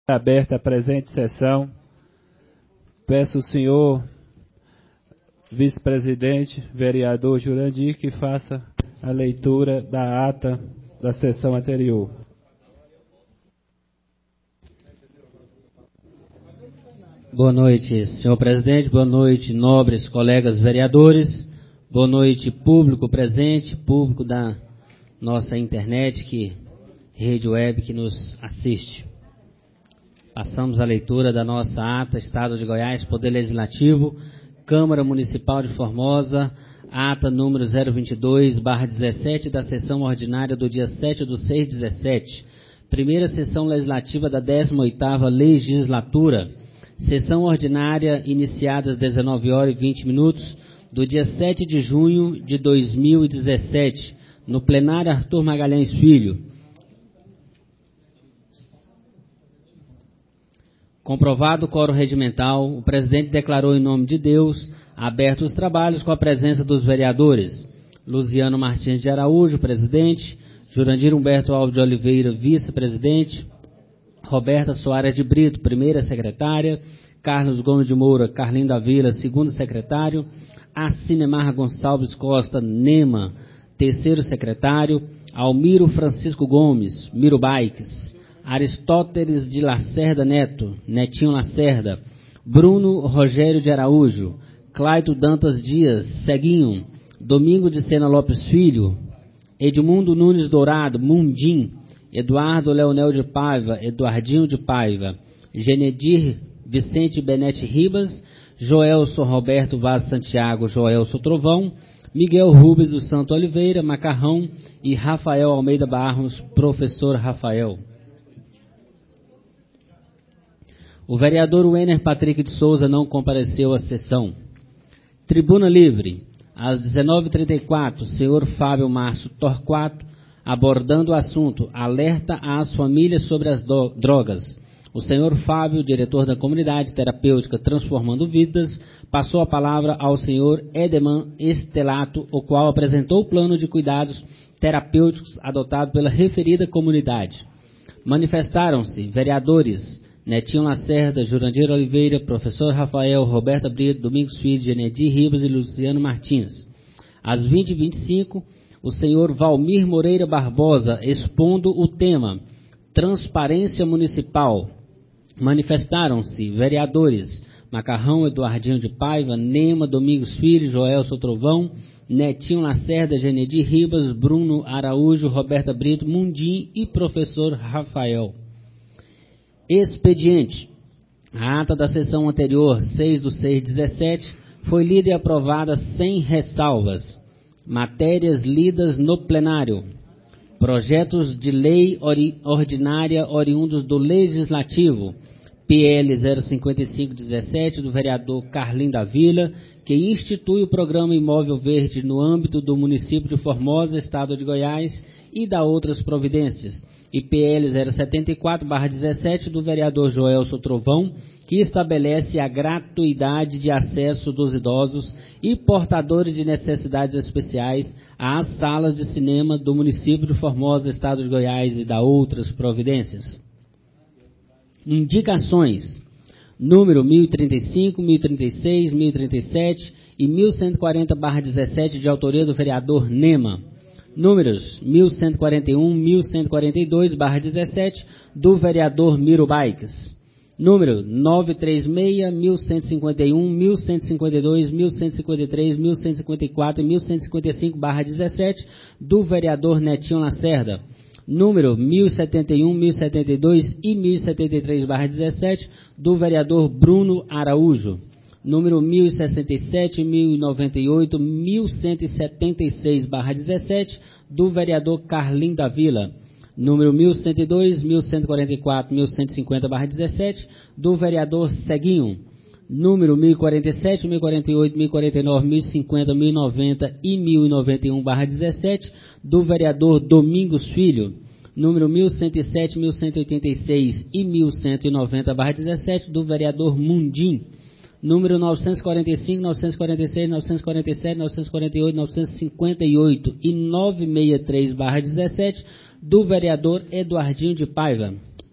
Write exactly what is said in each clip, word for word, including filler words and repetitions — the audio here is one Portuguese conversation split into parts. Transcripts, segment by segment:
Aberta a presente sessão. Peço ao senhor vice-presidente, vereador Jurandir, que faça a leitura da ata da sessão anterior. Boa noite, senhor presidente. Boa noite, nobres colegas vereadores. Boa noite, público presente, público da nossa internet, que rede web que nos assiste. Passamos a leitura da nossa ata, Estado de Goiás, Poder Legislativo, Câmara Municipal de Formosa, ata número zero vinte e dois barra dezessete da sessão ordinária do dia sete de seis de dezessete, primeira sessão legislativa da décima oitava legislatura, sessão ordinária iniciada às dezenove horas e vinte minutos do dia sete de junho de dois mil e dezessete, no plenário Arthur Magalhães Filho. Comprovado o quórum regimental, o presidente declarou em nome de Deus abertos os trabalhos com a presença dos vereadores Luziano Martins de Araújo, presidente, Jurandir Humberto Alves de Oliveira, vice-presidente, Roberta Soares de Brito, primeira secretária, Carlos Gomes de Moura, Carlinho da Vila, segundo secretário, Acinemar Gonçalves Costa, Nema, terceiro secretário, Almiro Francisco Gomes, Miro Bikes, Aristóteles de Lacerda Neto, Netinho Lacerda, Bruno Rogério de Araújo, Claito Dantas Dias, Ceguinho, Domingo de Sena Lopes Filho, Edmundo Nunes Dourado, Mundim, Eduardo Leonel de Paiva, Eduardinho de Paiva, Genedir Vicente Benete Ribas, Joelson Roberto Vaz Santiago, Joelson Trovão, Miguel Rubens do Santo Oliveira, Macarrão e Rafael Almeida Barros, professor Rafael. O vereador Wenner Patrick de Souza não compareceu à sessão. Tribuna Livre, às dezenove e trinta e quatro, senhor Fábio Márcio Torquato, abordando o assunto, alerta às famílias sobre as do- drogas. O senhor Fábio, diretor da comunidade terapêutica Transformando Vidas, passou a palavra ao senhor Edeman Estelato, o qual apresentou o plano de cuidados terapêuticos adotado pela referida comunidade. Manifestaram-se vereadores Netinho Lacerda, Jurandir Oliveira, professor Rafael, Roberta Brito, Domingos Filho, Genedir Ribas e Luciano Martins. Às vinte e vinte e cinco, o senhor Valmir Moreira Barbosa, expondo o tema Transparência Municipal. Manifestaram-se vereadores Macarrão, Eduardinho de Paiva, Nema, Domingos Filho, Joelson Trovão, Netinho Lacerda, Genedir Ribas, Bruno Araújo, Roberta Brito, Mundim e professor Rafael. Expediente. A ata da sessão anterior, seis de seis de dezessete, foi lida e aprovada sem ressalvas. Matérias lidas no plenário. Projetos de lei ori- ordinária oriundos do Legislativo. P L zero cinquenta e cinco dezessete, do vereador Carlinho da Vila, que institui o Programa Imóvel Verde no âmbito do município de Formosa, Estado de Goiás, e da outras providências. E P L zero setenta e quatro barra dezessete, do vereador Joelson Trovão, que estabelece a gratuidade de acesso dos idosos e portadores de necessidades especiais às salas de cinema do município de Formosa, Estado de Goiás, e da outras providências. Indicações. Número mil e trinta e cinco, mil e trinta e seis, mil e trinta e sete e mil cento e quarenta barra dezessete, de autoria do vereador Nema. Números mil cento e quarenta e um, mil cento e quarenta e dois barra dezessete, do vereador Miro Bikes. Número novecentos e trinta e seis, mil cento e cinquenta e um, mil cento e cinquenta e dois, mil cento e cinquenta e três, mil cento e cinquenta e quatro e mil cento e cinquenta e cinco barra dezessete, do vereador Netinho Lacerda. Número mil e setenta e um, mil e setenta e dois e mil e setenta e três barra dezessete, do vereador Bruno Araújo. Número mil e sessenta e sete, mil e noventa e oito, mil cento e setenta e seis barra dezessete, do vereador Carlinho da Vila. Número mil cento e dois, mil cento e quarenta e quatro, mil cento e cinquenta barra dezessete, do vereador Ceguinho. Número mil e quarenta e sete, mil e quarenta e oito, mil e quarenta e nove, mil e cinquenta, mil e noventa e mil e noventa e um barra dezessete, do vereador Domingos Filho. Número mil cento e sete, mil cento e oitenta e seis e mil cento e noventa barra dezessete, do vereador Mundim. Número novecentos e quarenta e cinco, novecentos e quarenta e seis, novecentos e quarenta e sete, novecentos e quarenta e oito, novecentos e cinquenta e oito e novecentos e sessenta e três barra dezessete, do vereador Eduardinho de Paiva.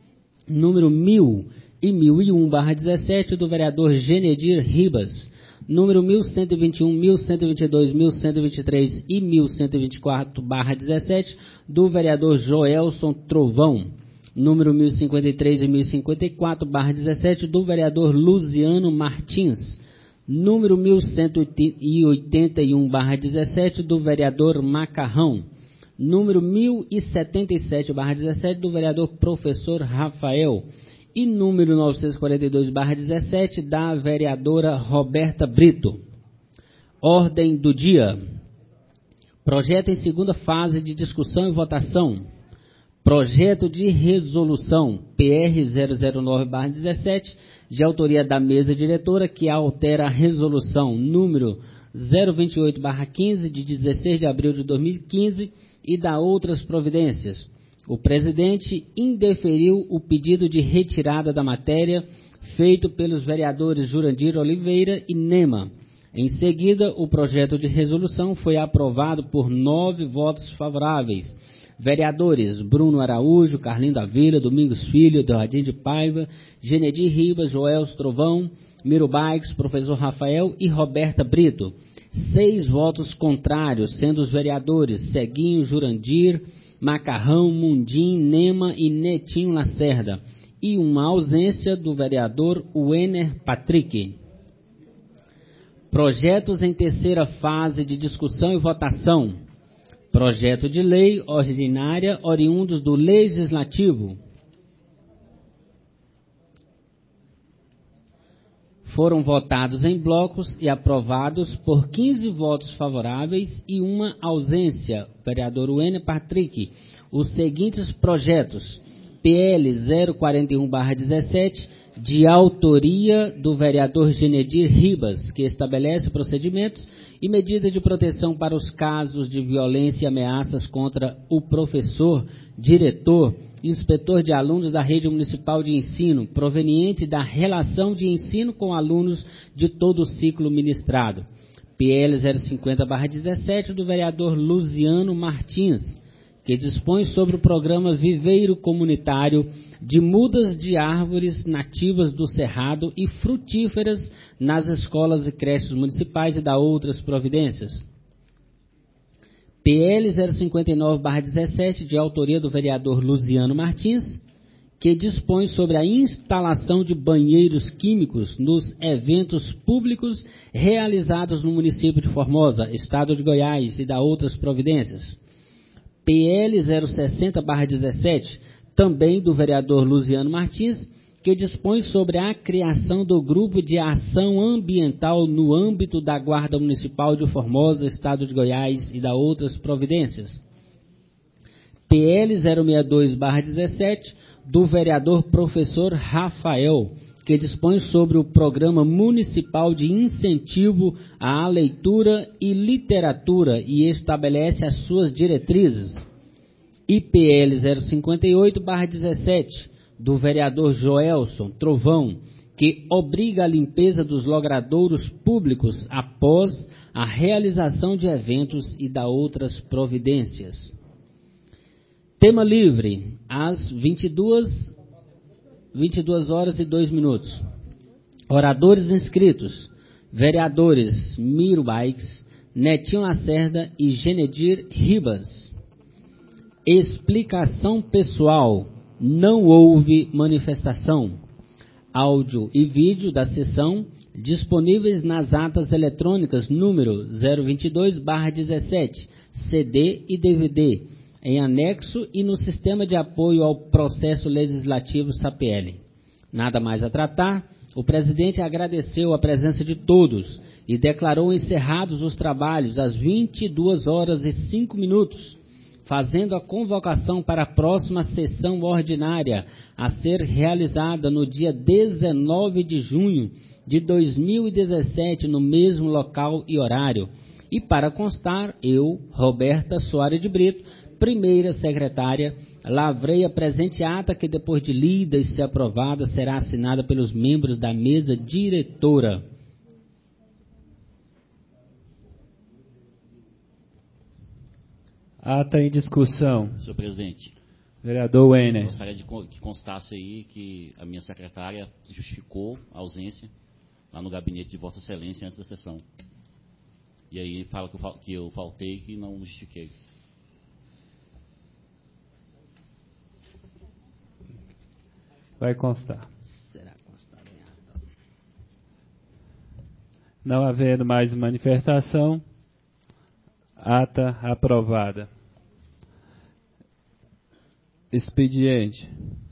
número mil e mil e um barra dezessete, do vereador Genedir Ribas, número mil cento e vinte e um, mil cento e vinte e dois, mil cento e vinte e três e mil cento e vinte e quatro barra dezessete, do vereador Joelson Trovão, número mil e cinquenta e três e mil e cinquenta e quatro barra dezessete, do vereador Luziano Martins, número mil cento e oitenta e um barra dezessete, do vereador Macarrão, número mil e setenta e sete barra dezessete, do vereador Professor Rafael, e número novecentos e quarenta e dois barra dezessete, da vereadora Roberta Brito. Ordem do dia. Projeto em segunda fase de discussão e votação. Projeto de resolução P R zero zero nove barra dezessete, de autoria da mesa diretora, que altera a resolução número zero vinte e oito barra quinze, de dezesseis de abril de dois mil e quinze, e dá outras providências. O presidente indeferiu o pedido de retirada da matéria feito pelos vereadores Jurandir Oliveira e Nema. Em seguida, o projeto de resolução foi aprovado por nove votos favoráveis. Vereadores Bruno Araújo, Carlinho da Vila, Domingos Filho, Eduardinho de Paiva, Genedir Ribas, Joel Trovão, Miro Baix, Professor Rafael e Roberta Brito. Seis votos contrários, sendo os vereadores Ceguinho, Jurandir, Macarrão, Mundim, Nema e Netinho Lacerda, e uma ausência do vereador Wenner Patrick. Projetos em terceira fase de discussão e votação. Projeto de lei ordinária oriundos do Legislativo. Foram votados em blocos e aprovados por quinze votos favoráveis e uma ausência, vereador Wenner Patrick, os seguintes projetos: P L zero quarenta e um barra dezessete, de autoria do vereador Genedir Ribas, que estabelece procedimentos e medidas de proteção para os casos de violência e ameaças contra o professor, diretor, inspetor de alunos da rede municipal de ensino, proveniente da relação de ensino com alunos de todo o ciclo ministrado. P L zero cinquenta barra dezessete, do vereador Luziano Martins, que dispõe sobre o programa Viveiro Comunitário de mudas de árvores nativas do Cerrado e frutíferas nas escolas e creches municipais, e dá outras providências. P L zero cinquenta e nove barra dezessete, de autoria do vereador Luziano Martins, que dispõe sobre a instalação de banheiros químicos nos eventos públicos realizados no município de Formosa, estado de Goiás, e dá outras providências. P L zero sessenta barra dezessete, também do vereador Luziano Martins, que dispõe sobre a criação do Grupo de Ação Ambiental no âmbito da Guarda Municipal de Formosa, estado de Goiás, e dá outras providências. P L zero sessenta e dois barra dezessete, do vereador Professor Rafael, que dispõe sobre o Programa Municipal de Incentivo à Leitura e Literatura e estabelece as suas diretrizes. E P L zero cinquenta e oito barra dezessete, do vereador Joelson Trovão, que obriga a limpeza dos logradouros públicos após a realização de eventos e dá outras providências. Tema livre, às vinte e duas horas e dois minutos. Oradores inscritos: vereadores Miro Baix, Netinho Lacerda e Genedir Ribas. Explicação pessoal: não houve manifestação. Áudio e vídeo da sessão disponíveis nas atas eletrônicas número zero vinte e dois barra dezessete, C D e D V D, em anexo e no sistema de apoio ao processo legislativo S A P L. Nada mais a tratar, o presidente agradeceu a presença de todos e declarou encerrados os trabalhos às vinte e duas horas e cinco minutos, fazendo a convocação para a próxima sessão ordinária a ser realizada no dia dezenove de junho de dois mil e dezessete, no mesmo local e horário. E para constar, eu, Roberta Soares de Brito, primeira secretária, lavrei a presente ata que, depois de lida e se aprovada, será assinada pelos membros da mesa diretora. Ata em discussão. Senhor presidente. Vereador Wenner. Gostaria de que constasse aí que a minha secretária justificou a ausência lá no gabinete de Vossa Excelência antes da sessão. E aí fala que eu, que eu faltei e que não justifiquei. Vai constar. Será constado em ata. Não havendo mais manifestação, ata aprovada. Expediente.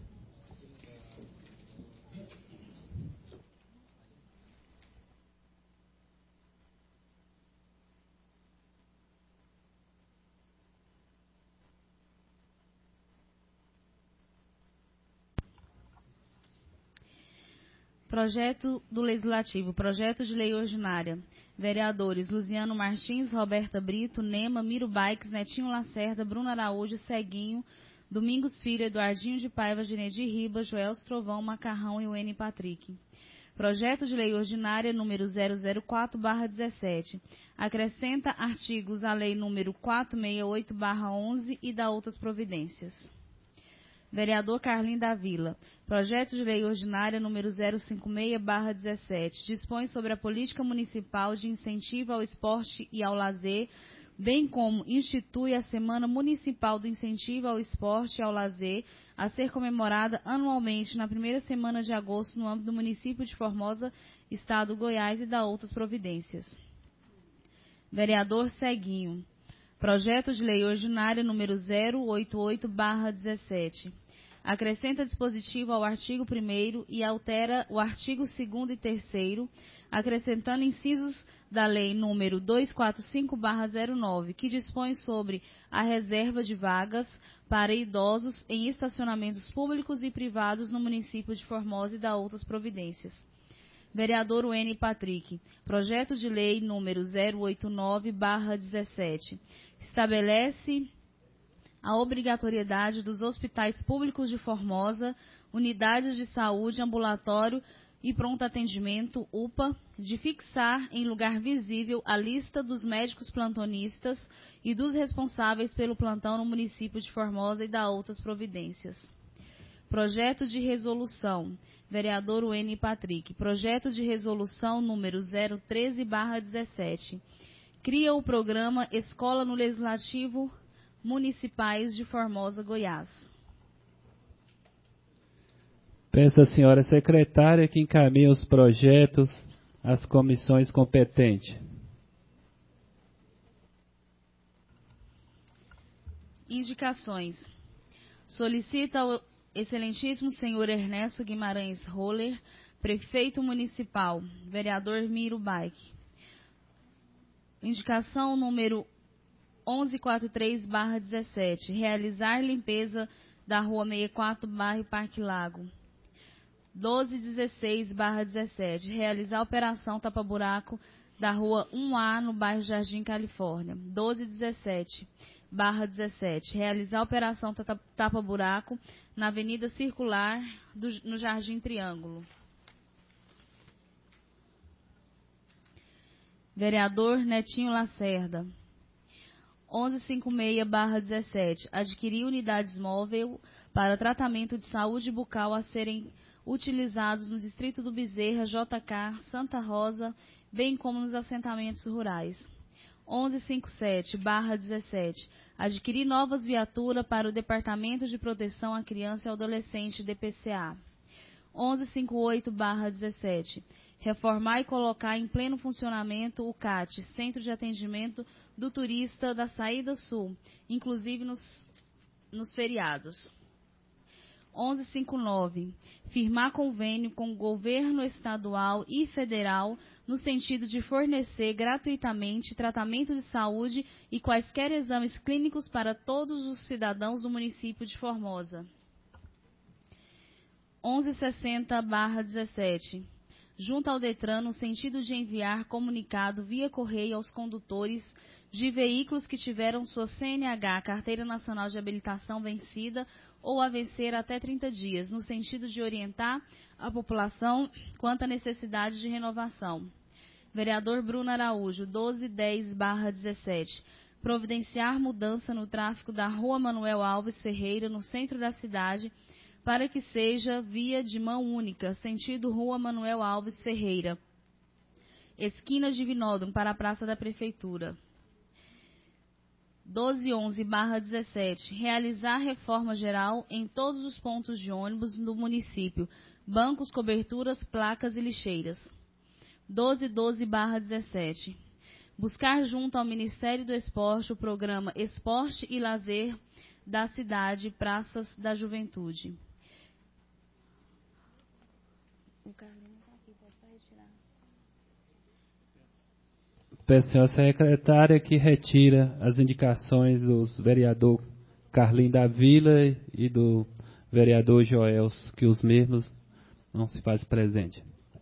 Projeto do Legislativo. Projeto de Lei Ordinária. Vereadores Luziano Martins, Roberta Brito, Nema, Miro Baix, Netinho Lacerda, Bruno Araújo, Ceguinho, Domingos Filho, Eduardinho de Paiva, Genedir Ribas, Joel Trovão, Macarrão e Wene Patrick. Projeto de Lei Ordinária número zero zero quatro barra dezessete. Acrescenta artigos à Lei número quatrocentos e sessenta e oito barra onze e dá outras providências. Vereador Carlim da Vila. Projeto de Lei Ordinária número zero cinquenta e seis barra dezessete. Dispõe sobre a política municipal de incentivo ao esporte e ao lazer, bem como institui a Semana Municipal do Incentivo ao Esporte e ao Lazer, a ser comemorada anualmente na primeira semana de agosto no âmbito do município de Formosa, Estado do Goiás, e dá outras providências. Vereador Ceguinho. Projeto de Lei Ordinária número zero oitenta e oito barra dezessete. Acrescenta dispositivo ao artigo primeiro e altera o artigo segundo e terceiro, acrescentando incisos da Lei número duzentos e quarenta e cinco barra zero nove, que dispõe sobre a reserva de vagas para idosos em estacionamentos públicos e privados no município de Formosa e dá outras providências. Vereador Wene Patrick. Projeto de Lei número zero oitenta e nove barra dezessete. Estabelece a obrigatoriedade dos hospitais públicos de Formosa, unidades de saúde, ambulatório e pronto atendimento, U P A, de fixar em lugar visível a lista dos médicos plantonistas e dos responsáveis pelo plantão no município de Formosa e dá outras providências. Projeto de resolução. Vereador Wene Patrick. Projeto de resolução número zero treze barra dezessete. Cria o programa Escola no Legislativo Municipais de Formosa, Goiás. Peço à senhora secretária que encaminhe os projetos às comissões competentes. Indicações. Solicita ao excelentíssimo senhor Ernesto Guimarães Roller, prefeito municipal, vereador Miro Baix. Indicação número onze quarenta e três barra dezessete. Realizar limpeza da rua sessenta e quatro, bairro Parque Lago. doze dezesseis barra dezessete. Realizar operação tapa-buraco da rua um A, no bairro Jardim, Califórnia. doze dezessete barra dezessete. Realizar operação tapa-buraco na Avenida Circular, do, no Jardim Triângulo. Vereador Netinho Lacerda. onze cinquenta e seis barra dezessete. Adquirir unidades móveis para tratamento de saúde bucal a serem utilizados no Distrito do Bezerra, J K, Santa Rosa, bem como nos assentamentos rurais. onze cinquenta e sete barra dezessete. Adquirir novas viaturas para o Departamento de Proteção à Criança e ao Adolescente, D P C A. onze cinquenta e oito barra dezessete. Reformar e colocar em pleno funcionamento o C A T, Centro de Atendimento do Turista da Saída Sul, inclusive nos, nos feriados. onze cinquenta e nove. Firmar convênio com o governo estadual e federal no sentido de fornecer gratuitamente tratamento de saúde e quaisquer exames clínicos para todos os cidadãos do município de Formosa. onze sessenta barra dezessete. Junto ao DETRAN, no sentido de enviar comunicado via correio aos condutores de veículos que tiveram sua C N H, Carteira Nacional de Habilitação, vencida ou a vencer até trinta dias, no sentido de orientar a população quanto à necessidade de renovação. Vereador Bruno Araújo, doze dez barra dezessete. providenciar mudança no tráfego da Rua Manuel Alves Ferreira, no centro da cidade, para que seja via de mão única, sentido Rua Manuel Alves Ferreira, esquina de Vinódromo, para a Praça da Prefeitura. doze onze barra dezessete. Realizar reforma geral em todos os pontos de ônibus do município, bancos, coberturas, placas e lixeiras. doze doze barra dezessete. Buscar junto ao Ministério do Esporte o programa Esporte e Lazer da cidade, Praças da Juventude. O Carlinhos está aqui, pode retirar. Peço à senhora secretária que retira as indicações dos vereador Carlinhos da Vila e do vereador Joels, que os mesmos não se fazem presente.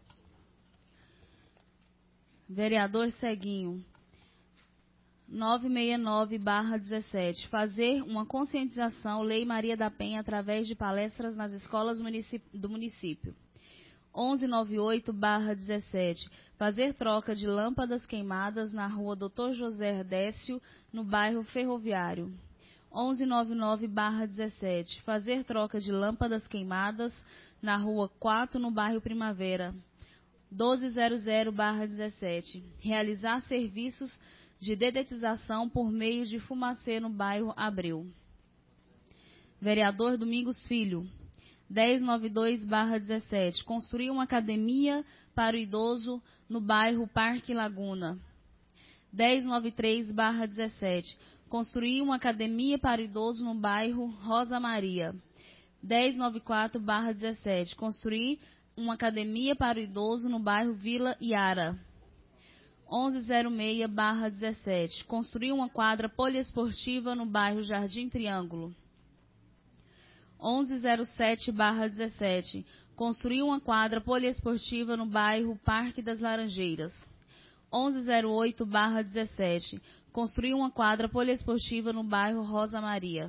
Vereador Ceguinho, novecentos e sessenta e nove barra dezessete. Fazer uma conscientização Lei Maria da Penha através de palestras nas escolas do município. onze noventa e oito barra dezessete. Fazer troca de lâmpadas queimadas na rua doutor José Décio, no bairro Ferroviário. onze noventa e nove barra dezessete. Fazer troca de lâmpadas queimadas na rua quatro, no bairro Primavera. doze zero barra dezessete. Realizar serviços de dedetização por meio de fumacê no bairro Abreu. Vereador Domingos Filho, dez noventa e dois barra dezessete. Construir uma academia para o idoso no bairro Parque Laguna. dez noventa e três barra dezessete. Construir uma academia para o idoso no bairro Rosa Maria. dez noventa e quatro barra dezessete. Construir uma academia para o idoso no bairro Vila Iara. onze zero seis barra dezessete. Construir uma quadra poliesportiva no bairro Jardim Triângulo. onze zero sete barra dezessete. Construir uma quadra poliesportiva no bairro Parque das Laranjeiras. onze zero oito barra dezessete. Construir uma quadra poliesportiva no bairro Rosa Maria.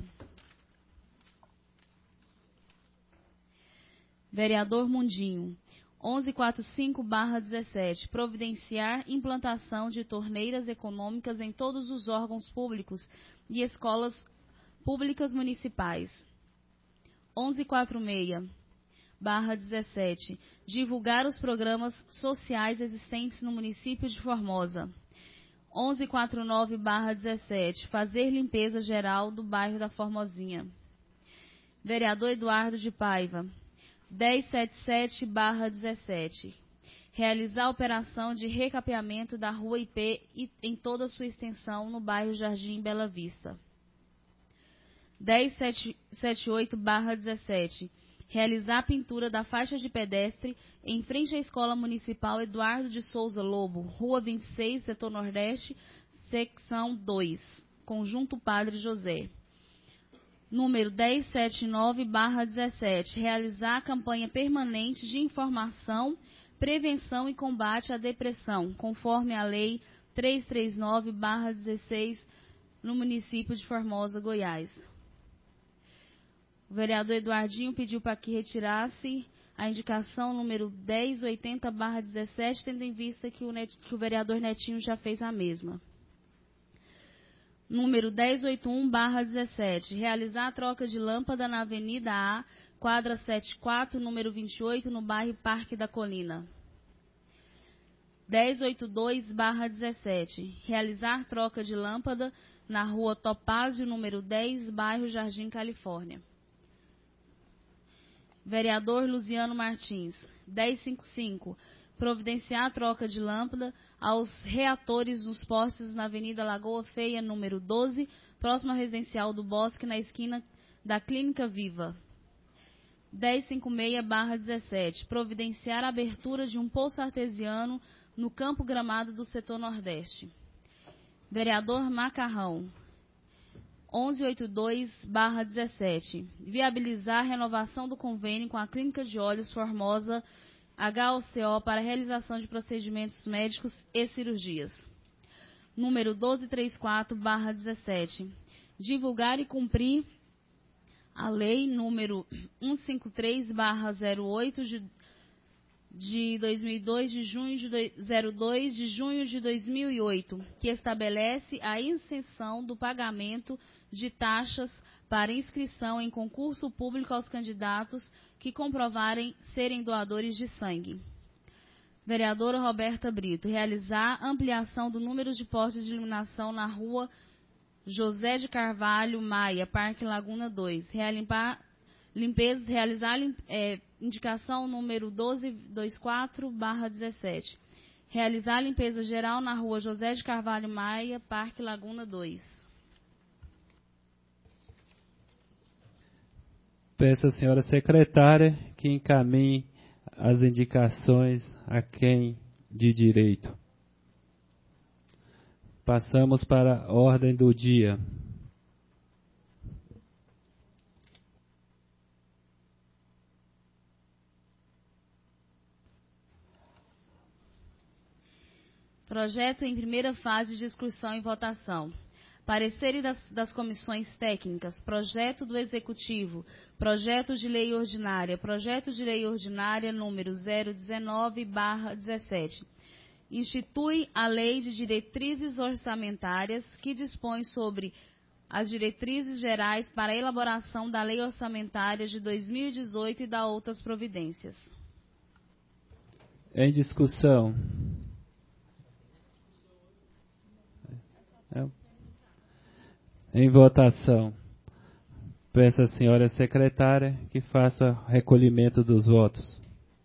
Vereador Mundinho, onze quarenta e cinco barra dezessete. Providenciar implantação de torneiras econômicas em todos os órgãos públicos e escolas públicas municipais. onze quarenta e seis barra dezessete. Divulgar os programas sociais existentes no município de Formosa. onze quarenta e nove barra dezessete. Fazer limpeza geral do bairro da Formosinha. Vereador Eduardo de Paiva, dez setenta e sete barra dezessete. Realizar a operação de recapeamento da Rua I P em toda a sua extensão no bairro Jardim Bela Vista. dez setenta e oito barra dezessete. Realizar a pintura da faixa de pedestre em frente à Escola Municipal Eduardo de Souza Lobo, Rua vinte e seis, Setor Nordeste, Secção dois, Conjunto Padre José. Número dez setenta e nove barra dezessete. Realizar a campanha permanente de informação, prevenção e combate à depressão, conforme a Lei trezentos e trinta e nove barra dezesseis, no município de Formosa, Goiás. O vereador Eduardinho pediu para que retirasse a indicação número dez oitenta barra dezessete, tendo em vista que o, net, que o vereador Netinho já fez a mesma. Número dez oitenta e um barra dezessete. Realizar a troca de lâmpada na Avenida A, quadra setenta e quatro, número vinte e oito, no bairro Parque da Colina. dez oitenta e dois barra dezessete. Realizar troca de lâmpada na Rua Topázio, número dez, bairro Jardim Califórnia. Vereador Luziano Martins, dez cinquenta e cinco. Providenciar a troca de lâmpada aos reatores nos postes na Avenida Lagoa Feia, número doze, próximo à Residencial do Bosque, na esquina da Clínica Viva. dez cinquenta e seis barra dezessete. Providenciar a abertura de um poço artesiano no campo gramado do setor Nordeste. Vereador Macarrão, onze oitenta e dois barra dezessete. Viabilizar a renovação do convênio com a Clínica de Olhos Formosa H O C O para a realização de procedimentos médicos e cirurgias. Número doze trinta e quatro barra dezessete. Divulgar e cumprir a Lei número cento e cinquenta e três barra zero oito de de dois mil e dois, de junho de zero dois de junho de dois mil e oito, que estabelece a isenção do pagamento de taxas para inscrição em concurso público aos candidatos que comprovarem serem doadores de sangue. Vereadora Roberta Brito, realizar ampliação do número de postes de iluminação na rua José de Carvalho Maia, Parque Laguna dois. Realimpar, limpeza, realizar é, indicação número doze vinte e quatro barra dezessete. Realizar limpeza geral na rua José de Carvalho Maia, Parque Laguna dois. Peço à senhora secretária que encaminhe as indicações a quem de direito. Passamos para a ordem do dia. Projeto em primeira fase de discussão e votação. Parecer das, das comissões técnicas, projeto do Executivo, projeto de lei ordinária, projeto de lei ordinária número zero dezenove barra dezessete. Institui a Lei de Diretrizes Orçamentárias, que dispõe sobre as diretrizes gerais para a elaboração da Lei Orçamentária de dois mil e dezoito e da outras providências. Em discussão. É. Em votação, peço à senhora secretária que faça recolhimento dos votos.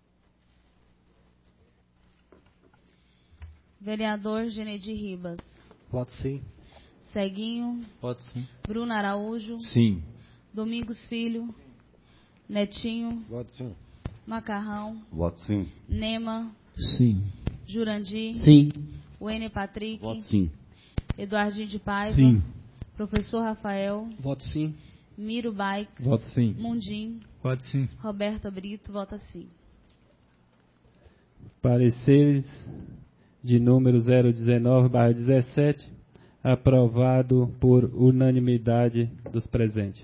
Vereador Genedi Ribas. Voto sim. Ceguinho. Voto sim. Bruno Araújo. Sim. Domingos Filho. Netinho. Voto sim. Macarrão. Voto sim. Nema. Sim. Jurandir. Sim. Wene Patrick. Voto sim. Eduardinho de Paiva. Sim. Professor Rafael. Voto sim. Miro Bikes. Voto sim. Mundim. Voto sim. Roberta Brito. Vota sim. Pareceres de número zero dezenove barra dezessete, aprovado por unanimidade dos presentes.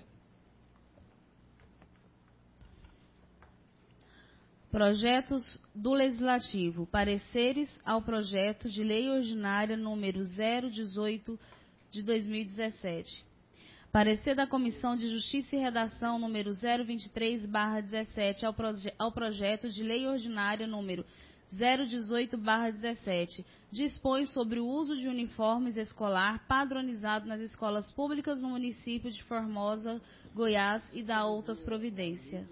Projetos do Legislativo. Pareceres ao projeto de lei ordinária número zero dezoito de dois mil e dezessete. Parecer da Comissão de Justiça e Redação número zero vinte e três barra dezessete ao, proje ao projeto de lei ordinária número zero dezoito barra dezessete. Dispõe sobre o uso de uniformes escolar padronizado nas escolas públicas no município de Formosa, Goiás e da outras providências.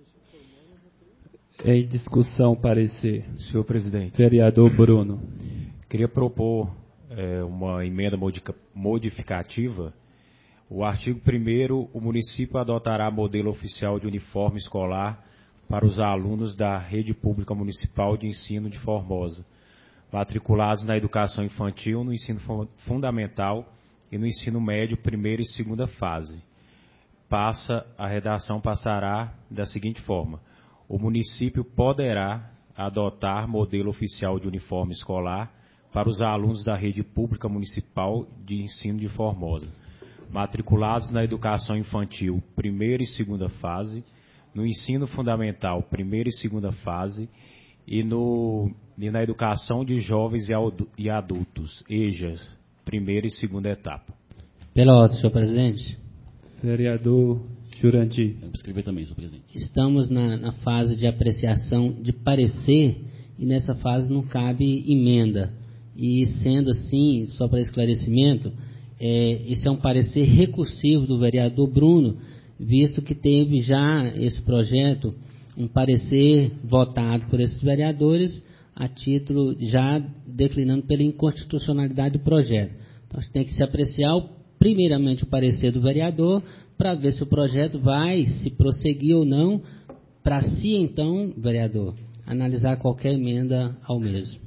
Em discussão, parecer. Senhor presidente, Vereador Bruno. queria propor é, uma emenda modica- modificativa. O artigo primeiro, o município adotará modelo oficial de uniforme escolar para os alunos da Rede Pública Municipal de Ensino de Formosa, matriculados na educação infantil, no ensino fu- fundamental e no ensino médio, primeira e segunda fase. Passa, a redação passará da seguinte forma: o município poderá adotar modelo oficial de uniforme escolar para os alunos da Rede Pública Municipal de Ensino de Formosa, matriculados na educação infantil, primeira e segunda fase, no ensino fundamental, primeira e segunda fase, e, no, e na educação de jovens e adultos, EJAs, primeira e segunda etapa. Pela ordem, senhor presidente. Vereador Jurandir. Eu escrever também, senhor presidente. Estamos na, na fase de apreciação de parecer e nessa fase não cabe emenda. E sendo assim, só para esclarecimento, é, esse é um parecer recursivo do vereador Bruno, visto que teve já esse projeto, um parecer votado por esses vereadores, a título já declinando pela inconstitucionalidade do projeto. Então, a gente tem que se apreciar, primeiramente, o parecer do vereador, para ver se o projeto vai se prosseguir ou não, para si, então, vereador, analisar qualquer emenda ao mesmo.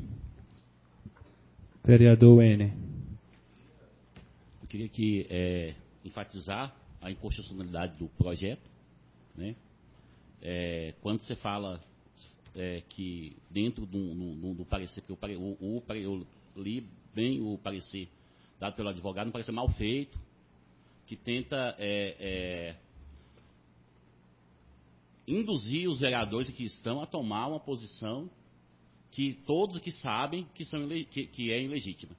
Vereador Wene. Eu queria aqui é, enfatizar a inconstitucionalidade do projeto, né? É, quando você fala é, que dentro do, do, do parecer, que eu, o, o, eu li bem o parecer dado pelo advogado, um parecer mal feito, que tenta é, é, induzir os vereadores que estão a tomar uma posição que todos aqui sabem que, são, que, que é ilegítima.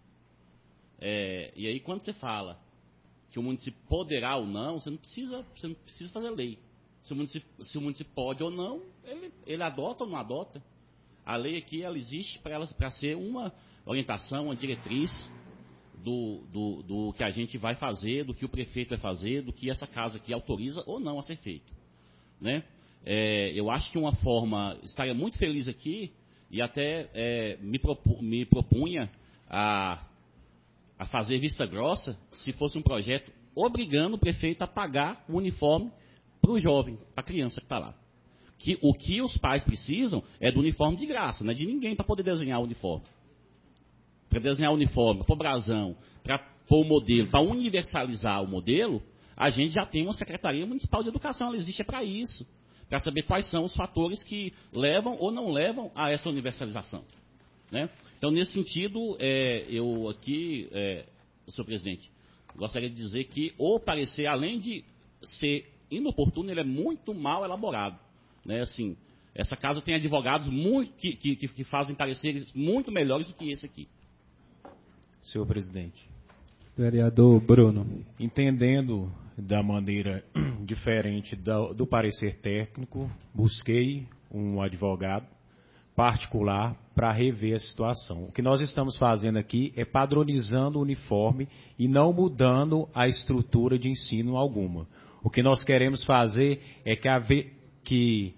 É, e aí, quando você fala que o município poderá ou não, você não precisa, você não precisa fazer lei. Se o município, se o município pode ou não, ele, ele adota ou não adota. A lei aqui ela existe para ser uma orientação, uma diretriz do, do, do que a gente vai fazer, do que o prefeito vai fazer, do que essa casa aqui autoriza ou não a ser feito. Né? É, eu acho que uma forma, estaria muito feliz aqui, e até é, me, propu, me propunha a, a fazer vista grossa, se fosse um projeto obrigando o prefeito a pagar o uniforme para o jovem, para a criança que está lá. Que, o que os pais precisam é do uniforme de graça, não é de ninguém para poder desenhar o uniforme. Para desenhar o uniforme, para o brasão, para pôr o modelo, para universalizar o modelo, a gente já tem uma Secretaria Municipal de Educação, ela existe para isso. Para saber quais são os fatores que levam ou não levam a essa universalização. Né? Então, nesse sentido, é, eu aqui, é, senhor presidente, gostaria de dizer que o parecer, além de ser inoportuno, ele é muito mal elaborado. Né? Assim, essa casa tem advogados muito, que, que, que fazem pareceres muito melhores do que esse aqui. Senhor presidente. Vereador Bruno. Entendendo da maneira diferente do, do parecer técnico, busquei um advogado particular para rever a situação. O que nós estamos fazendo aqui é padronizando o uniforme e não mudando a estrutura de ensino alguma. O que nós queremos fazer é que, haver, que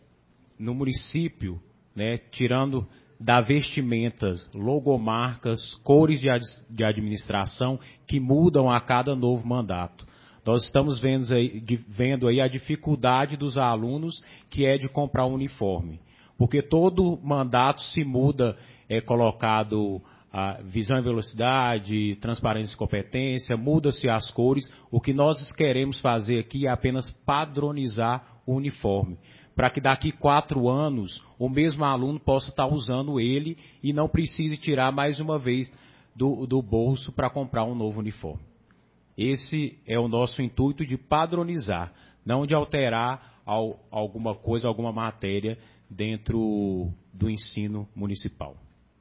no município, né, tirando da vestimentas, logomarcas, cores de, ad, de administração que mudam a cada novo mandato. Nós estamos vendo aí, de, vendo aí a dificuldade dos alunos que é de comprar um uniforme. Porque todo mandato se muda, é colocado a visão e velocidade, transparência e competência, muda-se as cores. O que nós queremos fazer aqui é apenas padronizar o uniforme, para que daqui quatro anos o mesmo aluno possa estar usando ele e não precise tirar mais uma vez do, do bolso para comprar um novo uniforme. Esse é o nosso intuito de padronizar, não de alterar ao, alguma coisa, alguma matéria dentro do ensino municipal.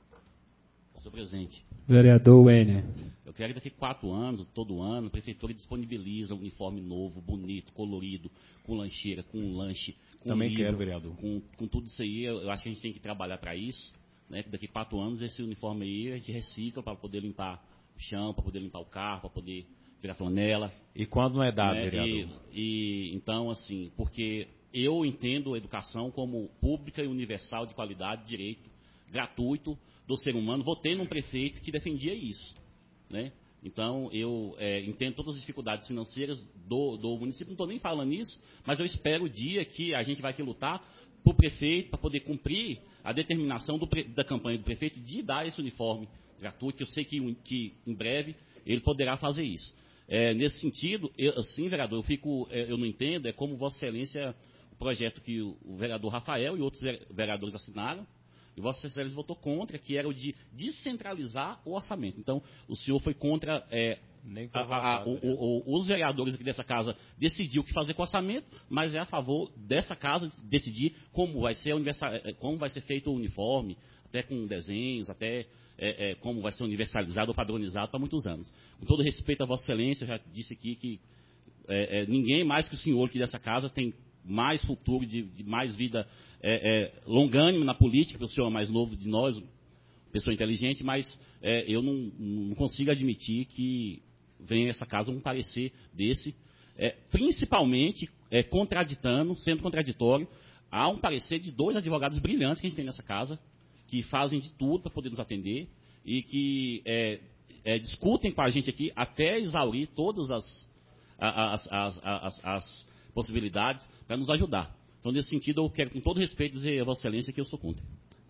Senhor presidente. Vereador Wêner. Eu quero que daqui a quatro anos, todo ano, a prefeitura disponibiliza um uniforme novo, bonito, colorido, com lancheira, com lanche, com Também livro, quero, vereador. Com, com tudo isso aí. Eu, eu acho que a gente tem que trabalhar para isso. Né? Que daqui a quatro anos esse uniforme aí a gente recicla para poder limpar o chão, para poder limpar o carro, para poder virar flanela. E quando não é dado, né? vereador? E, e, então, assim, porque eu entendo a educação como pública e universal, de qualidade, direito, gratuito do ser humano. Votei num prefeito que defendia isso. Né? Então, eu é, entendo todas as dificuldades financeiras do, do município, não estou nem falando nisso, mas eu espero o dia que a gente vai aqui lutar para o prefeito, para poder cumprir a determinação do, da campanha do prefeito de dar esse uniforme gratuito, que eu sei que, que em breve ele poderá fazer isso. É, nesse sentido, eu, assim, vereador, eu, fico, eu não entendo, é como Vossa Excelência, o projeto que o, o vereador Rafael e outros vereadores assinaram, e Vossa Excelência votou contra, que era o de descentralizar o orçamento. Então, o senhor foi contra... É, a, a, a, o, o, os vereadores aqui dessa casa decidiu o que fazer com o orçamento, mas é a favor dessa casa decidir como vai ser, como vai ser feito o uniforme, até com desenhos, até é, é, como vai ser universalizado ou padronizado para muitos anos. Com todo respeito a Vossa Excelência, eu já disse aqui que é, é, ninguém mais que o senhor aqui dessa casa tem mais futuro, de, de mais vida é, é, longânima na política, porque o senhor é mais novo de nós, pessoa inteligente, mas é, eu não, não consigo admitir que venha essa casa um parecer desse, é, principalmente é, contraditando, sendo contraditório, há um parecer de dois advogados brilhantes que a gente tem nessa casa, que fazem de tudo para poder nos atender e que é, é, discutem com a gente aqui até exaurir todas as, as, as, as, as possibilidades para nos ajudar. Então, nesse sentido, eu quero, com todo respeito, dizer a Vossa Excelência que eu sou contra.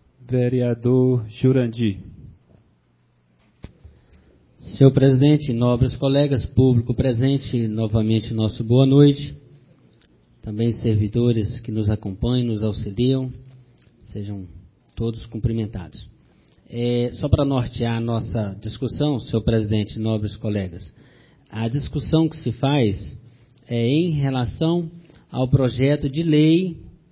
Vereador Jurandir. Senhor presidente, nobres colegas, público presente, novamente nosso boa noite. Também servidores que nos acompanham, nos auxiliam, sejam todos cumprimentados. É, só para nortear a nossa discussão, senhor presidente, nobres colegas, a discussão que se faz é em relação ao projeto de lei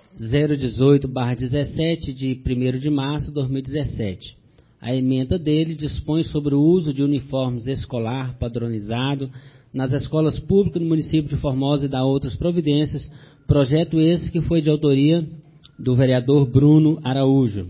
zero dezoito barra dezessete, de primeiro de março de dois mil e dezessete. A ementa dele dispõe sobre o uso de uniformes escolar padronizado nas escolas públicas do município de Formosa e dá outras providências, projeto esse que foi de autoria do vereador Bruno Araújo.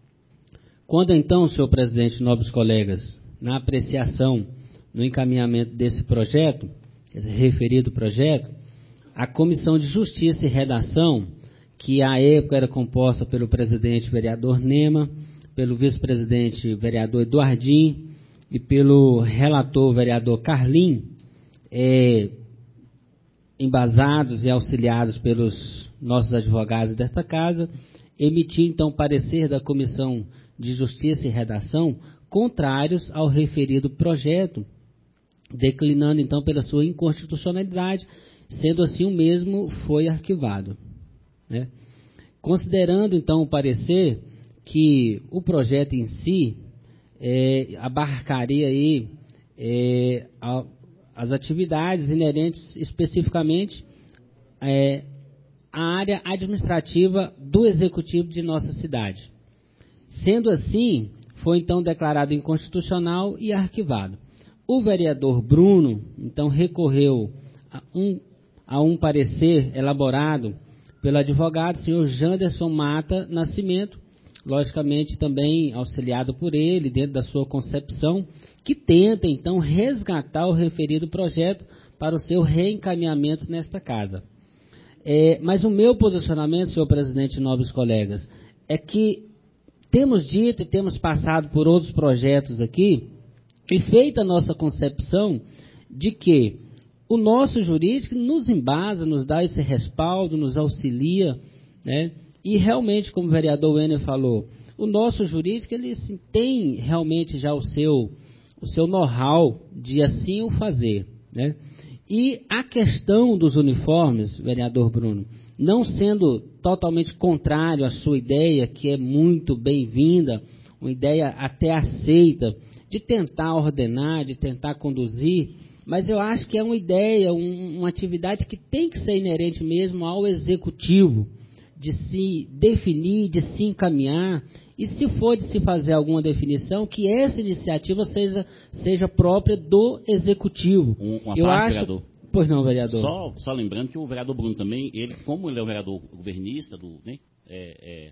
Quando então, senhor presidente, nobres colegas, na apreciação, no encaminhamento desse projeto, esse referido projeto, a Comissão de Justiça e Redação, que à época era composta pelo presidente vereador Nema, pelo vice-presidente vereador Eduardinho e pelo relator vereador Carlim, é, embasados e auxiliados pelos nossos advogados desta casa, emitiu então parecer da Comissão de Justiça e Redação contrários ao referido projeto, declinando então pela sua inconstitucionalidade, sendo assim o mesmo foi arquivado, né? Considerando então o parecer que o projeto em si é, abarcaria aí é, a, as atividades inerentes especificamente é, à área administrativa do executivo de nossa cidade. Sendo assim, foi então declarado inconstitucional e arquivado. O vereador Bruno, então, recorreu a um, a um parecer elaborado pelo advogado, senhor Janderson Mata Nascimento, logicamente também auxiliado por ele, dentro da sua concepção, que tenta, então, resgatar o referido projeto para o seu reencaminhamento nesta casa. É, mas o meu posicionamento, senhor presidente e nobres colegas, é que temos dito e temos passado por outros projetos aqui, e feita a nossa concepção de que o nosso jurídico nos embasa, nos dá esse respaldo, nos auxilia, né? E realmente, como o vereador Wenner falou, o nosso jurídico ele assim, tem realmente já o seu, o seu know-how de assim o fazer, né? E a questão dos uniformes, vereador Bruno, não sendo totalmente contrário à sua ideia, que é muito bem-vinda, uma ideia até aceita, de tentar ordenar, de tentar conduzir, mas eu acho que é uma ideia, um, uma atividade que tem que ser inerente mesmo ao executivo, de se definir, de se encaminhar, e se for de se fazer alguma definição, que essa iniciativa seja, seja própria do executivo. Um, uma eu parte, acho... vereador. Pois não, vereador. Só, só lembrando que o vereador Bruno também, ele, como ele é o vereador governista, do, né, é, é,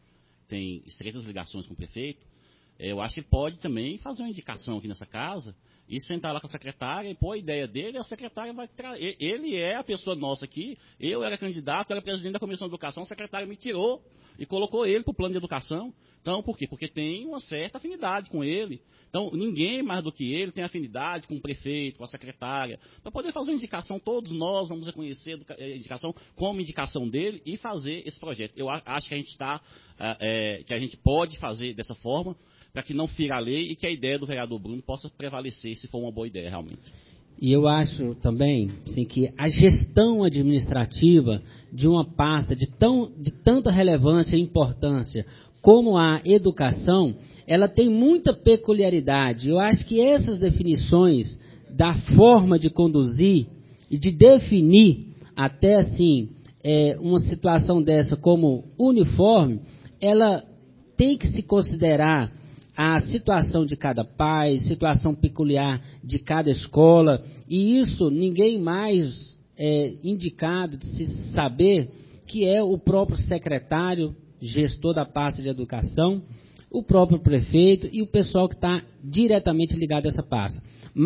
tem estreitas ligações com o prefeito, eu acho que ele pode também fazer uma indicação aqui nessa casa e sentar lá com a secretária e pôr a ideia dele, e a secretária vai trazer. Ele é a pessoa nossa aqui, eu era candidato, era presidente da Comissão de Educação, a secretária me tirou e colocou ele para o plano de educação. Então, por quê? Porque tem uma certa afinidade com ele. Então, ninguém mais do que ele tem afinidade com o prefeito, com a secretária. Para poder fazer uma indicação, todos nós vamos reconhecer a indicação como indicação dele e fazer esse projeto. Eu acho que a gente está, é, que a gente pode fazer dessa forma, para que não fira a lei e que a ideia do vereador Bruno possa prevalecer, se for uma boa ideia, realmente. E eu acho também assim, que a gestão administrativa de uma pasta de, tão, de tanta relevância e importância como a educação, ela tem muita peculiaridade. Eu acho que essas definições da forma de conduzir e de definir até assim é, uma situação dessa como uniforme, ela tem que se considerar a situação de cada pai, situação peculiar de cada escola, e isso ninguém mais é indicado de se saber que é o próprio secretário, gestor da pasta de educação, o próprio prefeito e o pessoal que está diretamente ligado a essa pasta.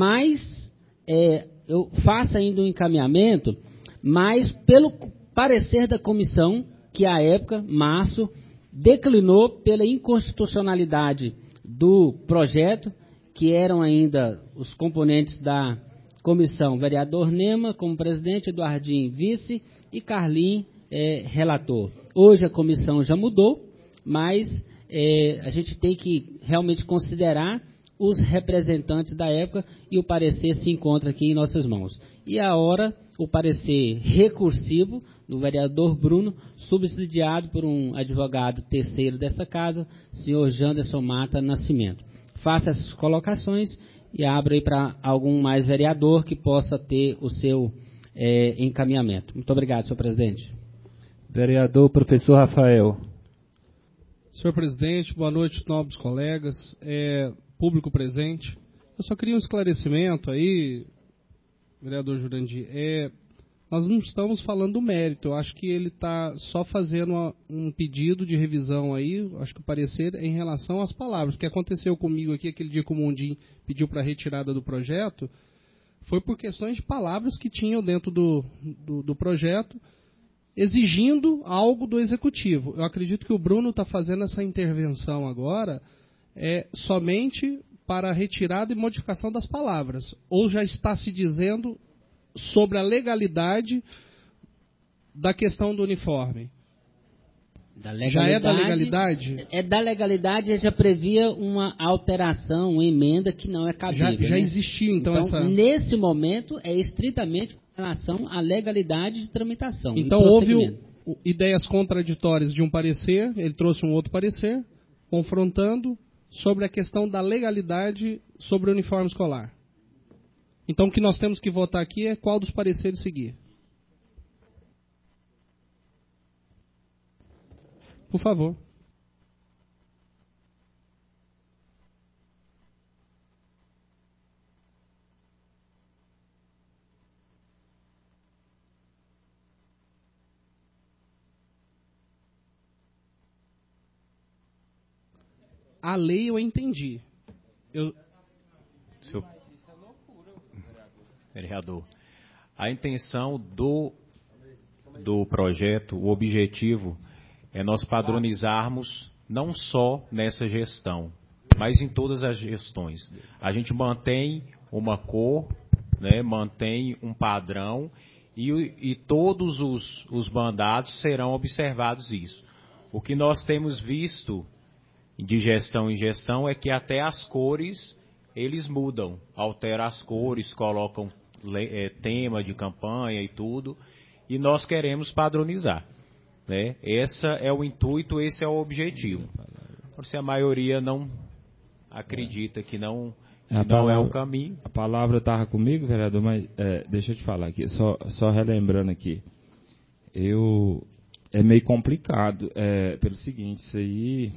Mas é, eu faço ainda um encaminhamento, mas pelo parecer da comissão, que à época, março, declinou pela inconstitucionalidade do projeto, que eram ainda os componentes da comissão, vereador Nema como presidente, Eduardinho vice e Carlim é, relator. Hoje a comissão já mudou, mas é, a gente tem que realmente considerar os representantes da época e o parecer se encontra aqui em nossas mãos. E a hora, o parecer recursivo do vereador Bruno, subsidiado por um advogado terceiro desta casa, senhor Janderson Mata Nascimento. Faça essas colocações e abra aí para algum mais vereador que possa ter o seu é, encaminhamento. Muito obrigado, senhor presidente. Vereador professor Rafael. Senhor presidente, boa noite, nobres colegas, é, público presente. Eu só queria um esclarecimento aí, vereador Jurandir. É, nós não estamos falando do mérito, eu acho que ele está só fazendo uma, um pedido de revisão aí, acho que o parecer é em relação às palavras. O que aconteceu comigo aqui, aquele dia que o Mundim pediu para a retirada do projeto, foi por questões de palavras que tinham dentro do, do, do projeto, exigindo algo do executivo. Eu acredito que o Bruno está fazendo essa intervenção agora é, somente para a retirada e modificação das palavras. Ou já está se dizendo sobre a legalidade da questão do uniforme? Da legalidade, já é da legalidade? É da legalidade, já previa uma alteração, uma emenda que não é cabível. Já, já né? existiu, então, então essa... nesse momento, é estritamente com relação à legalidade de tramitação. Então, houve o, ideias contraditórias de um parecer, ele trouxe um outro parecer, confrontando sobre a questão da legalidade sobre o uniforme escolar. Então, o que nós temos que votar aqui é qual dos pareceres seguir. Por favor. A lei eu entendi. Eu... Seu... Vereador, a intenção do, do projeto, o objetivo é nós padronizarmos não só nessa gestão, mas em todas as gestões. A gente mantém uma cor, né, mantém um padrão e, e todos os, os mandatos serão observados isso. O que nós temos visto de gestão em gestão é que até as cores eles mudam, alteram as cores, colocam é, tema de campanha e tudo, e nós queremos padronizar. Né? Esse é o intuito, esse é o objetivo. Se a maioria não acredita que não, que não palavra, é o caminho. A palavra estava comigo, vereador, mas é, deixa eu te falar aqui, só, só relembrando aqui. Eu, é meio complicado, é, pelo seguinte, isso aí...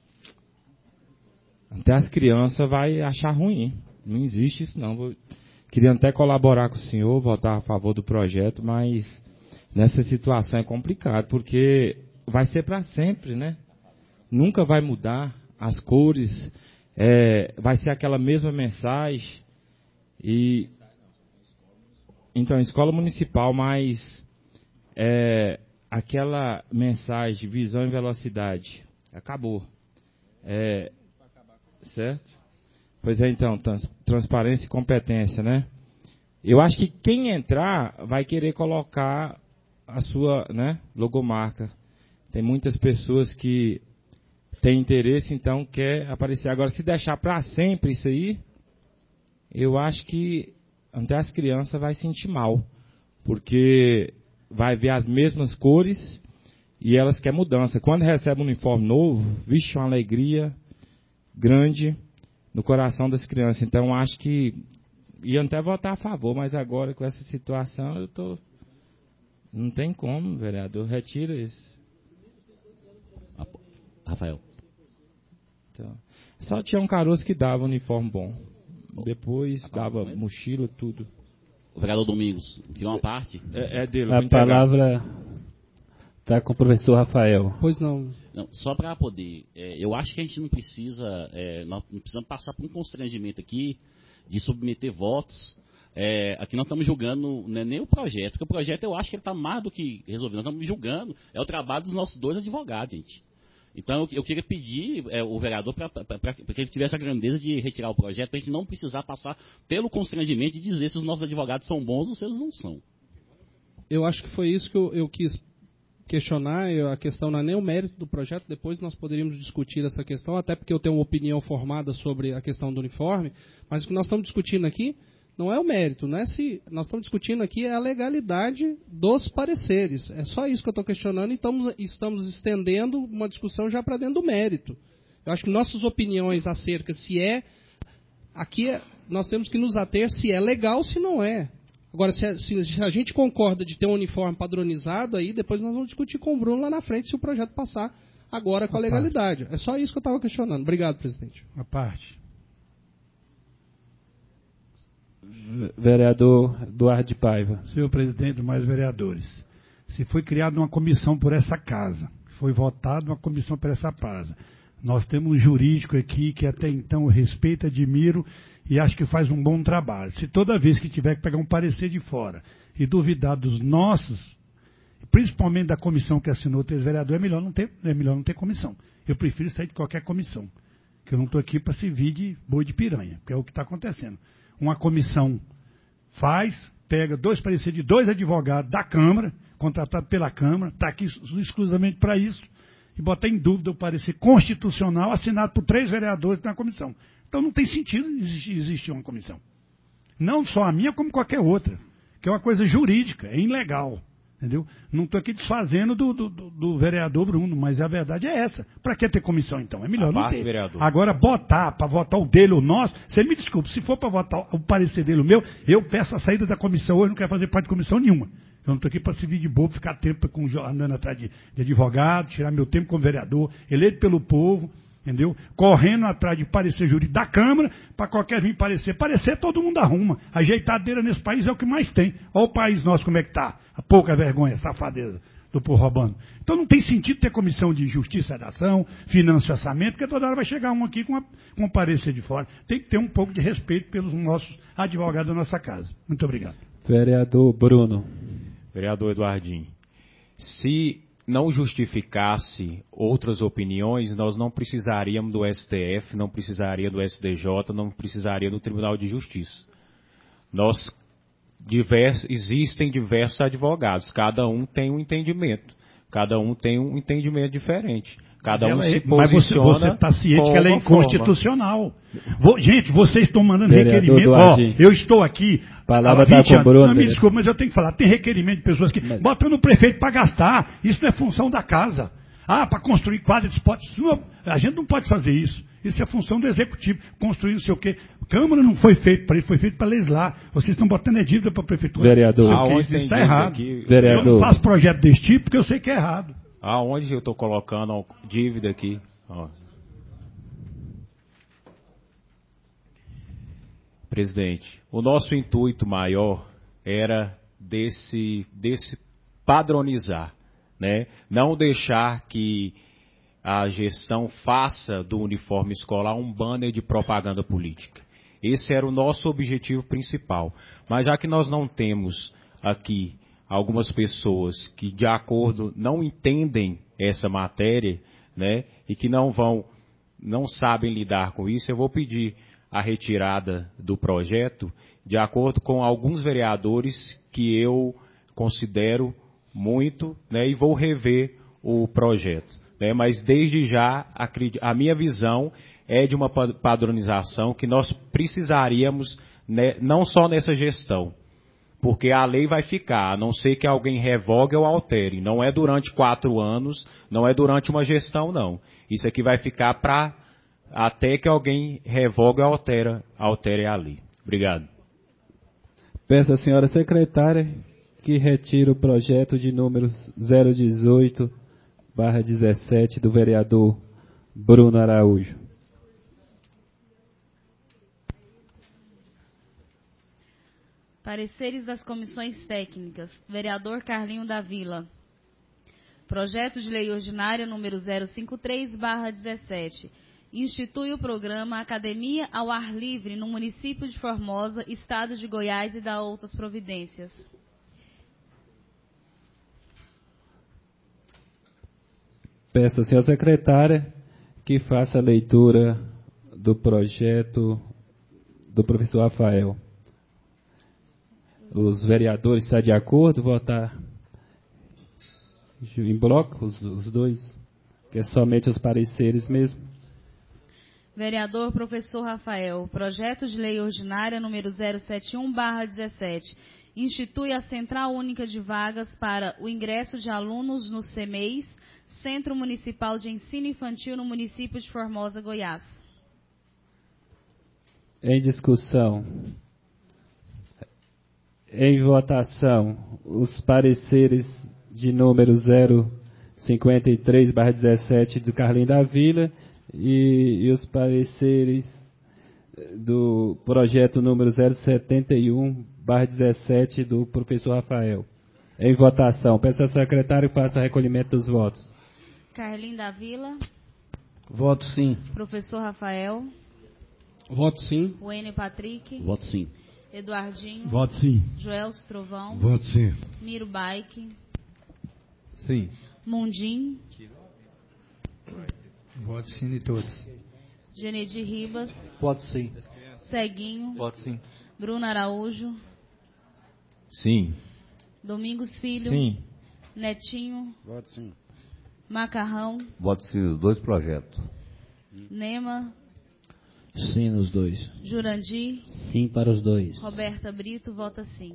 Até as crianças vão achar ruim. Não existe isso, não. Vou, queria até colaborar com o senhor, votar a favor do projeto, mas nessa situação é complicado, porque vai ser para sempre, né? Nunca vai mudar as cores, é, vai ser aquela mesma mensagem. E então, escola municipal, mas é, aquela mensagem, visão e velocidade, acabou. É, certo? Pois é, então, trans, transparência e competência, né? Eu acho que quem entrar vai querer colocar a sua, né, logomarca. Tem muitas pessoas que têm interesse, então quer aparecer. Agora, se deixar para sempre isso aí, eu acho que até as crianças vai sentir mal, porque vai ver as mesmas cores e elas querem mudança. Quando recebe um uniforme novo, vixe, uma alegria grande no coração das crianças. Então, acho que ia até votar a favor, mas agora com essa situação eu tô não tem como, vereador, retira isso. Rafael. Então, só tinha um caroço que dava uniforme bom. Depois dava mochila, tudo. O vereador Domingos, que uma parte? É, é dele. A palavra está com o professor Rafael. Pois não. Não, só para poder, é, eu acho que a gente não precisa, é, nós não precisamos passar por um constrangimento aqui de submeter votos. É, aqui nós estamos julgando, né, nem o projeto, porque o projeto eu acho que ele está mais do que resolvido. Nós estamos julgando, é o trabalho dos nossos dois advogados, gente. Então eu, eu queria pedir é, o vereador para que ele tivesse a grandeza de retirar o projeto, para a gente não precisar passar pelo constrangimento de dizer se os nossos advogados são bons ou se eles não são. Eu acho que foi isso que eu, eu quis questionar. A questão não é nem o mérito do projeto, depois nós poderíamos discutir essa questão, até porque eu tenho uma opinião formada sobre a questão do uniforme, mas o que nós estamos discutindo aqui não é o mérito, não é se nós estamos discutindo aqui é a legalidade dos pareceres. É só isso que eu estou questionando e estamos, estamos estendendo uma discussão já para dentro do mérito. Eu acho que nossas opiniões acerca se é... Aqui é, nós temos que nos ater se é legal ou se não é. Agora, se a, se a gente concorda de ter um uniforme padronizado, aí depois nós vamos discutir com o Bruno lá na frente se o projeto passar agora com a legalidade. É só isso que eu estava questionando. Obrigado, presidente. A parte. Vereador Eduardo de Paiva. Senhor presidente, mais vereadores, se foi criada uma comissão por essa casa, foi votada uma comissão por essa casa, nós temos um jurídico aqui que até então eu respeito, admiro e acho que faz um bom trabalho. Se toda vez que tiver que pegar um parecer de fora e duvidar dos nossos, principalmente da comissão que assinou três vereadores, é melhor não ter, é melhor não ter comissão. Eu prefiro sair de qualquer comissão, que eu não estou aqui para servir de boi de piranha, que é o que está acontecendo. Uma comissão faz, pega dois pareceres de dois advogados da Câmara, contratado pela Câmara, está aqui exclusivamente para isso, e botar em dúvida o parecer constitucional assinado por três vereadores na comissão. Então não tem sentido existir, existir uma comissão. Não só a minha, como qualquer outra, que é uma coisa jurídica, é ilegal. Entendeu? Não estou aqui desfazendo do, do, do vereador Bruno, mas a verdade é essa. Para que ter comissão, então? É melhor não ter. Vereador. Agora, botar para votar o dele ou o nosso, você me desculpe, se for para votar o parecer dele ou o meu, eu peço a saída da comissão hoje, não quero fazer parte de comissão nenhuma. Eu não estou aqui para servir de bobo, ficar tempo com, andando atrás de, de advogado, tirar meu tempo como vereador, eleito pelo povo, entendeu? Correndo atrás de parecer jurídico da Câmara, para qualquer vir parecer. Parecer todo mundo arruma. Ajeitadeira nesse país é o que mais tem. Olha o país nosso como é que está. A pouca vergonha, safadeza do povo roubando. Então não tem sentido ter comissão de justiça e redação, finanças e orçamento, porque toda hora vai chegar um aqui com, uma, com um parecer de fora. Tem que ter um pouco de respeito pelos nossos advogados da nossa casa. Muito obrigado. Vereador Bruno. Vereador Eduardinho, se não justificasse outras opiniões, nós não precisaríamos do S T F, não precisaria do S D J, não precisaria do Tribunal de Justiça. Nós, divers, existem diversos advogados, cada um tem um entendimento, cada um tem um entendimento diferente. Cada um se posiciona. Mas você está ciente que ela é inconstitucional. Vou, gente, vocês estão mandando Vereador requerimento. Ó, eu estou aqui. Palavra está com o Bruno. Não, me desculpa, mas eu tenho que falar. Tem requerimento de pessoas que mas... botam no prefeito para gastar. Isso não é função da casa. Ah, para construir quadra de esporte. Não, a gente não pode fazer isso. Isso é função do executivo. Construir não sei o quê. Câmara não foi feito para isso, foi feito para legislar. Vocês estão botando é dívida para a prefeitura. Vereador. Ah, isso está errado. Aqui, vereador. Eu não faço projeto desse tipo porque eu sei que é errado. Aonde eu estou colocando dívida aqui? Ó. Presidente, o nosso intuito maior era desse, desse padronizar, né? Não deixar que a gestão faça do uniforme escolar um banner de propaganda política. Esse era o nosso objetivo principal. Mas já que nós não temos aqui algumas pessoas que de acordo não entendem essa matéria, né, e que não vão, não sabem lidar com isso, eu vou pedir a retirada do projeto de acordo com alguns vereadores que eu considero muito, né, e vou rever o projeto, né, mas desde já a minha visão é de uma padronização que nós precisaríamos, né, não só nessa gestão, porque a lei vai ficar, a não ser que alguém revogue ou altere. Não é durante quatro anos, não é durante uma gestão, não. Isso aqui vai ficar para até que alguém revogue ou altere, altere a lei. Obrigado. Peço à senhora secretária que retire o projeto de número zero dezoito barra dezessete do vereador Bruno Araújo. Pareceres das comissões técnicas. Vereador Carlinho da Vila. Projeto de lei ordinária número zero cinquenta e três barra dezessete. Institui o programa Academia ao Ar Livre no município de Formosa, estado de Goiás e dá outras providências. Peço à senhora secretária que faça a leitura do projeto do professor Rafael. Os vereadores estão de acordo, votar em bloco, os, os dois, que é somente os pareceres mesmo. Vereador professor Rafael, projeto de lei ordinária número zero setenta e um barra dezessete, institui a Central Única de Vagas para o ingresso de alunos no C M E I S, Centro Municipal de Ensino Infantil no município de Formosa, Goiás. Em discussão. Em votação, os pareceres de número zero cinquenta e três barra dezessete do Carlinho da Vila e, e os pareceres do projeto número zero setenta e um barra dezessete do professor Rafael. Em votação, peço ao secretário que faça recolhimento dos votos. Carlinho da Vila. Voto sim. Professor Rafael. Voto sim. Wênio Patrick. Voto sim. Eduardinho. Voto sim. Joelso Trovão. Voto sim. Miro Bike. Sim. Mundim. Voto sim de todos. Genedi Ribas. Voto sim. Ceguinho. Voto sim. Bruno Araújo. Sim. Domingos Filho. Sim. Netinho. Voto sim. Macarrão. Voto sim nos dois projetos. Nema. Sim nos dois. Jurandir. Sim para os dois. Roberta Brito vota sim.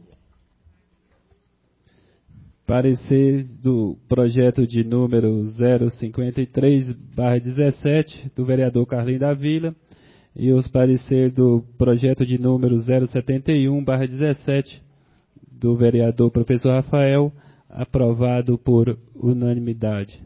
Parecer do projeto de número zero cinquenta e três barra dezessete do vereador Carlinho da Vila e os parecer do projeto de número zero setenta e um barra dezessete do vereador professor Rafael, aprovado por unanimidade.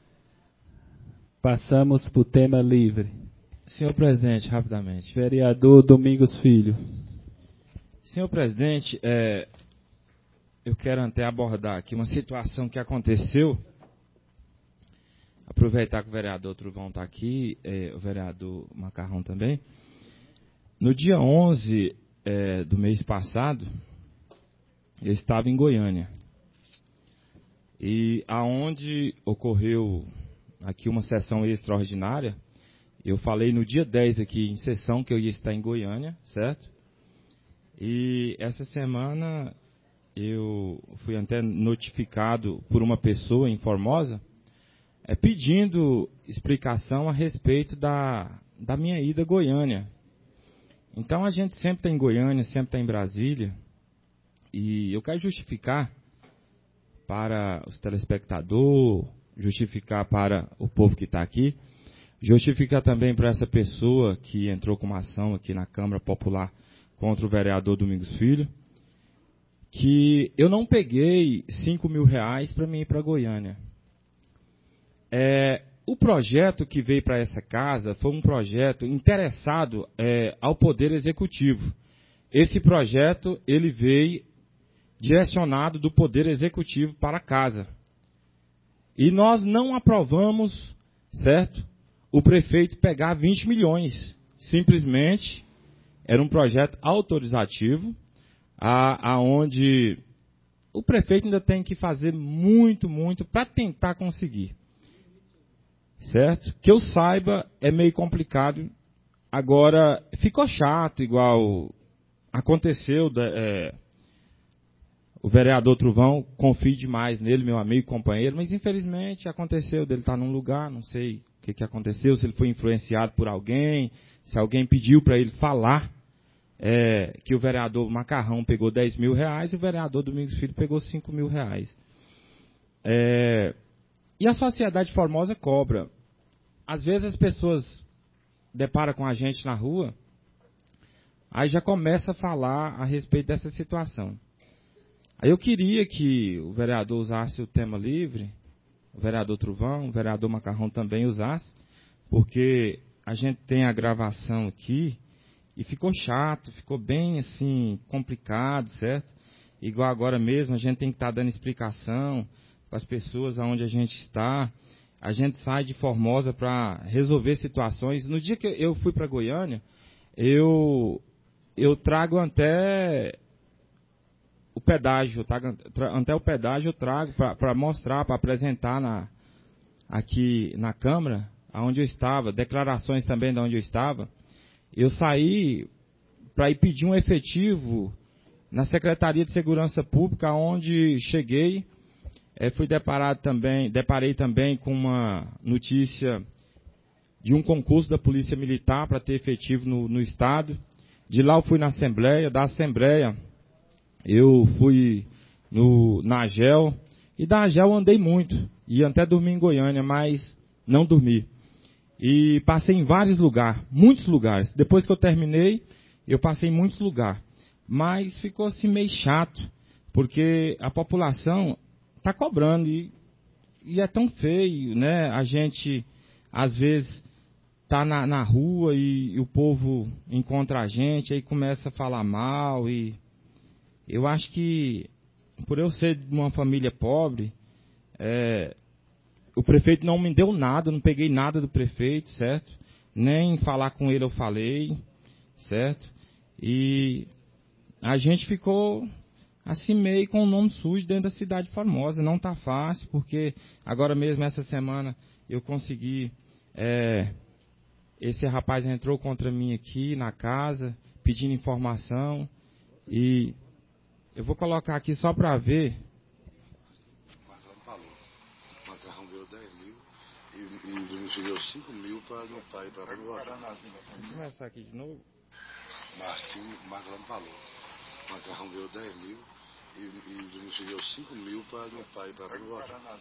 Passamos para o tema livre. Senhor presidente, rapidamente. Vereador Domingos Filho. Senhor presidente, é, eu quero até abordar aqui uma situação que aconteceu. Aproveitar que o vereador Truvão está aqui, é, o vereador Macarrão também. No dia onze é, do mês passado, eu estava em Goiânia. E aonde ocorreu aqui uma sessão extraordinária, eu falei no dia dez aqui em sessão que eu ia estar em Goiânia, certo? E essa semana eu fui até notificado por uma pessoa em Formosa, é, pedindo explicação a respeito da, da minha ida a Goiânia. Então a gente sempre está em Goiânia, sempre está em Brasília, e eu quero justificar para os telespectadores, justificar para o povo que está aqui, justificar também para essa pessoa que entrou com uma ação aqui na Câmara Popular contra o vereador Domingos Filho, que eu não peguei cinco mil reais para mim ir para Goiânia. É, o projeto que veio para essa casa foi um projeto interessado é, ao Poder Executivo. Esse projeto ele veio direcionado do Poder Executivo para a casa. E nós não aprovamos, certo? O prefeito pegar vinte milhões. Simplesmente era um projeto autorizativo, a, aonde o prefeito ainda tem que fazer muito, muito para tentar conseguir. Certo? Que eu saiba, é meio complicado. Agora, ficou chato, igual aconteceu, é, o vereador Truvão, confio demais nele, meu amigo e companheiro, mas infelizmente aconteceu dele estar num lugar, não sei o que, que aconteceu, se ele foi influenciado por alguém, se alguém pediu para ele falar é, que o vereador Macarrão pegou dez mil reais e o vereador Domingos Filho pegou cinco mil reais. É, e a sociedade Formosa cobra. Às vezes as pessoas deparam com a gente na rua, aí já começa a falar a respeito dessa situação. Aí eu queria que o vereador usasse o tema livre, o vereador Truvão, o vereador Macarrão também usasse, porque a gente tem a gravação aqui e ficou chato, ficou bem assim, complicado, certo? Igual agora mesmo, a gente tem que estar dando explicação para as pessoas aonde a gente está. A gente sai de Formosa para resolver situações. No dia que eu fui para Goiânia, eu, eu trago até o pedágio, trago, tra, até o pedágio eu trago para mostrar, para apresentar na, aqui na Câmara, onde eu estava, declarações também de onde eu estava. Eu saí para ir pedir um efetivo na Secretaria de Segurança Pública, onde cheguei, é, fui deparado também, deparei também com uma notícia de um concurso da Polícia Militar para ter efetivo no, no Estado. De lá eu fui na Assembleia, da Assembleia eu fui no, na AGEL, e da AGEL eu andei muito, ia até dormir em Goiânia, mas não dormi. E passei em vários lugares, muitos lugares. Depois que eu terminei, eu passei em muitos lugares. mas ficou assim meio chato, porque a população está cobrando e, e é tão feio, né? A gente, às vezes, está na, na rua e, e o povo encontra a gente, aí começa a falar mal. E eu acho que, por eu ser de uma família pobre, é, o prefeito não me deu nada, eu não peguei nada do prefeito, certo? Nem falar com ele eu falei, certo? E a gente ficou assim meio com o nome sujo dentro da cidade de Formosa. Não está fácil, porque agora mesmo, essa semana, eu consegui... É, esse rapaz entrou contra mim aqui na casa, pedindo informação. E eu vou colocar aqui só para ver. O Marcão falou. O Macarrão ganhou dez mil e, e o Vinícius ganhou cinco mil para meu pai para votar. Vamos começar aqui de novo. Marquinhos, o Marcão falou. O Macarrão ganhou dez mil e, e o Vinícius ganhou cinco mil para meu pai para votar.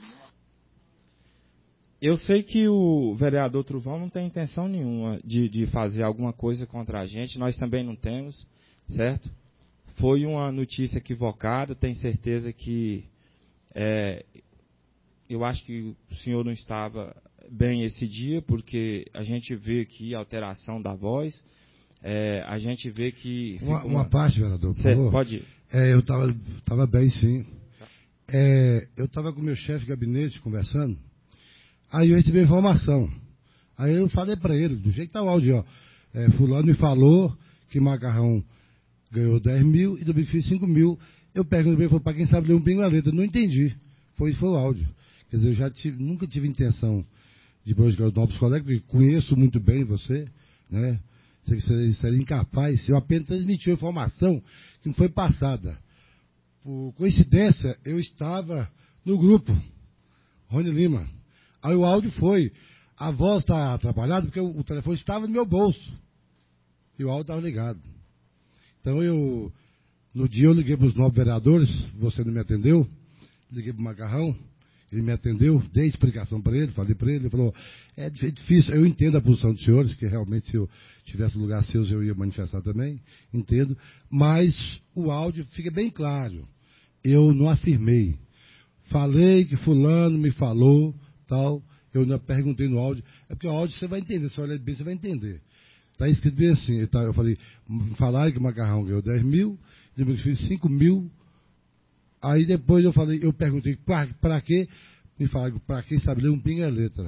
Eu sei que o vereador Truvão não tem intenção nenhuma de, de fazer alguma coisa contra a gente, nós também não temos, certo? Foi uma notícia equivocada, tenho certeza que é, eu acho que o senhor não estava bem esse dia, porque a gente vê aqui a alteração da voz, é, a gente vê que... Uma, uma... uma parte, vereador, por certo, favor. pode ir. É, eu estava tava bem, sim. É, eu estava com o meu chefe de gabinete conversando. Aí eu recebi a informação. Aí eu falei para ele, do jeito que tá o áudio, ó. É, fulano me falou que Macarrão ganhou dez mil e do benefício cinco mil. Eu perguntei para ele, para quem sabe ler um pingo a letra. Não entendi. Foi, foi o áudio. Quer dizer, eu já tive, nunca tive intenção de prejudicar os novos colegas, porque conheço muito bem você, né? Sei que seria, seria incapaz. Eu apenas transmiti a informação que me foi passada. Por coincidência, eu estava no grupo, Rony Lima. Aí o áudio foi, a voz está atrapalhada porque o, o telefone estava no meu bolso. E o áudio estava ligado. Então eu, no dia eu liguei para os nove vereadores, você não me atendeu, liguei para o Macarrão, ele me atendeu, dei explicação para ele, falei para ele, ele falou, é difícil, eu entendo a posição dos senhores, que realmente se eu tivesse lugar seus eu ia manifestar também, entendo, mas o áudio fica bem claro, eu não afirmei. Falei que fulano me falou, tal, eu ainda perguntei no áudio, é porque o áudio você vai entender, se olhar bem você vai entender. Está escrito bem assim, eu falei, falaram que o Macarrão ganhou dez mil, eu fiz cinco mil, aí depois eu falei, eu perguntei, para quê? Me falaram, para quem sabe ler um pingo é letra.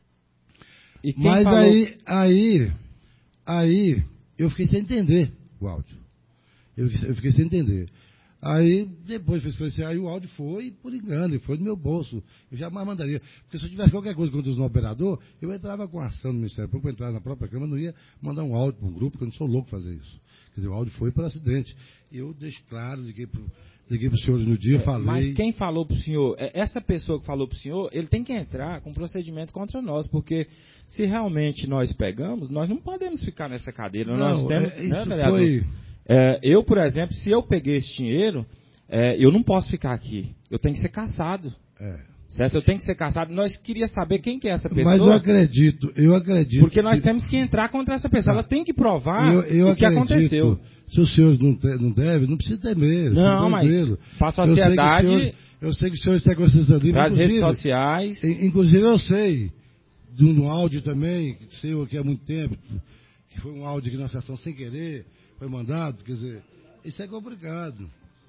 E quem Mas falou... aí, aí, aí, eu fiquei sem entender o áudio. Eu, eu fiquei sem entender. Aí, depois, assim, aí o áudio foi, por engano, foi no meu bolso. Eu jamais mandaria. Porque se eu tivesse qualquer coisa contra os operador, eu entrava com ação no Ministério Público, eu entrava na própria Câmara, não ia mandar um áudio para um grupo, porque eu não sou louco fazer isso. Quer dizer, o áudio foi por acidente. Eu deixo claro, liguei para liguei os senhores no dia, é, falei... Mas quem falou para o senhor, essa pessoa que falou para o senhor, ele tem que entrar com procedimento contra nós, porque se realmente nós pegamos, nós não podemos ficar nessa cadeira. Não, nós temos, é, isso né, vereador? foi... É, eu, por exemplo, se eu peguei esse dinheiro, é, eu não posso ficar aqui. Eu tenho que ser caçado. É. Certo? Eu tenho que ser caçado. Nós queríamos saber quem que é essa pessoa. Mas eu acredito, eu acredito. Porque nós se... temos que entrar contra essa pessoa. Ah, ela tem que provar eu, eu o que acredito, aconteceu. Se os senhores não, te, não devem, não precisa temer. Não, mas para a sociedade... Eu sei que os senhores têm consciência livre. Para as redes sociais. Inclusive eu sei, de um áudio também, sei aqui há muito tempo, que foi um áudio que na sessão sem querer foi mandado, quer dizer, isso é complicado.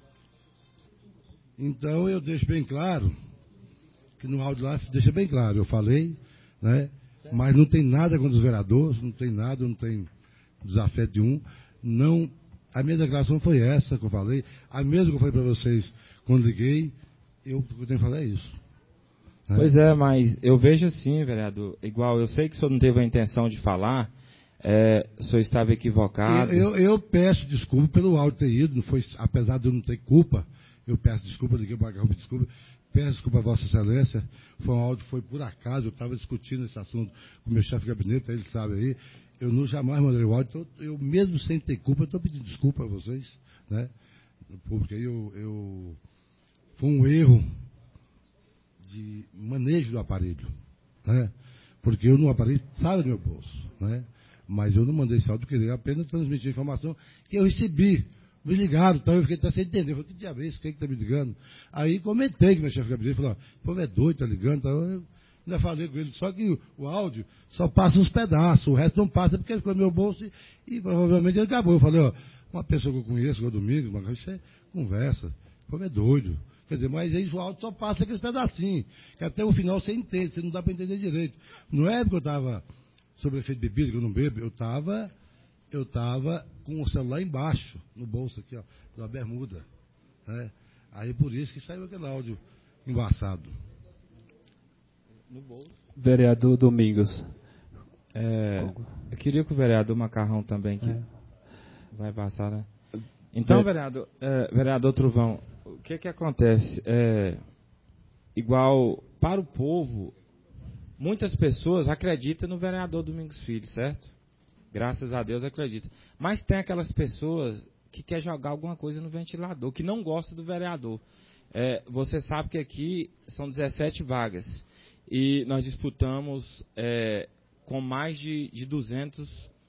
Então eu deixo bem claro, que no áudio lá deixa bem claro, eu falei, né? Mas não tem nada contra os vereadores, não tem nada, não tem desafeto de um. Não, a minha declaração foi essa que eu falei, a mesma que eu falei para vocês quando liguei, eu, o que eu tenho que falar é isso. Né? Pois é, mas eu vejo assim, vereador, igual eu sei que o senhor não teve a intenção de falar, é, o senhor estava equivocado. Eu, eu, eu peço desculpa pelo áudio ter ido, não foi, apesar de eu não ter culpa, eu peço desculpa, liguei para o desculpa, peço desculpa a Vossa Excelência, foi um áudio, foi por acaso, eu estava discutindo esse assunto com o meu chefe de gabinete, ele sabe aí, eu não jamais mandei o áudio, então, eu mesmo sem ter culpa, estou pedindo desculpa a vocês, né, no público aí, eu, eu, foi um erro de manejo do aparelho, né, porque eu no aparelho estava no meu bolso, né, mas eu não mandei esse áudio, queria apenas transmitir a informação que eu recebi me ligaram, então eu fiquei até sem entender. Eu falei, que diabo é isso? Quem que tá me ligando? Aí comentei que meu chefe de gabinete falou, o povo é doido, tá ligando, então eu ainda falei com ele, só que o, o áudio só passa uns pedaços, o resto não passa, porque ele ficou no meu bolso e, e provavelmente ele acabou. Eu falei, ó, uma pessoa que eu conheço, o Domingos, mas isso é conversa, o povo é doido. Quer dizer, mas aí o áudio só passa aqueles pedacinhos, que até o final você entende, você não dá para entender direito. Não é porque eu estava sobre efeito de bebida, que eu não bebo, eu estava eu tava com o celular embaixo, no bolso aqui, ó, da bermuda. Né? Aí por isso que saiu aquele áudio embaçado. No bolso. Vereador Domingos. É, eu queria que o vereador Macarrão também, que é. vai passar, né? Então, vereador, é, vereador Truvão, o que que acontece? É, igual, para o povo, muitas pessoas acreditam no vereador Domingos Filho, certo? Graças a Deus acreditam. Mas tem aquelas pessoas que querem jogar alguma coisa no ventilador, que não gostam do vereador. É, você sabe que aqui são dezessete vagas. E nós disputamos é, com mais de, de duzentos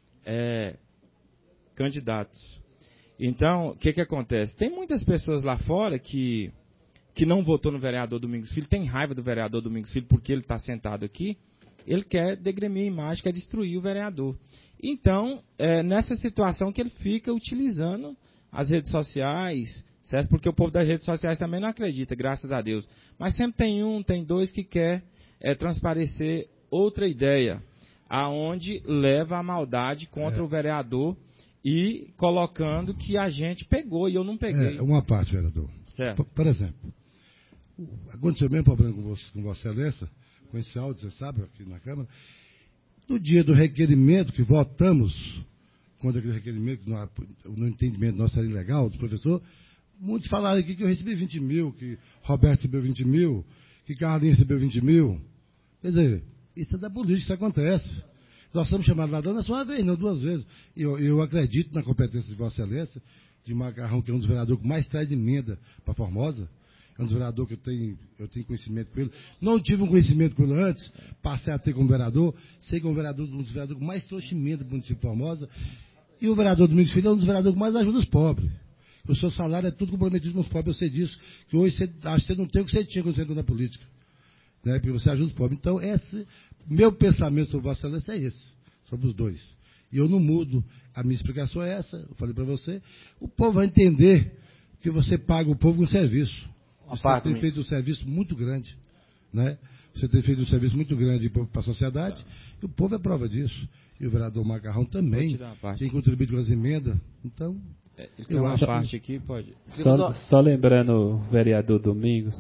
é, candidatos. Então, o que que acontece? Tem muitas pessoas lá fora que, que não votou no vereador Domingos Filho, tem raiva do vereador Domingos Filho porque ele está sentado aqui, ele quer degremer a imagem, quer destruir o vereador. Então, é nessa situação que ele fica utilizando as redes sociais, certo? Porque o povo das redes sociais também não acredita, graças a Deus. Mas sempre tem um, tem dois que quer é, transparecer outra ideia, aonde leva a maldade contra é. o vereador e colocando que a gente pegou e eu não peguei. É, uma parte, vereador. Certo. Por, por exemplo, aconteceu o mesmo problema com você, com Vossa Excelência, com esse áudio, você sabe, aqui na Câmara. No dia do requerimento, que votamos contra aquele requerimento, no, no entendimento nosso era ilegal, do professor, muitos falaram aqui que eu recebi vinte mil, que Roberto recebeu vinte mil, que Carlinhos recebeu vinte mil. Quer dizer, isso é da política, isso acontece. Nós somos chamados ladrão, não é só uma vez, não, duas vezes. Eu, eu acredito na competência de Vossa Excelência, de Macarrão, que é um dos vereadores que mais traz emenda para Formosa. É um dos vereadores que eu tenho, eu tenho conhecimento com ele. Não tive um conhecimento com ele antes, passei a ter como vereador. Sei que é um, vereador, um dos vereadores que mais trouxe emenda para o município de Formosa. E o vereador Domingos Filho é um dos vereadores que mais ajuda os pobres. O seu salário é tudo comprometido com os pobres, eu sei disso. Que hoje você, acho que você não tem o que você tinha quando você entrou na política. Né? Porque você ajuda os pobres. Então, esse, meu pensamento sobre Vossa Excelência é esse, sobre os dois. E eu não mudo. A minha explicação é essa, eu falei para você. O povo vai entender que você paga o povo com serviço. Você tem feito um serviço muito grande, né? Você tem feito um serviço muito grande para a sociedade, e o povo é prova disso. E o vereador Macarrão também tem contribuído com as emendas. Então, é, ele tem uma parte que... aqui, pode. Só, só lembrando o vereador Domingos,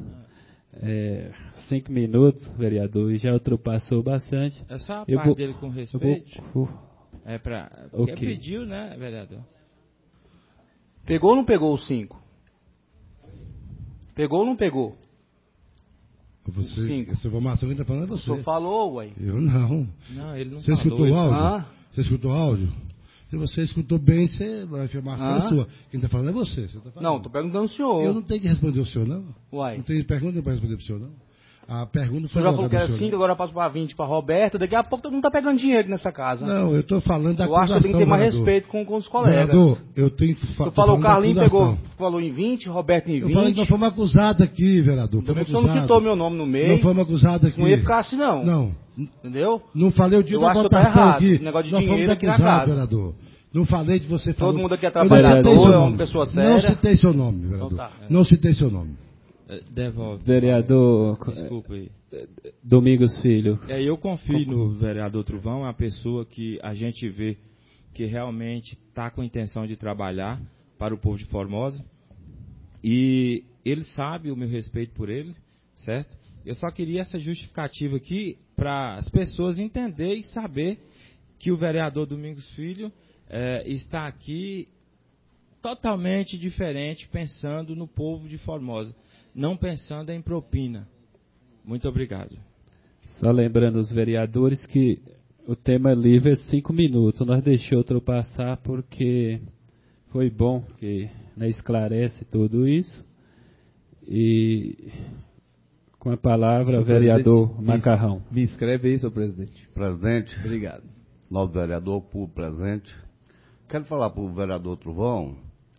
é, cinco minutos, vereador, e já ultrapassou bastante. É só a eu parte vou, dele com respeito. Vou, é para. Okay. pediu, né, vereador? Pegou ou não pegou os cinco? Pegou ou não pegou? Você, cinco. Essa informação que está falando é você. O senhor falou, ué. Eu não. Não, ele não você falou. Escutou o áudio? Ah. Você escutou o áudio? Se você escutou bem, você, a informação ah. é sua. Quem está falando é você. você tá falando. Não, estou perguntando ao senhor. Eu não tenho que responder o senhor, não. Uai. Não tenho pergunta para responder para o senhor, não. A pergunta foi. O senhor já falou que era cinco, agora passa para vinte para Roberto. Daqui a pouco todo mundo está pegando dinheiro nessa casa. Não, eu estou falando da eu acusação. Eu acho que tem que ter mais vereador. respeito com, com os colegas. Vereador, eu tenho que falar. Tu falou o Carlinhos pegou, falou em vinte, Roberto em vinte. Eu falei que nós fomos acusados aqui, vereador. Fomos acusados. Você não citou meu nome no meio. Não fomos acusados aqui. Não ia ficar assim, não. Não. Entendeu? Não falei o dia eu da votação tá aqui. Negócio de nós dinheiro fomos aqui acusados, na casa. vereador. Não falei de você falar. Todo mundo aqui é trabalhador, é uma pessoa séria. Não citei seu nome, vereador. Então tá. Não citei seu nome. Devolve. Vereador. Desculpa aí. Domingos Filho. É, eu confio no vereador Truvão, é uma pessoa que a gente vê que realmente está com a intenção de trabalhar para o povo de Formosa. E ele sabe o meu respeito por ele, certo? Eu só queria essa justificativa aqui para as pessoas entenderem e saber que o vereador Domingos Filho é, está aqui totalmente diferente, pensando no povo de Formosa, não pensando em propina. Muito obrigado. Só lembrando os vereadores que o tema livre é cinco minutos. Nós deixamos ultrapassar porque foi bom que né, esclarece tudo isso. E com a palavra, senhor vereador Macarrão. Me, me inscreve aí, senhor presidente. Presidente. Obrigado. Novo vereador, público presente. Quero falar para o vereador Truvão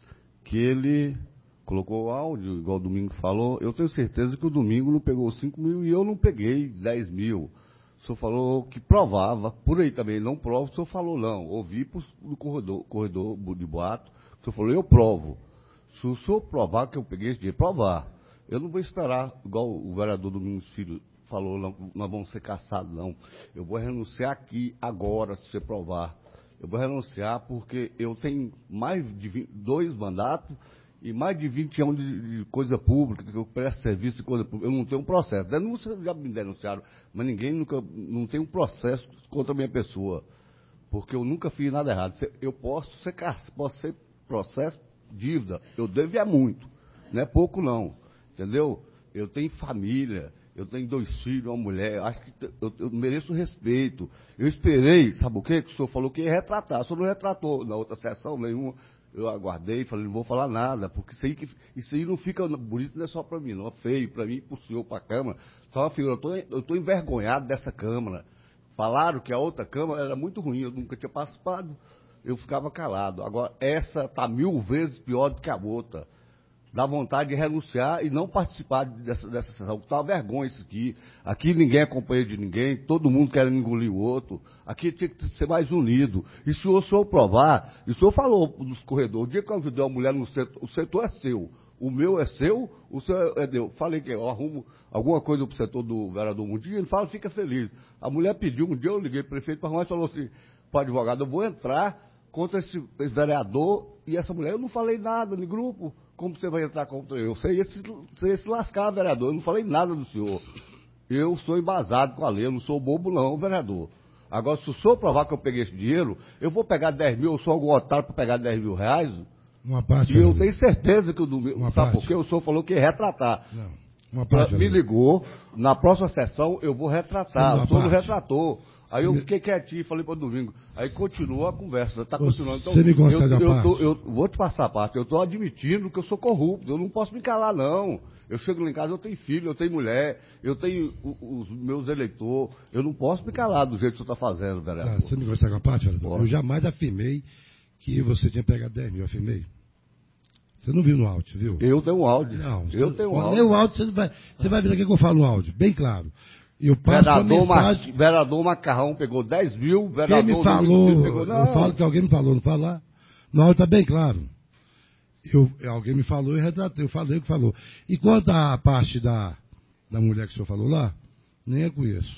que ele colocou o áudio, igual o Domingo falou. Eu tenho certeza que o Domingo não pegou cinco mil e eu não peguei dez mil. O senhor falou que provava, por aí também, não provo, o senhor falou não. Ouvi no corredor, corredor de boato, o senhor falou, eu provo. Se o senhor provar que eu peguei esse dinheiro, provar. Eu não vou esperar, igual o vereador Domingos Filho falou, não, nós vamos ser caçados, não. Eu vou renunciar aqui, agora, se você provar. Eu vou renunciar porque eu tenho mais de vinte, dois mandatos e mais de vinte anos de, de coisa pública, que eu presto serviço de coisa pública. Eu não tenho um processo. Denúncia já me denunciaram, mas ninguém nunca, não tem um processo contra a minha pessoa. Porque eu nunca fiz nada errado. Eu posso ser, posso ser processo, dívida. Eu devo é muito. Não é pouco, não. Entendeu? Eu tenho família. Eu tenho dois filhos, uma mulher, acho que eu, eu mereço respeito. Eu esperei, sabe o quê? Que o senhor falou que ia retratar. O senhor não retratou na outra sessão nenhuma. Eu aguardei, falei, não vou falar nada, porque isso aí, que, isso aí não fica bonito, não é só para mim, não. É feio para mim, para o senhor, para a Câmara. Só uma figura, eu estou envergonhado dessa Câmara. Falaram que a outra Câmara era muito ruim, eu nunca tinha participado, eu ficava calado. Agora, essa está mil vezes pior do que a outra. Dá vontade de renunciar e não participar dessa, dessa sessão. Está uma vergonha isso aqui. Aqui ninguém é companheiro de ninguém, todo mundo quer engolir o outro. Aqui tinha que ser mais unido. E se o senhor provar, e o senhor falou nos corredores, o dia que eu ajudei uma mulher no setor, o setor é seu, o meu é seu, o seu é meu. Falei que eu arrumo alguma coisa para o setor do vereador Mundinho, ele fala, fica feliz. A mulher pediu, um dia eu liguei para o prefeito para arrumar e falou assim, para o advogado, eu vou entrar contra esse, esse vereador e essa mulher. Eu não falei nada no grupo. Como você vai entrar contra eu? Você ia, se, você ia se lascar, vereador. Eu não falei nada do senhor. Eu sou embasado com a lei, eu não sou bobo não, vereador. Agora, se o senhor provar que eu peguei esse dinheiro, eu vou pegar dez mil, eu sou algum otário para pegar dez mil reais? Uma parte. E eu tenho certeza que o domingo, uma sabe parte. por quê? O senhor falou que ia retratar. Não, uma parte. Me ligou, na próxima sessão eu vou retratar. O senhor não retratou. Aí eu fiquei quietinho e falei para o Domingo. Aí continua a conversa, está continuando. Então, você me concede eu, a eu, parte? tô, eu vou te passar a parte. Eu estou admitindo que eu sou corrupto. Eu não posso me calar, não. Eu chego lá em casa, eu tenho filho, eu tenho mulher, eu tenho os meus eleitores. Eu não posso me calar do jeito que o senhor está fazendo, vereador. Ah, você me concede a parte, vereador? Eu jamais afirmei que você tinha pegado dez mil. Eu afirmei. Você não viu no áudio, viu? Eu tenho um áudio. Não, eu você, tenho um áudio. áudio. O áudio, você vai, você vai ver aqui que eu falo no áudio, bem claro. Eu passo vereador, a mensagem... Ma... vereador Macarrão pegou dez mil, vereador... Quem me falou, pegou... eu falo que alguém me falou, não falar? No áudio está bem claro. Eu, alguém me falou e retratei, eu falei o que falou. E quanto à parte da, da mulher que o senhor falou lá, nem eu conheço.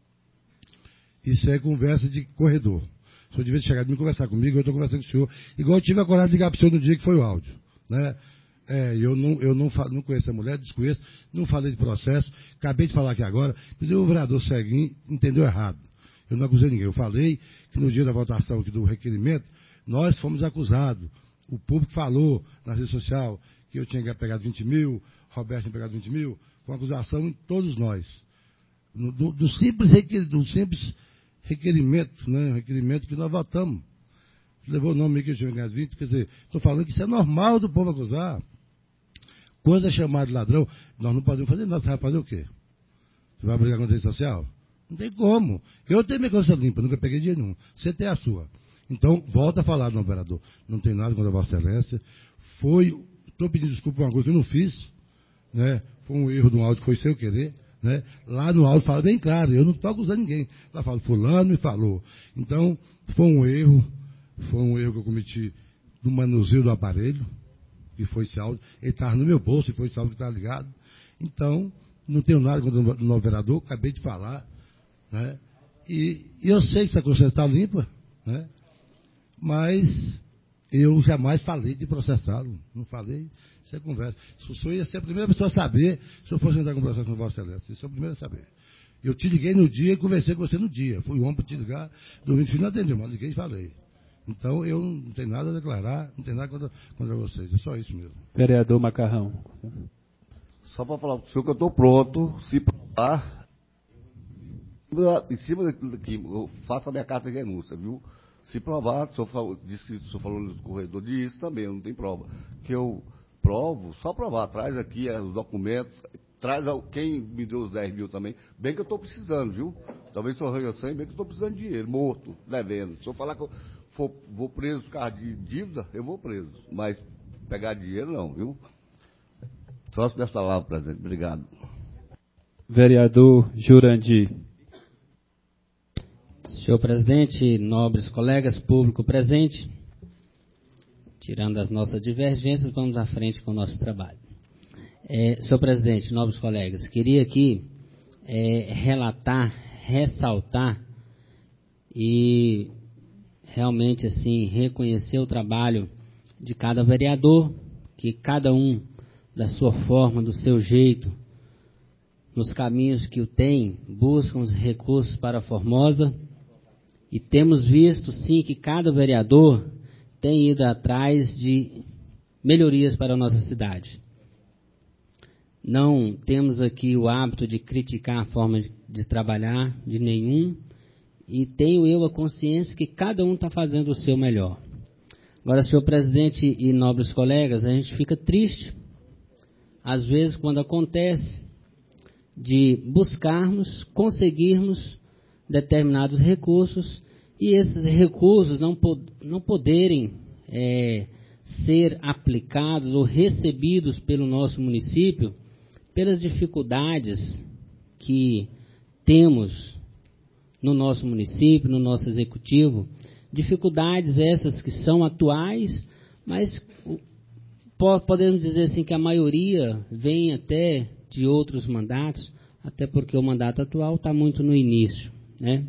Isso é conversa de corredor. O senhor devia chegar de me conversar comigo, eu estou conversando com o senhor, igual eu tive a coragem de ligar para o senhor no dia que foi o áudio, né? É, eu não, eu não, não conheço a mulher, desconheço, não falei de processo, acabei de falar aqui agora, mas o vereador Seguinho entendeu errado. Eu não acusei ninguém. Eu falei que no dia da votação aqui do requerimento, nós fomos acusados. O público falou na rede social que eu tinha pegado vinte mil, Roberto tinha pegado vinte mil, foi uma acusação em todos nós. No, do, do, simples requer, do simples requerimento, né, requerimento que nós votamos. Levou o nome que eu tinha ganhado vinte, quer dizer, estou falando que isso é normal do povo acusar. Coisa chamada de ladrão, nós não podemos fazer nada. Você vai fazer o quê? Você vai brigar com a rede social? Não tem como. Eu tenho minha consciência limpa, nunca peguei dinheiro nenhum. Você tem a sua. Então, volta a falar, não, vereador. Não tem nada contra a Vossa Excelência. Foi, estou pedindo desculpa por uma coisa que eu não fiz, né? Foi um erro do áudio que foi sem eu querer, né? Lá no áudio fala bem claro, eu não estou acusando ninguém. Lá fala, fulano me falou. Então, foi um erro, foi um erro que eu cometi do manuseio do aparelho, que foi esse áudio. Ele estava no meu bolso e foi esse áudio que estava ligado. Então, não tenho nada contra o novo vereador, acabei de falar, né? E, e eu sei que essa consciência está limpa, né? Mas eu jamais falei de processá-lo. Não falei, isso é conversa. O senhor ia ser a primeira pessoa a saber se eu fosse entrar com processo no Vossa Excelência. Isso é o primeiro a saber. Eu te liguei no dia e conversei com você no dia. Fui homem para te ligar, domingo filho não atendeu, mas liguei e falei. Então, eu não tenho nada a declarar, não tenho nada contra, contra vocês. É só isso mesmo. Vereador Macarrão. Só para falar para o senhor que eu estou pronto, se provar, em cima daqui, eu faço a minha carta de renúncia, viu? Se provar, o senhor falou, disse que o senhor falou no corredor, disso também, eu não tenho prova. Que eu provo, só provar, traz aqui os documentos, traz quem me deu os dez mil também, bem que eu estou precisando, viu? Talvez o senhor arranja cem, bem que eu estou precisando de dinheiro, morto, devendo. Se eu falar que eu for, vou preso por causa de dívida, eu vou preso. Mas pegar dinheiro não, viu? Só as minhas palavras, presidente. Obrigado. Vereador Jurandir. Senhor presidente, nobres colegas, público presente, tirando as nossas divergências, vamos à frente com o nosso trabalho. É, senhor presidente, nobres colegas, queria aqui é, relatar, ressaltar e realmente assim reconhecer o trabalho de cada vereador, que cada um da sua forma, do seu jeito, nos caminhos que o tem, buscam os recursos para a Formosa, e temos visto sim que cada vereador tem ido atrás de melhorias para a nossa cidade. Não temos aqui o hábito de criticar a forma de, de trabalhar de nenhum, e tenho eu a consciência que cada um está fazendo o seu melhor. Agora, senhor presidente e nobres colegas, a gente fica triste, às vezes, quando acontece de buscarmos, conseguirmos determinados recursos e esses recursos não, não poderem é, ser aplicados ou recebidos pelo nosso município pelas dificuldades que temos no nosso município, no nosso executivo, dificuldades essas que são atuais, mas podemos dizer assim que a maioria vem até de outros mandatos, até porque o mandato atual está muito no início, né?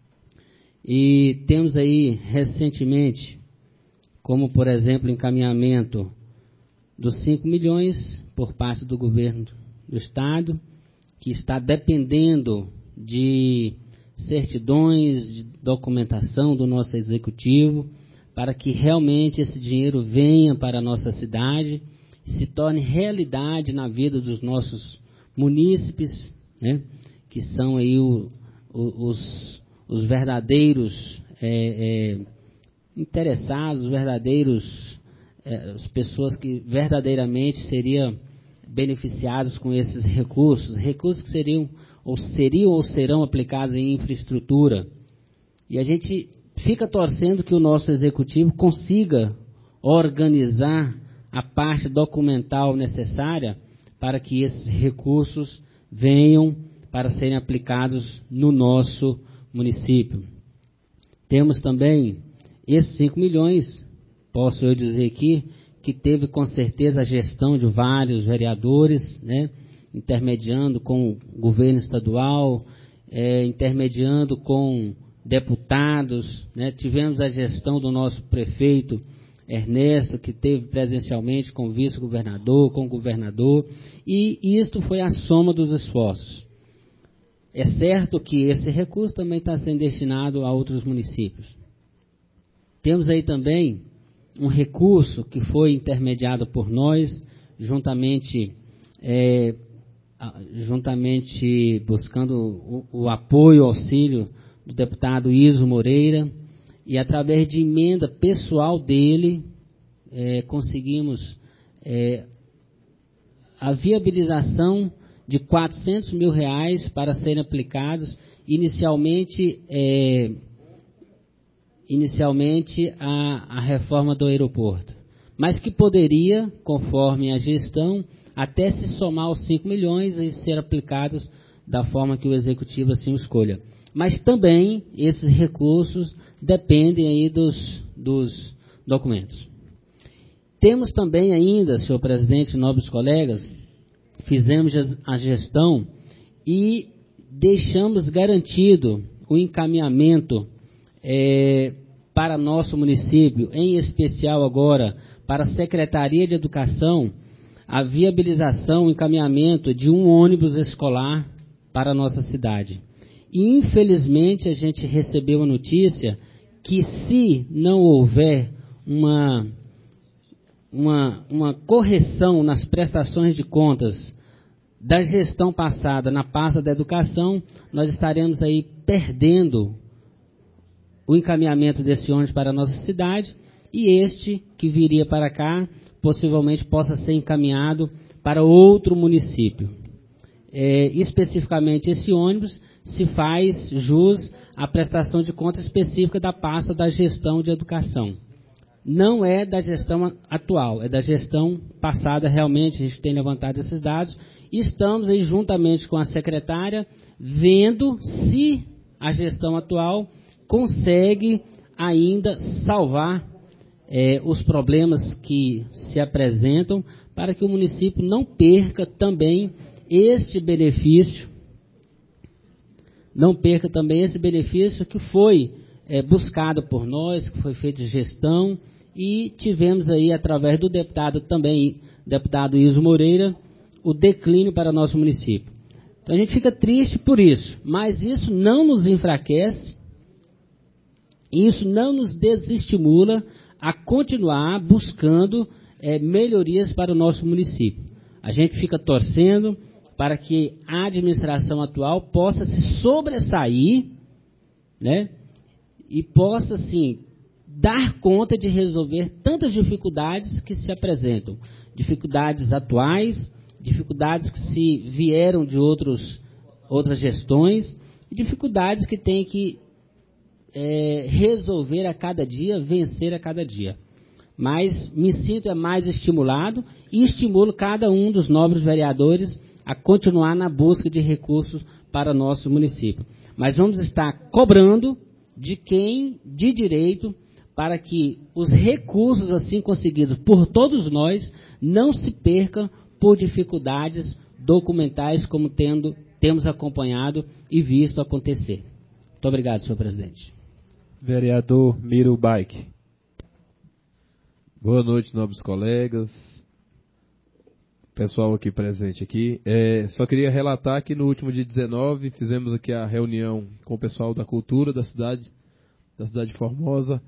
E temos aí recentemente, como por exemplo, encaminhamento dos cinco milhões por parte do governo do estado, que está dependendo de certidões, de documentação do nosso executivo, para que realmente esse dinheiro venha para a nossa cidade e se torne realidade na vida dos nossos munícipes, né, que são aí o, o, os, os verdadeiros é, é, interessados, os verdadeiros, é, as pessoas que verdadeiramente seriam beneficiados com esses recursos, recursos que seriam ou seriam ou serão aplicados em infraestrutura. E a gente fica torcendo que o nosso executivo consiga organizar a parte documental necessária para que esses recursos venham para serem aplicados no nosso município. Temos também esses cinco milhões, posso eu dizer aqui, que teve com certeza a gestão de vários vereadores, né, intermediando com o governo estadual, é, intermediando com deputados, né, tivemos a gestão do nosso prefeito Ernesto, que teve presencialmente com o vice-governador, com o governador, e isto foi a soma dos esforços. É certo que esse recurso também está sendo destinado a outros municípios. Temos aí também um recurso que foi intermediado por nós, juntamente, é, juntamente buscando o, o apoio, o auxílio do deputado Iso Moreira, e através de emenda pessoal dele, é, conseguimos é, a viabilização de quatrocentos mil reais para serem aplicados inicialmente, é, inicialmente a, a reforma do aeroporto, mas que poderia, conforme a gestão, até se somar aos cinco milhões e ser aplicados da forma que o executivo assim escolha. Mas também esses recursos dependem aí dos, dos documentos. Temos também ainda, senhor presidente, nobres colegas, fizemos a gestão e deixamos garantido o encaminhamento é, para nosso município, em especial agora para a Secretaria de Educação, a viabilização, o encaminhamento de um ônibus escolar para a nossa cidade. E, infelizmente, a gente recebeu a notícia que, se não houver uma, uma, uma correção nas prestações de contas da gestão passada na pasta da educação, nós estaremos aí perdendo o encaminhamento desse ônibus para a nossa cidade, e este que viria para cá possivelmente possa ser encaminhado para outro município. É, especificamente esse ônibus se faz jus à prestação de conta específica da pasta da gestão de educação. não é da gestão atual, é da gestão passada. Realmente a gente tem levantado esses dados e estamos aí juntamente com a secretária vendo se a gestão atual consegue ainda salvar é, os problemas que se apresentam para que o município não perca também este benefício, não perca também esse benefício que foi é, buscado por nós, que foi feito de gestão, e tivemos aí, através do deputado também, deputado Iso Moreira, o declínio para nosso município. Então a gente fica triste por isso, mas isso não nos enfraquece, isso não nos desestimula a continuar buscando é, melhorias para o nosso município. A gente fica torcendo para que a administração atual possa se sobressair, né, e possa, sim, dar conta de resolver tantas dificuldades que se apresentam. Dificuldades atuais, dificuldades que se vieram de outros, outras gestões, e dificuldades que tem que é, resolver a cada dia, vencer a cada dia. Mas me sinto é mais estimulado e estimulo cada um dos nobres vereadores a continuar na busca de recursos para nosso município. Mas vamos estar cobrando de quem de direito para que os recursos assim conseguidos por todos nós não se percam por dificuldades documentais como tendo, temos acompanhado e visto acontecer. Muito obrigado, senhor presidente. Vereador Miro Bike. Boa noite, nobres colegas, pessoal aqui presente aqui. É, só queria relatar que no último dia dezenove fizemos aqui a reunião com o pessoal da cultura da cidade, da cidade de Formosa,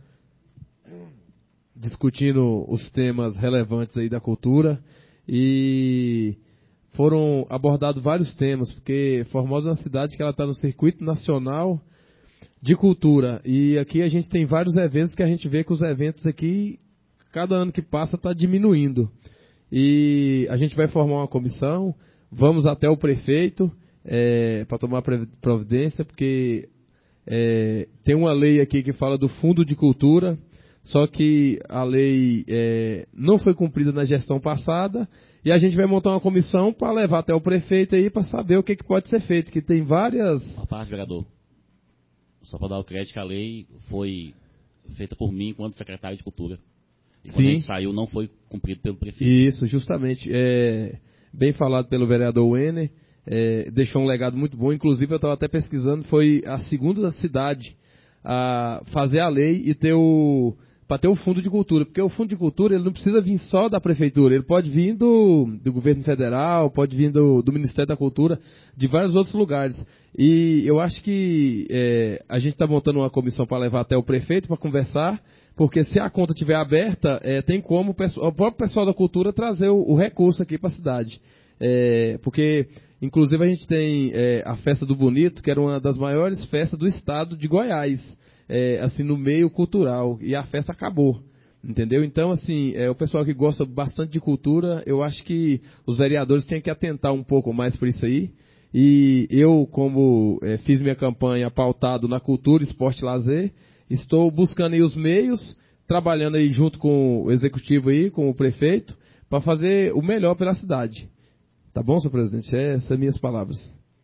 discutindo os temas relevantes aí da cultura, e foram abordados vários temas, porque Formosa é uma cidade que ela está no circuito nacional de cultura, e aqui a gente tem vários eventos que a gente vê que os eventos aqui, cada ano que passa, está diminuindo. E a gente vai formar uma comissão, vamos até o prefeito é, para tomar providência, porque é, tem uma lei aqui que fala do Fundo de Cultura, só que a lei é, não foi cumprida na gestão passada, e a gente vai montar uma comissão para levar até o prefeito aí para saber o que, que pode ser feito, que tem várias... Uma parte, vereador. Só para dar o crédito que a lei foi feita por mim enquanto secretário de Cultura. E quando Sim. a gente saiu, não foi cumprido pelo prefeito. Isso, justamente. É, bem falado pelo vereador Wenner, é, deixou um legado muito bom. Inclusive, eu estava até pesquisando, foi a segunda cidade a fazer a lei e ter o... para ter o fundo de cultura, porque o fundo de cultura ele não precisa vir só da prefeitura, ele pode vir do, do governo federal, pode vir do, do Ministério da Cultura, de vários outros lugares. E eu acho que é, a gente está montando uma comissão para levar até o prefeito para conversar, porque se a conta estiver aberta, é, tem como o, pessoal, o próprio pessoal da cultura trazer o, o recurso aqui para a cidade. É, porque, inclusive, a gente tem é, a Festa do Bonito, que era uma das maiores festas do estado de Goiás. É, assim, no meio cultural, e a festa acabou, entendeu? Então, assim, é, o pessoal que gosta bastante de cultura, eu acho que os vereadores têm que atentar um pouco mais por isso aí, e eu, como é, fiz minha campanha pautado na cultura, esporte e lazer, estou buscando aí os meios, trabalhando aí junto com o executivo aí, com o prefeito, para fazer o melhor pela cidade. Tá bom, senhor presidente? Essas são minhas palavras.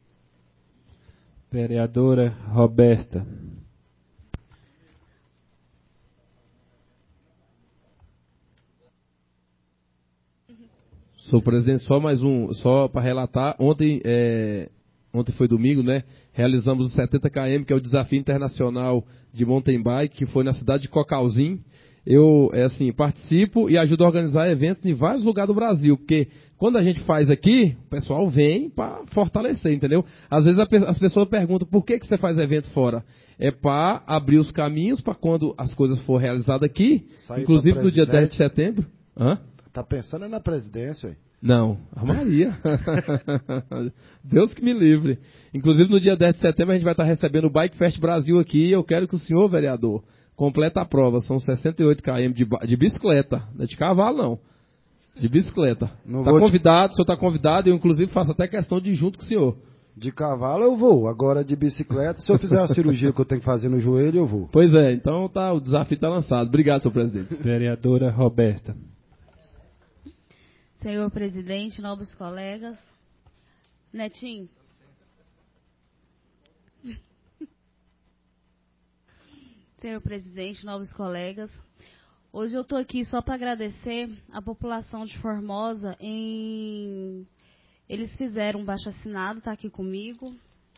Vereadora Roberta. Sou presidente, só mais um, só para relatar, ontem, é, ontem foi domingo, né, realizamos o setenta quilômetros, que é o desafio internacional de mountain bike, que foi na cidade de Cocalzinho. Eu, é assim, participo e ajudo a organizar eventos em vários lugares do Brasil, porque quando a gente faz aqui, o pessoal vem para fortalecer, entendeu? Às vezes a, as pessoas perguntam, por que, que você faz evento fora? É para abrir os caminhos para quando as coisas for realizadas aqui, Sair inclusive no dia dez de setembro. Hã? Tá pensando na presidência, ué? Não, a Maria. Deus que me livre. Inclusive no dia dez de setembro a gente vai estar recebendo o Bike Fest Brasil aqui, e eu quero que o senhor, vereador, complete a prova. São sessenta e oito quilômetros de, de bicicleta, não é de cavalo não, de bicicleta. Está convidado, te... o senhor está convidado, eu inclusive faço até questão de ir junto com o senhor. De cavalo eu vou, agora de bicicleta, se eu fizer a cirurgia que eu tenho que fazer no joelho, eu vou. Pois é, então tá, o desafio está lançado. Obrigado, senhor presidente. Vereadora Roberta. Senhor presidente, nobres colegas. Netinho. Senhor presidente, nobres colegas. Hoje eu estou aqui só para agradecer a população de Formosa em... Eles fizeram um baixo-assinado, está aqui comigo.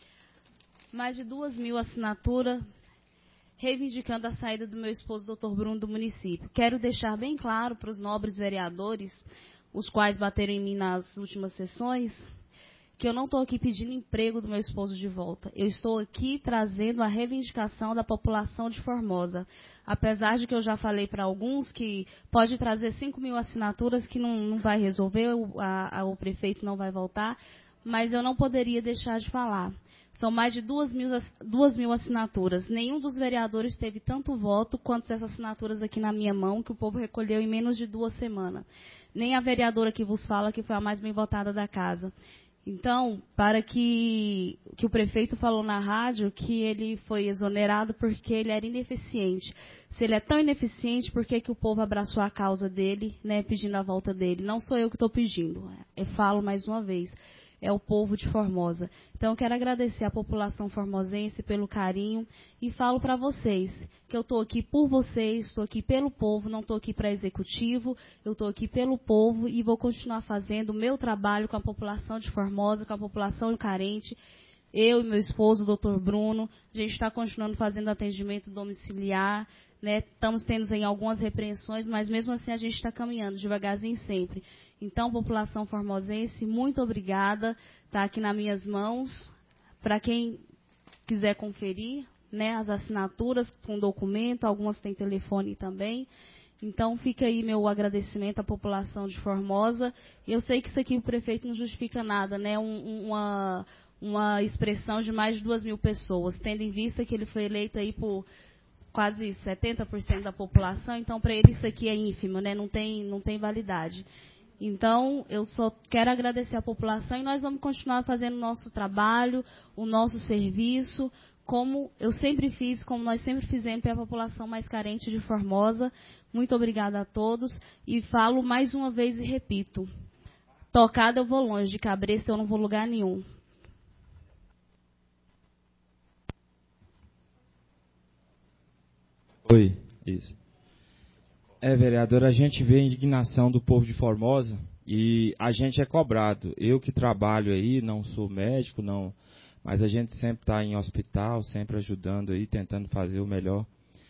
Mais de duas mil assinaturas reivindicando a saída do meu esposo, doutor Bruno, do município. Quero deixar bem claro para os nobres vereadores, os quais bateram em mim nas últimas sessões, que eu não estou aqui pedindo emprego do meu esposo de volta. Eu estou aqui trazendo a reivindicação da população de Formosa. Apesar de que eu já falei para alguns que pode trazer cinco mil assinaturas que não, não vai resolver, o, a, a, o prefeito não vai voltar, mas eu não poderia deixar de falar. São mais de duas mil, duas mil assinaturas. Nenhum dos vereadores teve tanto voto quanto essas assinaturas aqui na minha mão, que o povo recolheu em menos de duas semanas. Nem a vereadora que vos fala, que foi a mais bem votada da casa. Então, para que, que o prefeito falou na rádio que ele foi exonerado porque ele era ineficiente. Se ele é tão ineficiente, por que, que o povo abraçou a causa dele, né, pedindo a volta dele? Não sou eu que estou pedindo, eu falo mais uma vez. É o povo de Formosa. Então, eu quero agradecer à população formosense pelo carinho e falo para vocês que eu estou aqui por vocês, estou aqui pelo povo, não estou aqui para executivo, eu estou aqui pelo povo e vou continuar fazendo o meu trabalho com a população de Formosa, com a população carente. Eu e meu esposo, o doutor Bruno, a gente está continuando fazendo atendimento domiciliar, né? Estamos tendo em algumas repreensões, mas mesmo assim a gente está caminhando devagarzinho sempre. Então, população formosense, muito obrigada. Está aqui nas minhas mãos. Para quem quiser conferir, né, as assinaturas com documento, algumas têm telefone também. Então, fica aí meu agradecimento à população de Formosa. Eu sei que isso aqui o prefeito não justifica nada, né? Um, uma, uma expressão de mais de duas mil pessoas, tendo em vista que ele foi eleito aí por quase setenta por cento da população, então para ele isso aqui é ínfimo, né? Não tem, não tem validade. Então, eu só quero agradecer à população e nós vamos continuar fazendo o nosso trabalho, o nosso serviço, como eu sempre fiz, como nós sempre fizemos para a população mais carente de Formosa. Muito obrigada a todos e falo mais uma vez e repito, tocada eu vou longe, de cabresto eu não vou lugar nenhum. Oi, isso. É, vereador, a gente vê a indignação do povo de Formosa e a gente é cobrado. Eu que trabalho aí, não sou médico, não, mas a gente sempre está em hospital, sempre ajudando aí, tentando fazer o melhor.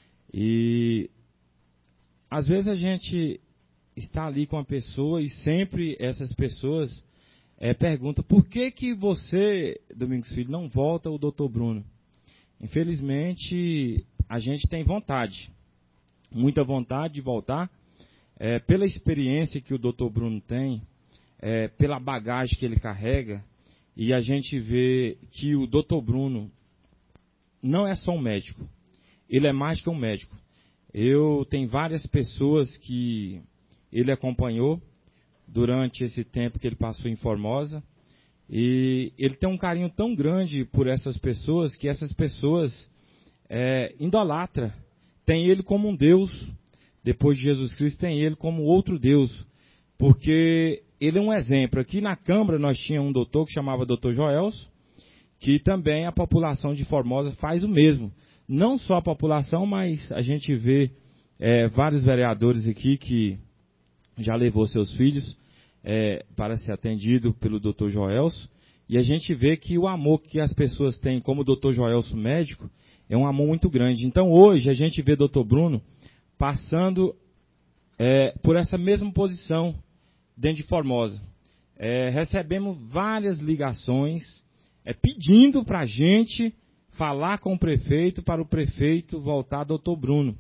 E às vezes a gente está ali com a pessoa e sempre essas pessoas é, perguntam por que que você, Domingos Filho, não volta o doutor Bruno? Infelizmente, a gente tem vontade, muita vontade de voltar, é, pela experiência que o doutor Bruno tem, é, pela bagagem que ele carrega, e a gente vê que o doutor Bruno não é só um médico, ele é mais que um médico. Eu tenho várias pessoas que ele acompanhou durante esse tempo que ele passou em Formosa, e ele tem um carinho tão grande por essas pessoas, que essas pessoas é, idolatra, tem ele como um Deus, depois de Jesus Cristo tem ele como outro Deus, porque ele é um exemplo. Aqui na Câmara nós tínhamos um doutor que chamava doutor Joelso, que também a população de Formosa faz o mesmo. Não só a população, mas a gente vê é, vários vereadores aqui que já levou seus filhos é, para ser atendido pelo doutor Joelso, e a gente vê que o amor que as pessoas têm como o doutor Joelso médico é um amor muito grande. Então hoje a gente vê doutor Bruno passando é, por essa mesma posição dentro de Formosa. É, recebemos várias ligações é, pedindo para a gente falar com o prefeito, para o prefeito voltar doutor Bruno.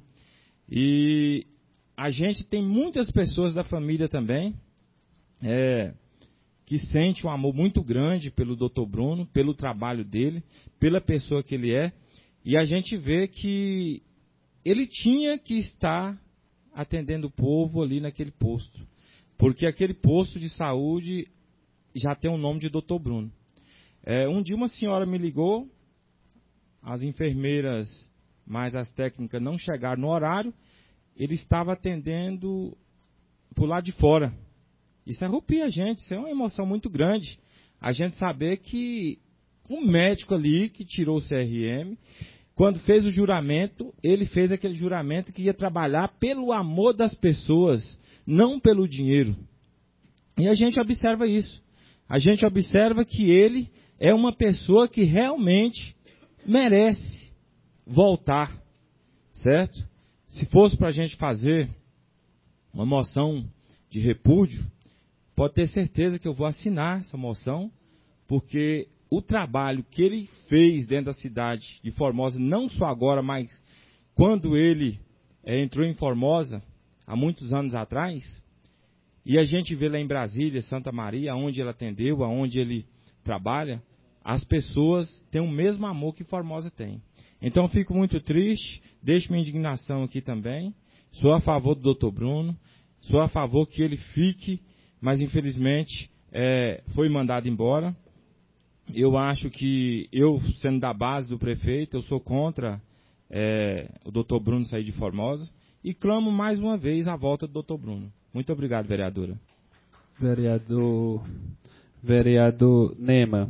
E a gente tem muitas pessoas da família também é, que sente um amor muito grande pelo doutor Bruno, pelo trabalho dele, pela pessoa que ele é. E a gente vê que ele tinha que estar atendendo o povo ali naquele posto. Porque aquele posto de saúde já tem o nome de doutor Bruno. É, um dia uma senhora me ligou, as enfermeiras mais as técnicas não chegaram no horário, ele estava atendendo por lá de fora. Isso arrepia a gente, isso é uma emoção muito grande. A gente saber que um médico ali que tirou o C R M, quando fez o juramento, ele fez aquele juramento que ia trabalhar pelo amor das pessoas, não pelo dinheiro. E a gente observa isso. A gente observa que ele é uma pessoa que realmente merece voltar, certo? Se fosse para a gente fazer uma moção de repúdio, pode ter certeza que eu vou assinar essa moção, porque o trabalho que ele fez dentro da cidade de Formosa, não só agora, mas quando ele é, entrou em Formosa, há muitos anos atrás, e a gente vê lá em Brasília, Santa Maria, onde ele atendeu, aonde ele trabalha, as pessoas têm o mesmo amor que Formosa tem. Então, fico muito triste, deixo minha indignação aqui também, sou a favor do doutor Bruno, sou a favor que ele fique, mas infelizmente é, foi mandado embora. Eu acho que, eu sendo da base do prefeito, eu sou contra é, o doutor Bruno sair de Formosa e clamo mais uma vez a volta do doutor Bruno. Muito obrigado, vereadora. Vereador, vereador Nema.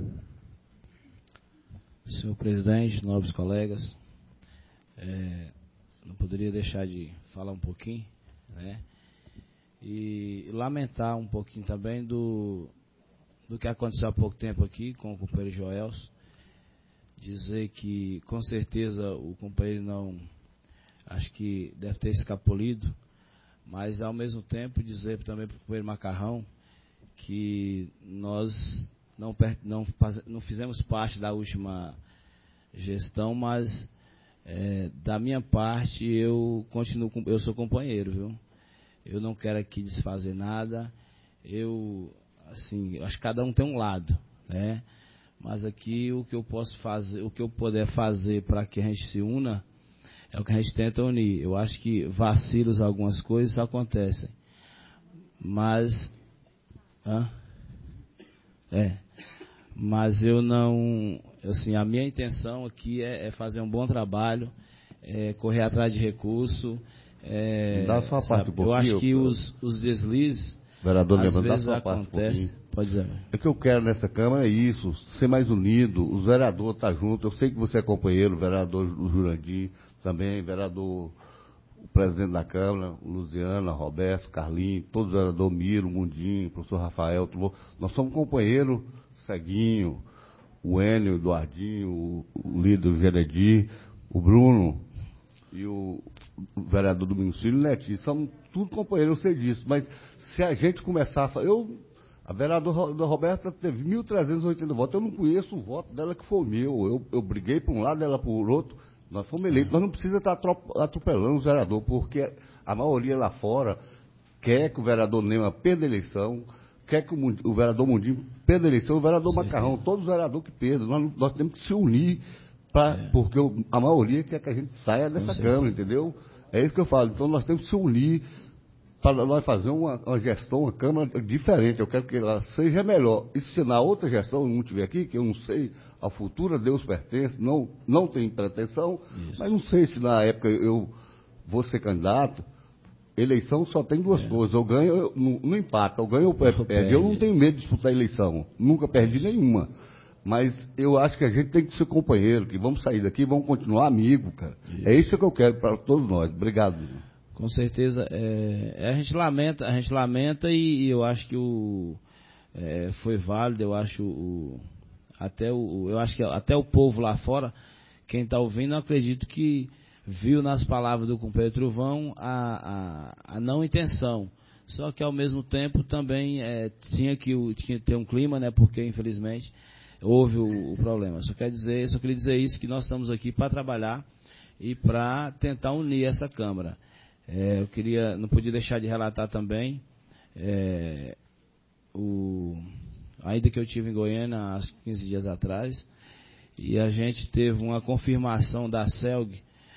Senhor presidente, nobres colegas, é, não poderia deixar de falar um pouquinho, né? E lamentar um pouquinho também do, do que aconteceu há pouco tempo aqui com o companheiro Joelso. Dizer que, com certeza, o companheiro não, acho que deve ter escapulido, mas, ao mesmo tempo, dizer também para o companheiro Macarrão que nós não, não, não fizemos parte da última gestão, mas, é, da minha parte, eu continuo, eu sou companheiro, viu? Eu não quero aqui desfazer nada. Eu, assim, acho que cada um tem um lado, né? Mas aqui o que eu posso fazer, o que eu puder fazer para que a gente se una, é o que a gente tenta unir. Eu acho que vacilos, algumas coisas acontecem. Mas, hã? É. Mas eu não, assim, a minha intenção aqui é, é fazer um bom trabalho, é correr atrás de recurso. É, dá só a parte um pouquinho. Eu acho que os, os deslizes, vereador, às lembra, vezes acontecem. Um Pode dizer. O que eu quero nessa Câmara é isso, ser mais unido, os vereadores estão juntos. Eu sei que você é companheiro, o vereador Jurandir, também, vereador, o presidente da Câmara, Luziana, Roberto, Carlinhos, todos os vereadores, Miro, Mundinho, professor Rafael, nós somos companheiros, Ceguinho, o Enio, o Eduardinho, o, o líder, o Geredir, o Bruno e o o vereador Domingos Filho e o Netinho, são tudo companheiros, eu sei disso, mas se a gente começar a falar, eu, a vereadora Roberta teve mil trezentos e oitenta votos, eu não conheço o voto dela que foi o meu, eu, eu briguei por um lado, ela por outro, nós fomos eleitos, nós não precisamos estar atropelando os vereadores, porque a maioria lá fora quer que o vereador Nema perda a eleição, quer que o, o vereador Mundinho perda a eleição, o vereador Sim. Macarrão, todos os vereadores que perdem, nós, nós temos que se unir, pra, é. porque o, a maioria quer que a gente saia dessa Câmara, entendeu? É isso que eu falo. Então nós temos que se unir para nós fazer uma, uma gestão, uma Câmara diferente. Eu quero que ela seja melhor. E se na outra gestão não tiver aqui, que eu não sei, a futura Deus pertence, não, não tem pretensão, isso. Mas não sei se na época eu vou ser candidato. Eleição só tem duas é. coisas. Eu ganho, eu, não, não empata. Eu ganho ou eu perde. Eu não tenho medo de disputar a eleição. Nunca perdi isso. nenhuma. Mas eu acho que a gente tem que ser companheiro, que vamos sair daqui e vamos continuar amigo, cara. Isso. É isso que eu quero para todos nós. Obrigado. Com certeza. É, a gente lamenta, a gente lamenta e, e eu acho que o é, foi válido. Eu acho o até o eu acho que até o povo lá fora, quem está ouvindo, eu acredito que viu nas palavras do companheiro Trovão a, a, a não intenção. Só que ao mesmo tempo também é, tinha que tinha que ter um clima, né? Porque infelizmente houve o, o problema. Só quer dizer, só queria dizer isso, que nós estamos aqui para trabalhar e para tentar unir essa Câmara. É, eu queria, não podia deixar de relatar também é, o, a ida que eu tive em Goiânia há quinze dias atrás, e a gente teve uma confirmação da CELG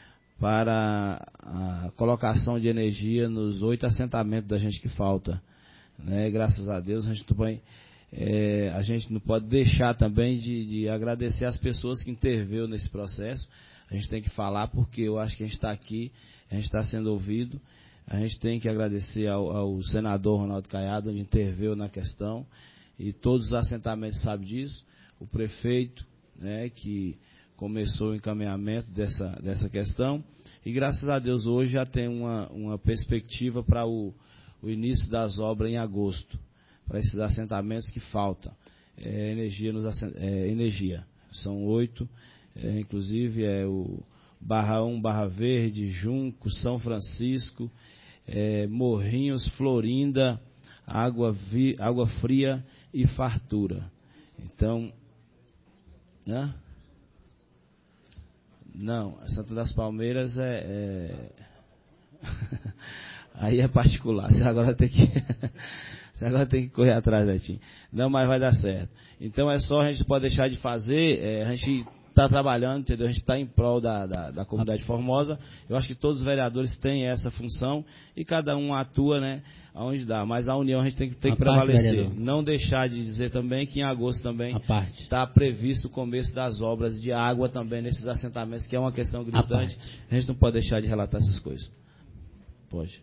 para a colocação de energia nos oito assentamentos da gente que falta. Né? Graças a Deus, a gente também é, a gente não pode deixar também de, de agradecer as pessoas que interveram nesse processo. A gente tem que falar porque eu acho que a gente está aqui, a gente está sendo ouvido. A gente tem que agradecer ao, ao senador Ronaldo Caiado, onde interveio na questão, e todos os assentamentos sabem disso. O prefeito, né, que começou o encaminhamento dessa, dessa questão, e graças a Deus hoje já tem uma, uma perspectiva para o, o início das obras em agosto, para esses assentamentos que faltam. É, energia, nos, é, energia, são oito, é, inclusive é o Barra um, Barra Verde, Junco, São Francisco, é, Morrinhos, Florinda, Água, vi, Água Fria e Fartura. Então, né? Não, Santo das Palmeiras é, é... aí é particular. Você agora tem que você agora tem que correr atrás, Netinho. Não, mas vai dar certo. Então é só, a gente pode deixar de fazer, é, a gente está trabalhando, entendeu? A gente está em prol da, da, da comunidade formosa. Eu acho que todos os vereadores têm essa função e cada um atua, né, aonde dá. Mas a união a gente tem, tem que prevalecer. Parte, não deixar de dizer também que em agosto também está previsto o começo das obras de água também nesses assentamentos, que é uma questão gritante. A, a gente não pode deixar de relatar essas coisas. Pode.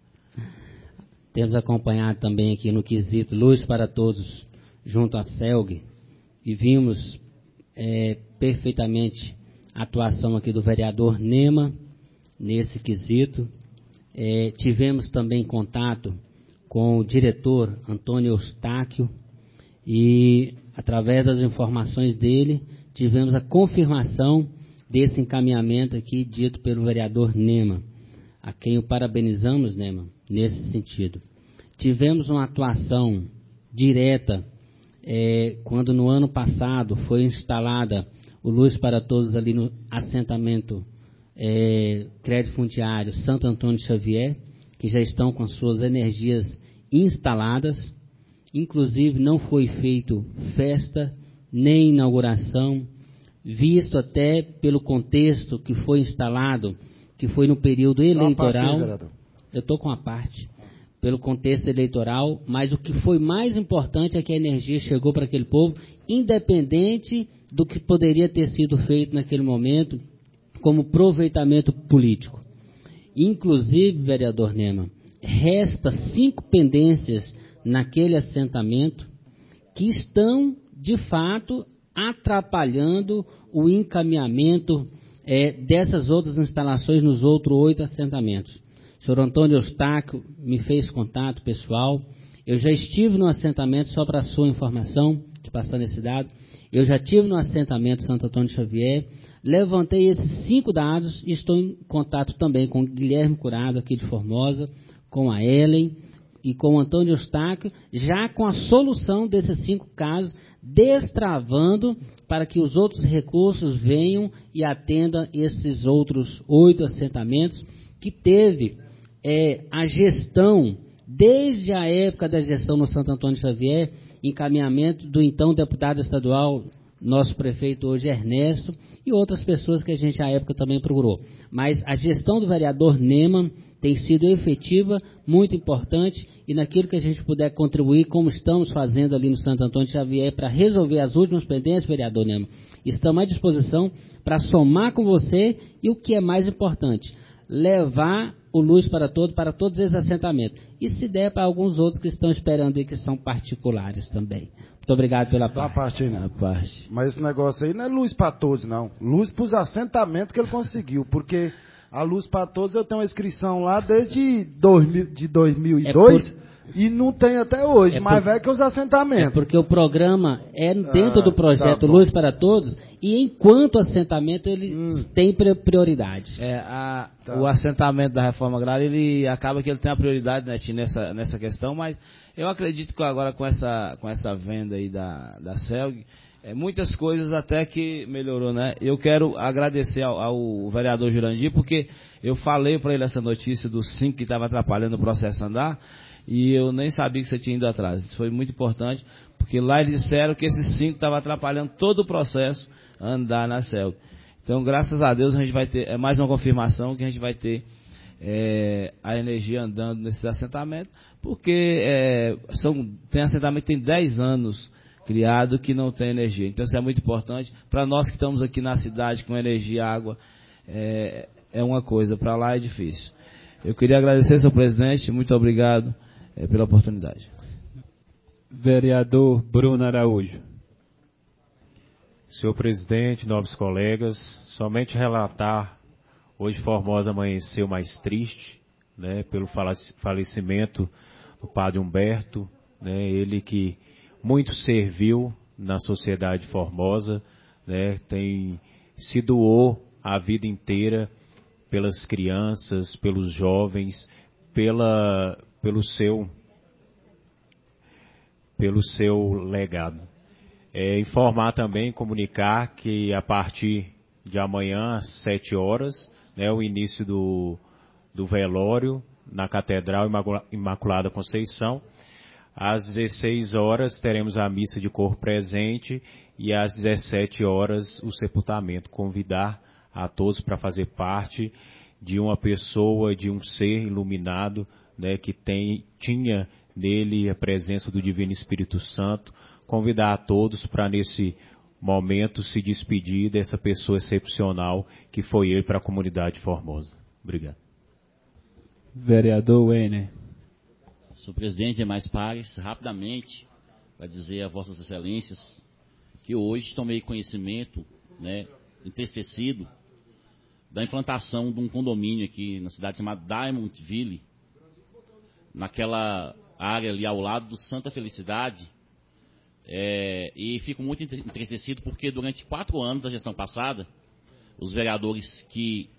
Temos acompanhado também aqui no quesito Luz para Todos, junto à CELG, e vimos é, perfeitamente a atuação aqui do vereador Nema nesse quesito. É, tivemos também contato com o diretor Antônio Eustáquio e, através das informações dele, tivemos a confirmação desse encaminhamento aqui dito pelo vereador Nema, a quem o parabenizamos, Nema, nesse sentido. Tivemos uma atuação direta é, quando no ano passado foi instalada o Luz para Todos ali no assentamento é, Crédito Fundiário Santo Antônio Xavier, que já estão com as suas energias instaladas. Inclusive não foi feito festa nem inauguração, visto até pelo contexto que foi instalado, que foi no período eleitoral. Eu estou com a parte, pelo contexto eleitoral, mas o que foi mais importante é que a energia chegou para aquele povo, independente do que poderia ter sido feito naquele momento, como aproveitamento político. Inclusive, vereador Nema, resta cinco pendências naquele assentamento que estão, de fato, atrapalhando o encaminhamento é, dessas outras instalações nos outros oito assentamentos. O senhor Antônio Eustáquio me fez contato pessoal. Eu já estive no assentamento, só para a sua informação, de passar nesse dado, eu já estive no assentamento Santo Antônio Xavier, levantei esses cinco dados e estou em contato também com o Guilherme Curado, aqui de Formosa, com a Ellen e com o Antônio Eustáquio, já com a solução desses cinco casos, destravando para que os outros recursos venham e atendam esses outros oito assentamentos que teve é, a gestão, desde a época da gestão no Santo Antônio Xavier, encaminhamento do então deputado estadual, nosso prefeito hoje Ernesto, e outras pessoas que a gente à época também procurou. Mas a gestão do vereador Nema tem sido efetiva, muito importante, e naquilo que a gente puder contribuir, como estamos fazendo ali no Santo Antônio Xavier, para resolver as últimas pendências, vereador Nema, estamos à disposição para somar com você e o que é mais importante, levar o Luz para Todos, para todos esses assentamentos. E se der para alguns outros que estão esperando aí, que são particulares também. Muito obrigado pela parte. parte, aí, né? parte. Mas esse negócio aí não é luz para todos, não. Luz para os assentamentos que ele conseguiu, porque a Luz para Todos eu tenho uma inscrição lá desde dois mil, de dois mil e dois é por... e não tem até hoje, é mais por... velho que os assentamentos. É porque o programa é dentro ah, do projeto tá Luz para Todos e enquanto assentamento ele hum. tem prioridade. É, a, tá. O assentamento da reforma agrária, ele acaba que ele tem a prioridade, né, nessa, nessa questão, mas eu acredito que agora com essa, com essa venda aí da, da CELG, é, muitas coisas até que melhorou, né? Eu quero agradecer ao, ao vereador Jurandir, porque eu falei para ele essa notícia dos cinco que estava atrapalhando o processo andar, e eu nem sabia que você tinha ido atrás. Isso foi muito importante, porque lá eles disseram que esses cinco estavam atrapalhando todo o processo andar na CELG. Então, graças a Deus, a gente vai ter, é mais uma confirmação que a gente vai ter é, a energia andando nesses assentamentos, porque é, são, tem assentamento que tem dez anos criado que não tem energia. Então isso é muito importante. Para nós que estamos aqui na cidade com energia e água, é, é uma coisa, para lá é difícil. Eu queria agradecer, senhor presidente, muito obrigado é, pela oportunidade. Vereador Bruno Araújo. Senhor presidente, nobres colegas, somente relatar, hoje Formosa amanheceu mais triste, né, pelo falecimento do padre Humberto, né, ele que muito serviu na sociedade formosa, né, tem, se doou a vida inteira pelas crianças, pelos jovens, pela, pelo seu, pelo seu legado. É, informar também, comunicar que a partir de amanhã, às sete horas, né, o início do, do velório na Catedral Imaculada Conceição. Às dezesseis horas teremos a missa de corpo presente e às dezessete horas o sepultamento. Convidar a todos para fazer parte de uma pessoa, de um ser iluminado, né, que tem, tinha nele a presença do Divino Espírito Santo. Convidar a todos para nesse momento se despedir dessa pessoa excepcional que foi ele para a comunidade Formosa. Obrigado. Vereador Weiner. Senhor presidente, demais pares, rapidamente, para dizer a vossas excelências que hoje tomei conhecimento, né, entristecido, da implantação de um condomínio aqui na cidade chamada Diamondville, naquela área ali ao lado do Santa Felicidade, é, e fico muito entristecido porque durante quatro anos da gestão passada, os vereadores que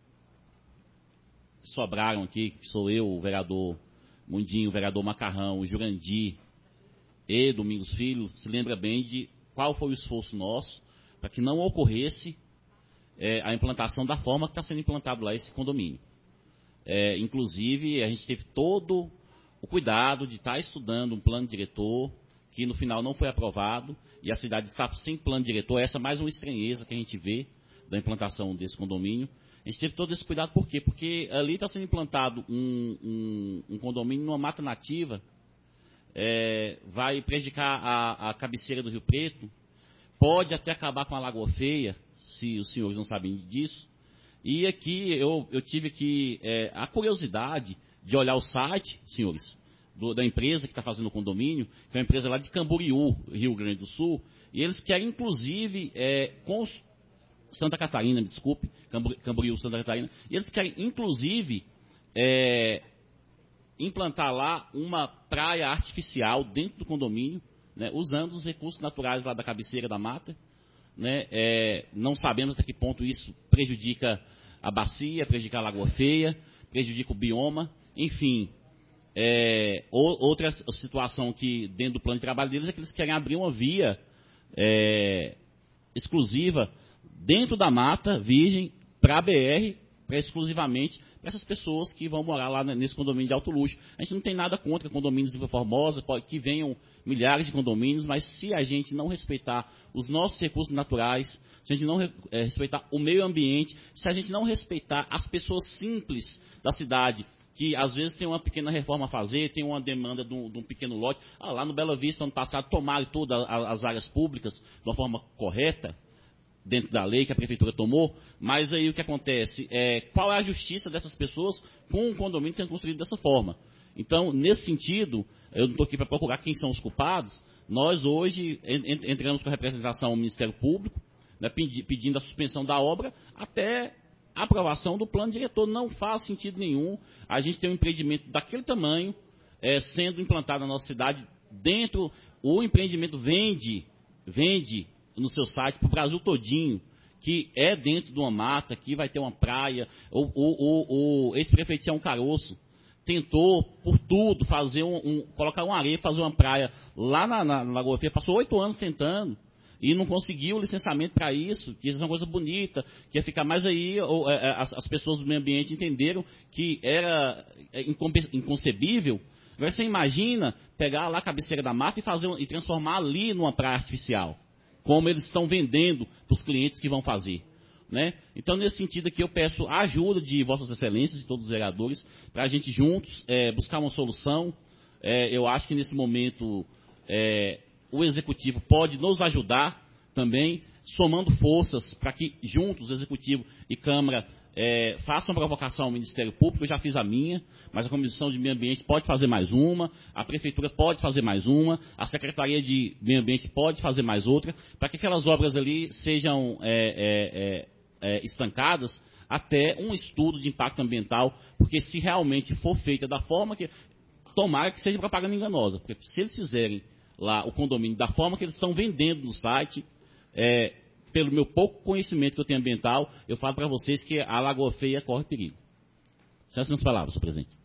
sobraram aqui, que sou eu, o vereador Mundinho, o vereador Macarrão, o Jurandir e Domingos Filho, se lembra bem de qual foi o esforço nosso para que não ocorresse é, a implantação da forma que está sendo implantado lá esse condomínio. É, inclusive, a gente teve todo o cuidado de estar estudando um plano diretor, que no final não foi aprovado, e a cidade está sem plano diretor. Essa é mais uma estranheza que a gente vê da implantação desse condomínio. A gente teve todo esse cuidado, por quê? Porque ali está sendo implantado um, um, um condomínio numa mata nativa, é, vai prejudicar a, a cabeceira do Rio Preto, pode até acabar com a Lagoa Feia, se os senhores não sabem disso. E aqui eu, eu tive aqui é, a curiosidade de olhar o site, senhores, do, da empresa que está fazendo o condomínio, que é uma empresa lá de Camboriú, Rio Grande do Sul, e eles querem inclusive é, construir Santa Catarina, me desculpe, Camboriú, Santa Catarina, e eles querem, inclusive, é, implantar lá uma praia artificial dentro do condomínio, né, usando os recursos naturais lá da cabeceira da mata, né, é, não sabemos até que ponto isso prejudica a bacia, prejudica a Lagoa Feia, prejudica o bioma, enfim. É, outra situação que, dentro do plano de trabalho deles, é que eles querem abrir uma via é, exclusiva dentro da mata virgem para a B R, para exclusivamente para essas pessoas que vão morar lá nesse condomínio de alto luxo. A gente não tem nada contra condomínios de Formosa, pode, que venham milhares de condomínios, mas se a gente não respeitar os nossos recursos naturais, se a gente não é, respeitar o meio ambiente, se a gente não respeitar as pessoas simples da cidade, que às vezes tem uma pequena reforma a fazer, tem uma demanda de um, de um pequeno lote. Ah, lá no Bela Vista, ano passado, tomaram todas as áreas públicas de uma forma correta, dentro da lei que a prefeitura tomou, mas aí o que acontece? É, qual é a justiça dessas pessoas com um condomínio sendo construído dessa forma? Então, nesse sentido, eu não estou aqui para procurar quem são os culpados, nós hoje entramos com a representação ao Ministério Público, né, pedindo a suspensão da obra até a aprovação do plano diretor. Não faz sentido nenhum a gente ter um empreendimento daquele tamanho é, sendo implantado na nossa cidade dentro, o empreendimento vende, vende no seu site para o Brasil todinho, que é dentro de uma mata, que vai ter uma praia. O, o, o, o ex-prefeito Tião Caroço tentou, por tudo, fazer um, um, colocar uma areia, fazer uma praia lá na, na, na Lagoa Feia, passou oito anos tentando, e não conseguiu licenciamento para isso, que isso é uma coisa bonita, que ia ficar mais aí, ou, é, as, as pessoas do meio ambiente entenderam que era inconcebível. Agora você imagina pegar lá a cabeceira da mata e, fazer, e transformar ali numa praia artificial, como eles estão vendendo para os clientes que vão fazer. Né? Então, nesse sentido aqui, eu peço a ajuda de Vossas Excelências, de todos os vereadores, para a gente juntos é, buscar uma solução. É, eu acho que nesse momento é, o Executivo pode nos ajudar também, somando forças para que juntos, Executivo e Câmara, é, façam uma provocação ao Ministério Público. Eu já fiz a minha, mas a Comissão de Meio Ambiente pode fazer mais uma, a Prefeitura pode fazer mais uma, a Secretaria de Meio Ambiente pode fazer mais outra, para que aquelas obras ali sejam é, é, é, É, estancadas até um estudo de impacto ambiental, porque se realmente for feita da forma que... Tomara que seja propaganda enganosa, porque se eles fizerem lá o condomínio da forma que eles estão vendendo no site, é, pelo meu pouco conhecimento que eu tenho ambiental, eu falo para vocês que a Lagoa Feia corre perigo. Essas são as palavras, senhor presidente.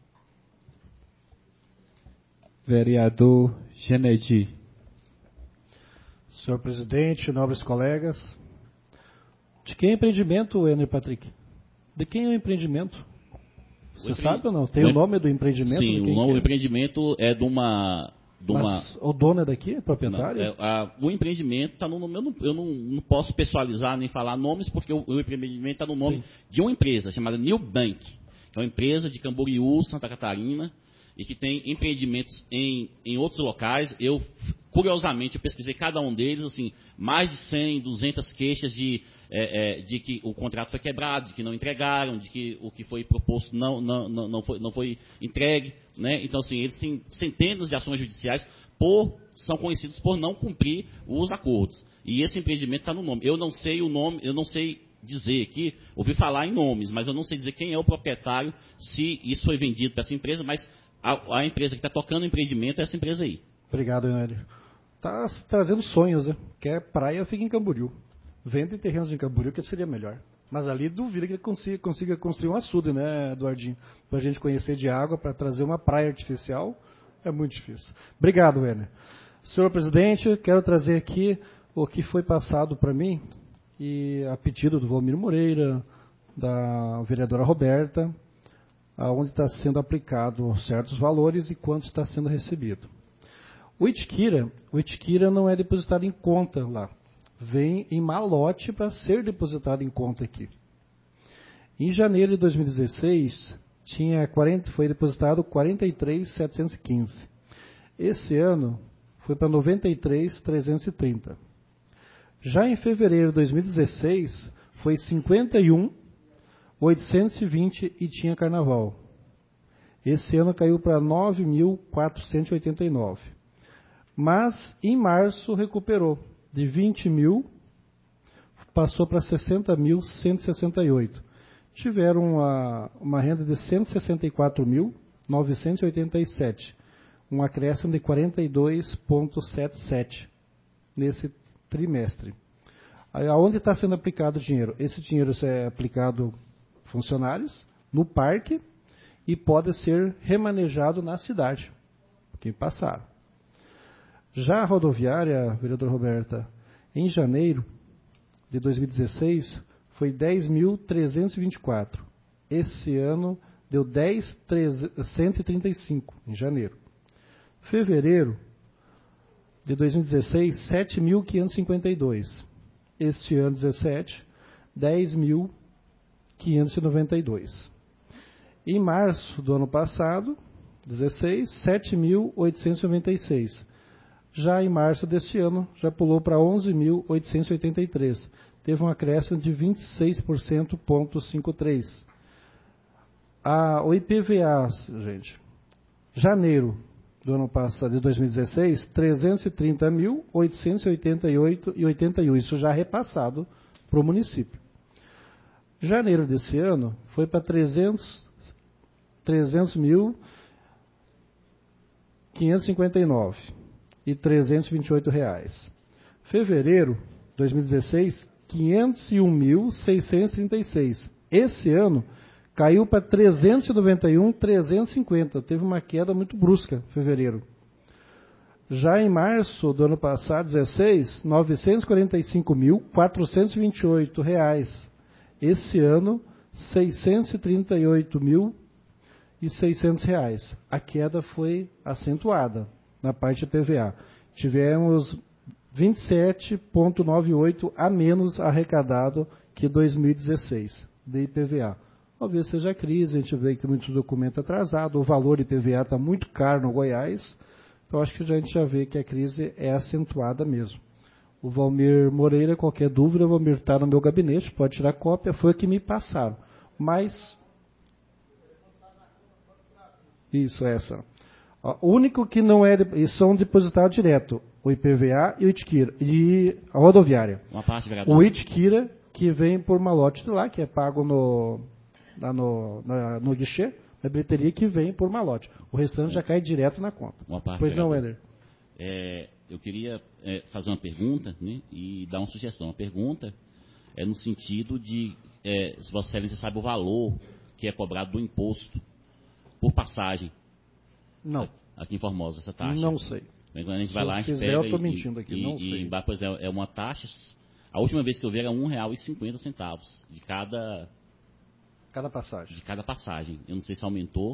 Vereador Genedi. Senhor presidente, nobres colegas, de quem é o empreendimento, Enner Patrick? De quem é o empreendimento? Você empre... sabe ou não? Tem o, o nome do empreendimento? Sim, o nome do empreendimento é de uma... De uma... Mas o dono é daqui? É proprietário? Não, é, a, o empreendimento está no nome... Eu, não, eu não, não posso pessoalizar nem falar nomes, porque o, o empreendimento está no nome Sim. de uma empresa chamada New Bank, que é uma empresa de Camboriú, Santa Catarina, e que tem empreendimentos em, em outros locais. Eu, curiosamente, eu pesquisei cada um deles, assim, mais de cem, duzentas queixas de, é, é, de que o contrato foi quebrado, de que não entregaram, de que o que foi proposto não, não, não, não, foi, não foi entregue. Né? Então, assim, eles têm centenas de ações judiciais, por, são conhecidos por não cumprir os acordos. E esse empreendimento está no nome. Eu não sei o nome, eu não sei dizer aqui, ouvi falar em nomes, mas eu não sei dizer quem é o proprietário, se isso foi vendido para essa empresa, mas A, a empresa que está tocando o empreendimento é essa empresa aí. Obrigado, Enélio. Está trazendo sonhos, né? Quer praia, fica em Camboriú. Vende terrenos em Camboriú, que seria melhor. Mas ali duvido que ele consiga, consiga construir um açude, né, Eduardinho? Para a gente conhecer de água, para trazer uma praia artificial, é muito difícil. Obrigado, Enélio. Senhor presidente, quero trazer aqui o que foi passado para mim, e a pedido do Valmir Moreira, da vereadora Roberta, onde está sendo aplicado certos valores e quanto está sendo recebido. O Itiquira, o Itiquira não é depositado em conta lá. Vem em malote para ser depositado em conta aqui. Em janeiro de dois mil e dezesseis, tinha quarenta, foi depositado quarenta e três mil setecentos e quinze. Esse ano foi para noventa e três mil trezentos e trinta. Já em fevereiro de dois mil e dezesseis, foi cinquenta e um mil oitocentos e vinte e tinha carnaval. Esse ano caiu para nove mil quatrocentos e oitenta e nove. Mas em março recuperou. De vinte mil, passou para sessenta mil cento e sessenta e oito. Tiveram uma, uma renda de cento e sessenta e quatro mil novecentos e oitenta e sete. Um acréscimo de quarenta e dois vírgula setenta e sete nesse trimestre. Aonde está sendo aplicado o dinheiro? Esse dinheiro é aplicado funcionários no parque e pode ser remanejado na cidade, quem passaram. Já a rodoviária, vereadora Roberta, em janeiro de dois mil e dezesseis foi dez mil trezentos e vinte e quatro. Esse ano deu dez mil cento e trinta e cinco em janeiro. Fevereiro de dois mil e dezesseis, sete mil quinhentos e cinquenta e dois. Este ano dezessete, dez mil quinhentos e noventa e dois. Em março do ano passado, dezesseis, sete mil oitocentos e noventa e seis. Já em março deste ano, já pulou para onze mil oitocentos e oitenta e três. Teve um acréscimo de vinte e seis por cento, ponto cinquenta e três. A, o I P V A, gente, janeiro do ano passado, de dois mil e dezesseis, trezentos e trinta mil oitocentos e oitenta e oito e oitenta e um. Isso já repassado para o município. Janeiro desse ano foi para trezentos mil quinhentos e cinquenta e nove e trezentos e vinte e oito reais. Fevereiro de dois mil e dezesseis, quinhentos e um mil seiscentos e trinta e seis. Esse ano caiu para trezentos e noventa e um mil trezentos e cinquenta. Teve uma queda muito brusca em fevereiro. Já em março do ano passado, dezesseis, novecentos e quarenta e cinco mil quatrocentos e vinte e oito reais. Esse ano, seiscentos e trinta e oito mil e seiscentos reais. A queda foi acentuada na parte de P V A. Tivemos vinte e sete vírgula noventa e oito a menos arrecadado que dois mil e dezesseis, de I P V A. Talvez seja a crise, a gente vê que tem muito documento atrasado, o valor de I P V A está muito caro no Goiás, então acho que a gente já vê que a crise é acentuada mesmo. O Valmir Moreira, qualquer dúvida, o Valmir está no meu gabinete, pode tirar cópia, foi o que me passaram. Mas, isso, essa. O único que não é, e são depositados direto, o I P V A e o Itiquira, e a rodoviária. Uma parte, vereador. O Itiquira, que vem por malote de lá, que é pago no, lá no, na, no guichê, na bilheteria, que vem por malote. O restante já cai direto na conta. Uma parte, pois não, vereador. Éder? É, eu queria é, fazer uma pergunta, né, e dar uma sugestão. A pergunta é no sentido de, é, se Vossa Excelência sabe o valor que é cobrado do imposto por passagem. Não. Aqui em Formosa, essa taxa. Não sei. Quando a gente Se vai lá, a gente quiser, pega eu estou e, mentindo aqui, e, não e, sei. E, pois é, é uma taxa, a última vez que eu vi era um real e cinquenta centavos de cada... Cada passagem. De cada passagem. Eu não sei se aumentou,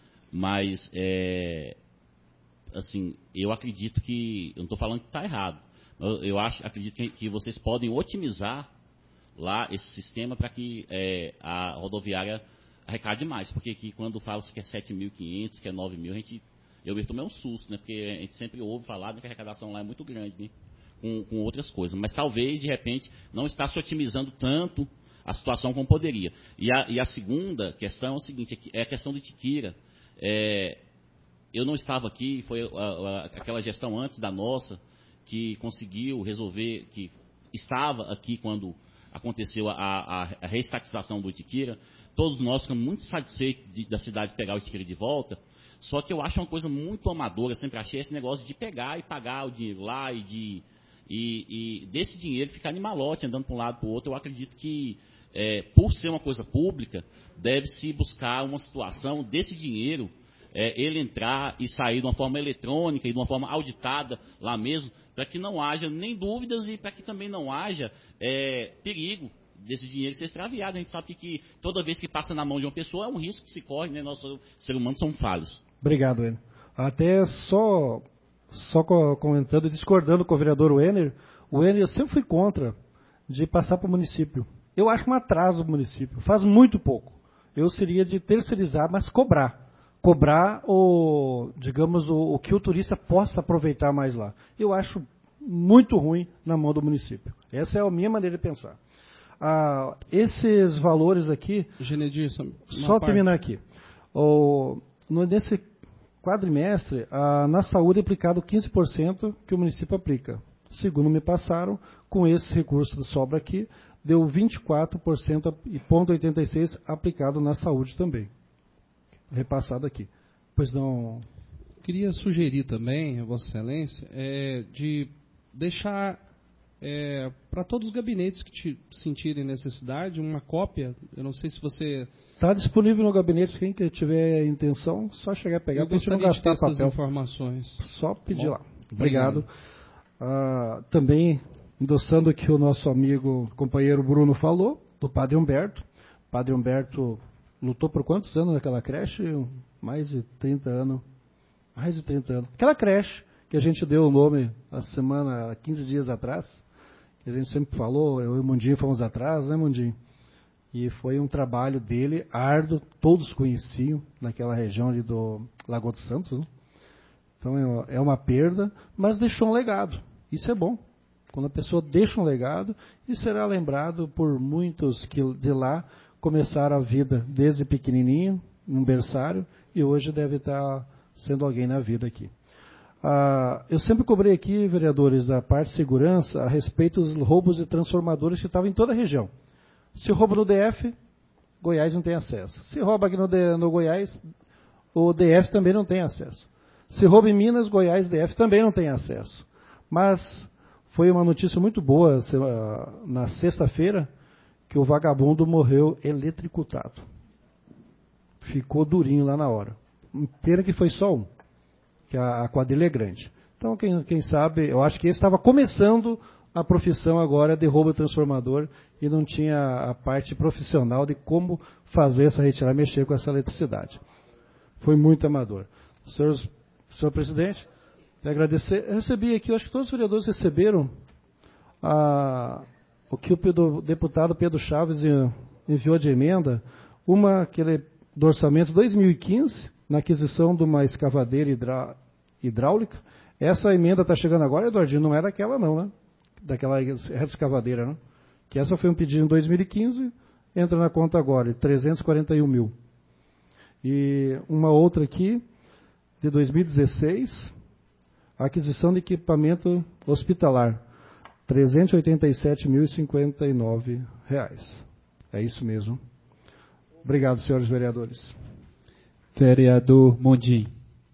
mas, é, assim, eu acredito que, eu não estou falando que está errado, eu, eu acho, acredito que, que vocês podem otimizar lá esse sistema para que é, a rodoviária arrecade mais, porque aqui quando fala-se que é sete mil e quinhentos, que é nove mil, a gente, eu mesmo tomei um susto, né, porque a gente sempre ouve falar que a arrecadação lá é muito grande, né, com, com outras coisas, mas talvez, de repente, não está se otimizando tanto a situação como poderia. E a, e a segunda questão é o seguinte, é a questão do Itiquira. É, eu não estava aqui, foi a, a, aquela gestão antes da nossa, que conseguiu resolver, que estava aqui quando aconteceu a, a, a reestatização do Itiquira. Todos nós ficamos muito satisfeitos de, da cidade pegar o Itiquira de volta, só que eu acho uma coisa muito amadora, sempre achei esse negócio de pegar e pagar o dinheiro lá e, de, e, e desse dinheiro ficar em malote, andando para um lado para o outro. Eu acredito que, é, por ser uma coisa pública, deve-se buscar uma situação desse dinheiro, é, ele entrar e sair de uma forma eletrônica e de uma forma auditada lá mesmo, para que não haja nem dúvidas e para que também não haja é, perigo desse dinheiro ser extraviado. A gente sabe que, que toda vez que passa na mão de uma pessoa é um risco que se corre, né? Nós, seres humanos, somos falhos. Obrigado, Enner. Até só, só comentando e discordando com o vereador Wenner, o Wenner, eu sempre fui contra de passar para o município. Eu acho um atraso o município, faz muito pouco. Eu seria de terceirizar, mas cobrar. Cobrar o, digamos, o, o que o turista possa aproveitar mais lá. Eu acho muito ruim na mão do município. Essa é a minha maneira de pensar. Ah, esses valores aqui, Genedir, só, só terminar aqui. O, no, nesse quadrimestre, ah, na saúde é aplicado quinze por cento que o município aplica. Segundo me passaram, com esse recurso de sobra aqui, deu vinte e quatro por cento e vírgula oitenta e seis por cento aplicado na saúde também. Repassado aqui. Pois não. Queria sugerir também, a Vossa Excelência, é, de deixar é, para todos os gabinetes que te sentirem necessidade uma cópia. Eu não sei se você... Está disponível no gabinete, quem tiver intenção, só chegar a pegar, para a gente não gastar papel. Essas informações. Só pedir Bom, lá. Obrigado. obrigado. Ah, também, endossando o que o nosso amigo, companheiro Bruno falou, do Padre Humberto. Padre Humberto lutou por quantos anos naquela creche? Mais de trinta anos. Mais de trinta anos. Aquela creche que a gente deu o nome a semana, quinze dias atrás, que a gente sempre falou, eu e o Mundinho fomos atrás, né, Mundinho? E foi um trabalho dele árduo, todos conheciam naquela região ali do Lagoa dos Santos, né? Então é uma perda, mas deixou um legado. Isso é bom. Quando a pessoa deixa um legado, e será lembrado por muitos que de lá começaram a vida desde pequenininho, num berçário, e hoje deve estar sendo alguém na vida aqui. Ah, eu sempre cobrei aqui, vereadores, da parte de segurança, a respeito dos roubos de transformadores que estavam em toda a região. Se rouba no D F, Goiás não tem acesso. Se rouba aqui no, D, no Goiás, o D F também não tem acesso. Se rouba em Minas, Goiás, D F também não tem acesso. Mas foi uma notícia muito boa na sexta-feira, que o vagabundo morreu eletricutado. Ficou durinho lá na hora. Pena que foi só um, que a, a quadrilha é grande. Então, quem, quem sabe, eu acho que esse estava começando a profissão agora de roubo transformador e não tinha a parte profissional de como fazer essa retirada, mexer com essa eletricidade. Foi muito amador. Senhor, senhor presidente, quero agradecer. Eu recebi aqui, eu acho que todos os vereadores receberam a, o que o Pedro- deputado Pedro Chaves eh, enviou de emenda, uma aquele do orçamento dois mil e quinze, na aquisição de uma escavadeira hidra- hidráulica. Essa emenda está chegando agora, Eduardinho, não era aquela não, né? Daquela escavadeira, né? Que essa foi um pedido em dois mil e quinze, entra na conta agora, trezentos e quarenta e um mil. E uma outra aqui, de dois mil e dezesseis, aquisição de equipamento hospitalar, trezentos e oitenta e sete mil e cinquenta e nove reais. É isso mesmo. Obrigado, senhores vereadores. Vereador Mondim.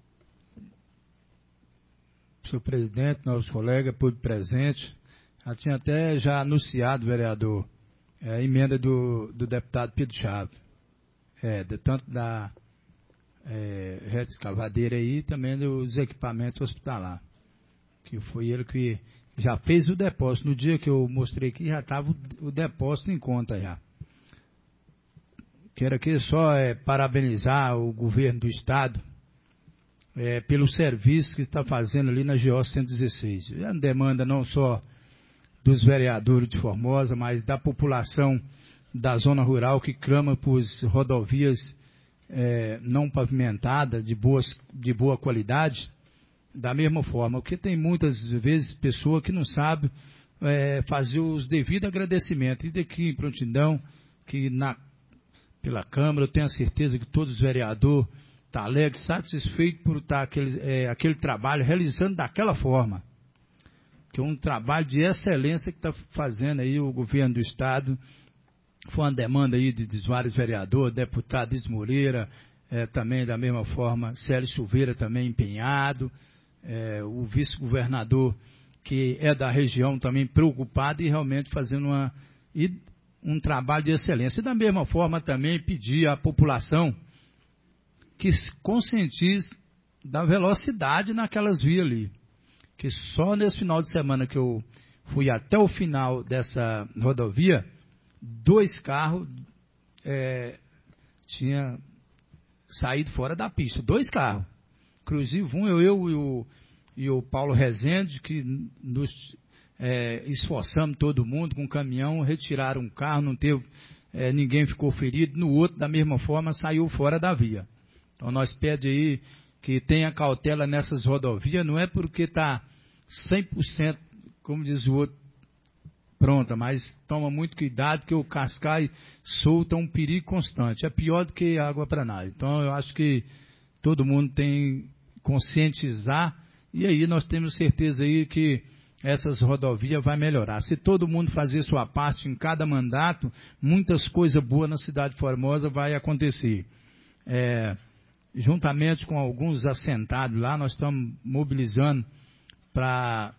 Senhor presidente, novos colegas, público presente, já tinha até já anunciado, vereador, é, a emenda do, do deputado Pedro Chaves, é, de, tanto da é, rede escavadeira aí, também dos equipamentos hospitalar, que foi ele que já fez o depósito. No dia que eu mostrei aqui, já estava o, o depósito em conta já. Quero aqui só é, parabenizar o governo do Estado é, pelo serviço que está fazendo ali na G O cento e dezesseis. É uma demanda não só dos vereadores de Formosa, mas da população da zona rural que clama por rodovias é, não pavimentadas, de, boas, de boa qualidade, da mesma forma. Porque tem muitas vezes pessoas que não sabem é, fazer os devidos agradecimentos. E daqui em prontidão, que na pela Câmara, eu tenho a certeza que todos os vereadores estão alegres, satisfeitos por estar aquele, é, aquele trabalho realizando daquela forma. Que é um trabalho de excelência que está fazendo aí o governo do Estado. Foi uma demanda aí de, de vários vereadores, deputado Is Moreira, é, também da mesma forma, Célio Silveira também empenhado, é, o vice-governador que é da região também preocupado e realmente fazendo uma... E, um trabalho de excelência. E da mesma forma também pedir à população que se conscientize da velocidade naquelas vias ali. Que só nesse final de semana que eu fui até o final dessa rodovia, dois carros é, tinham saído fora da pista. Dois carros. Inclusive um, eu, eu e, o, e o Paulo Rezende, que nos... É, esforçamos todo mundo com um caminhão, retiraram um carro, não teve, é, ninguém ficou ferido, no outro, da mesma forma, saiu fora da via. Então nós pedimos aí que tenha cautela nessas rodovias, não é porque está cem por cento, como diz o outro, pronta, mas toma muito cuidado que o cascai solta um perigo constante, é pior do que água para nada. Então eu acho que todo mundo tem que conscientizar, e aí nós temos certeza aí que essas rodovias vai melhorar. Se todo mundo fazer sua parte em cada mandato, muitas coisas boas na cidade de Formosa vai acontecer. É, juntamente com alguns assentados lá, nós estamos mobilizando para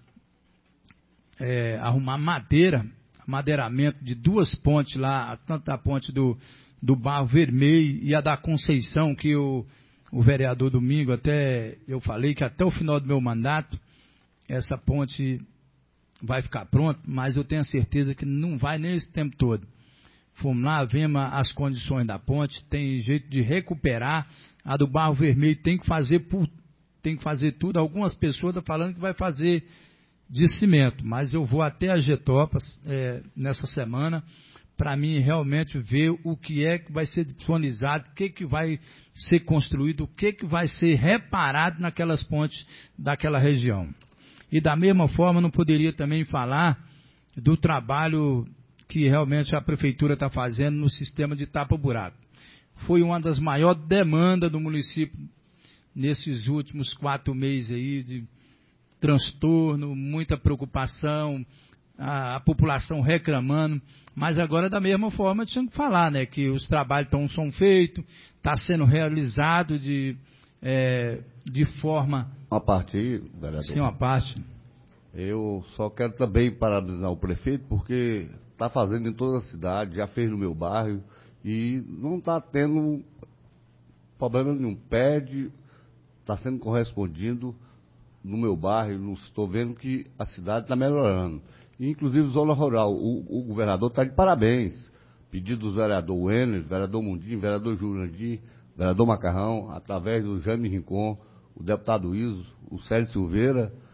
é, arrumar madeira, madeiramento de duas pontes lá, tanto a ponte do, do Barro Vermelho e a da Conceição, que o, o vereador Domingo, até eu falei que até o final do meu mandato, essa ponte vai ficar pronta, mas eu tenho a certeza que não vai nem esse tempo todo. Fomos lá, vemos as condições da ponte, tem jeito de recuperar. A do Barro Vermelho tem que fazer, por, tem que fazer tudo. Algumas pessoas estão falando que vai fazer de cimento, mas eu vou até a Getopas é, nessa semana para mim realmente ver o que é que vai ser disponibilizado, o que, que vai ser construído, o que, que vai ser reparado naquelas pontes daquela região. E da mesma forma não poderia também falar do trabalho que realmente a prefeitura está fazendo no sistema de tapa-buraco. Foi uma das maiores demandas do município nesses últimos quatro meses aí, de transtorno, muita preocupação, a, a população reclamando, mas agora da mesma forma tinha que falar, né, que os trabalhos tão, são feitos, está sendo realizado de... É, de forma... Uma parte aí, vereador. Sim, uma parte. Eu só quero também parabenizar o prefeito, porque está fazendo em toda a cidade, já fez no meu bairro, e não está tendo problema nenhum. Pede, está sendo correspondido no meu bairro, estou vendo que a cidade está melhorando. E, inclusive, zona rural, o, o governador está de parabéns. Pedido dos vereador Wenner, vereador Mundim, vereador Jurandir, vereador Macarrão, através do Jaime Rincon, o deputado Iso, o Célio Silveira,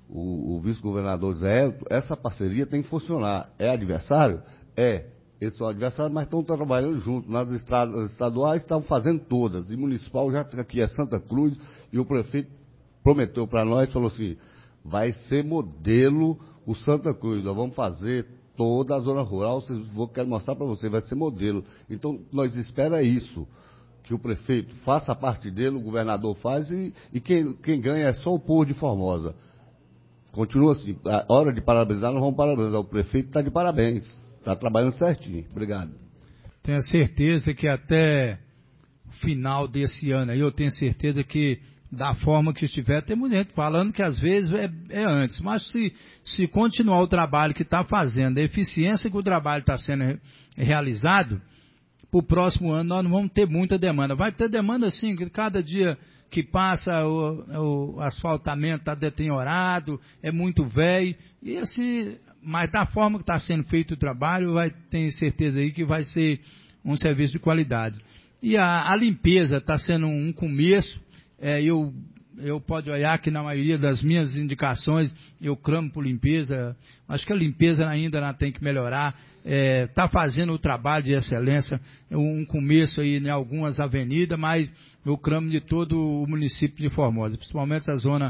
o, o vice-governador Zé Hélito, essa parceria tem que funcionar. É adversário? É. Eles são adversários, mas estão trabalhando juntos. Nas estradas estaduais estão fazendo todas. E municipal já aqui é Santa Cruz, e o prefeito prometeu para nós, falou assim, vai ser modelo o Santa Cruz, nós vamos fazer toda a zona rural, vou quero mostrar para você, vai ser modelo. Então, nós esperamos isso, que o prefeito faça a parte dele, o governador faz, e, e quem, quem ganha é só o povo de Formosa. Continua assim, a hora de parabenizar, nós vamos parabenizar. O prefeito está de parabéns, está trabalhando certinho. Obrigado. Tenho certeza que até o final desse ano aí, eu tenho certeza que da forma que estiver, tem muita gente falando que às vezes é, é antes, mas se, se continuar o trabalho que está fazendo, a eficiência que o trabalho está sendo re, realizado, para o próximo ano nós não vamos ter muita demanda. Vai ter demanda sim, que cada dia que passa o, o asfaltamento está deteriorado, é muito velho, e esse, mas da forma que está sendo feito o trabalho, vai ter certeza aí que vai ser um serviço de qualidade. E a, a limpeza está sendo um começo. É, eu, eu pode olhar que na maioria das minhas indicações eu clamo por limpeza, acho que a limpeza ainda ela tem que melhorar, está é, fazendo o trabalho de excelência, um começo aí em algumas avenidas, mas eu clamo de todo o município de Formosa, principalmente a zona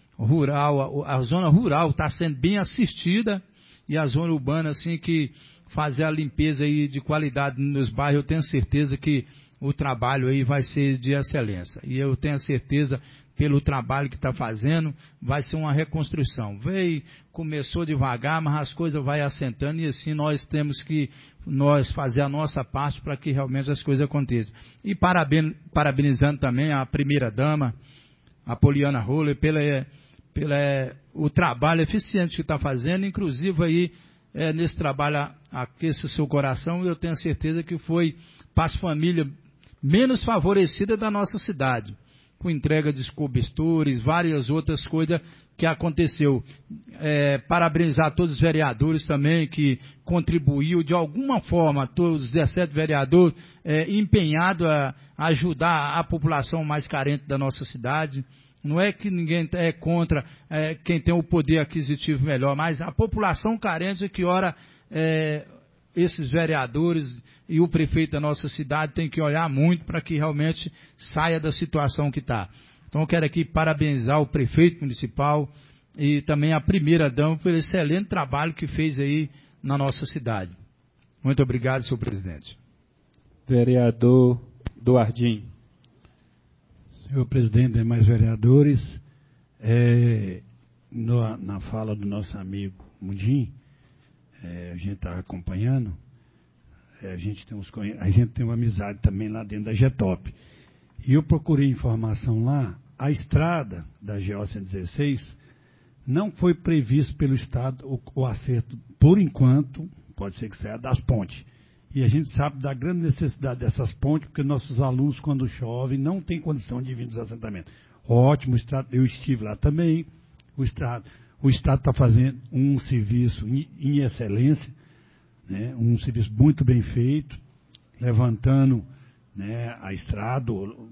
rural, a, a zona rural está sendo bem assistida, e a zona urbana assim que fazer a limpeza aí de qualidade nos bairros, eu tenho certeza que o trabalho aí vai ser de excelência. E eu tenho certeza, pelo trabalho que está fazendo, vai ser uma reconstrução. Veio, começou devagar, mas as coisas vão assentando e assim nós temos que nós fazer a nossa parte para que realmente as coisas aconteçam. E paraben, parabenizando também a primeira-dama, a Poliana Roller, pela, pela, o trabalho eficiente que está fazendo, inclusive aí, é, nesse trabalho aqueça o seu coração, eu tenho certeza que foi para as famílias menos favorecida da nossa cidade, com entrega de cobertores, várias outras coisas que aconteceu. É, parabenizar todos os vereadores também que contribuiu de alguma forma, todos os dezessete vereadores é, empenhados a, a ajudar a população mais carente da nossa cidade. Não é que ninguém é contra é, quem tem o poder aquisitivo melhor, mas a população carente que ora é, esses vereadores e o prefeito da nossa cidade tem que olhar muito para que realmente saia da situação que está. Então eu quero aqui parabenizar o prefeito municipal e também a primeira-dama pelo excelente trabalho que fez aí na nossa cidade. Muito obrigado, senhor presidente. Vereador Duardim. Senhor presidente, demais vereadores, é, no, na fala do nosso amigo Mundim, é, a gente está acompanhando, é, a, gente tem uns, a gente tem uma amizade também lá dentro da Getop. E eu procurei informação lá, a estrada da G O cento e dezesseis não foi previsto pelo Estado o, o acerto, por enquanto, pode ser que saia das pontes. E a gente sabe da grande necessidade dessas pontes, porque nossos alunos, quando chove, não têm condição de vir dos assentamentos. Ótimo, o Estado, eu estive lá também, o Estado o Estado está fazendo um serviço em, em excelência, né, um serviço muito bem feito, levantando, né, a estrada,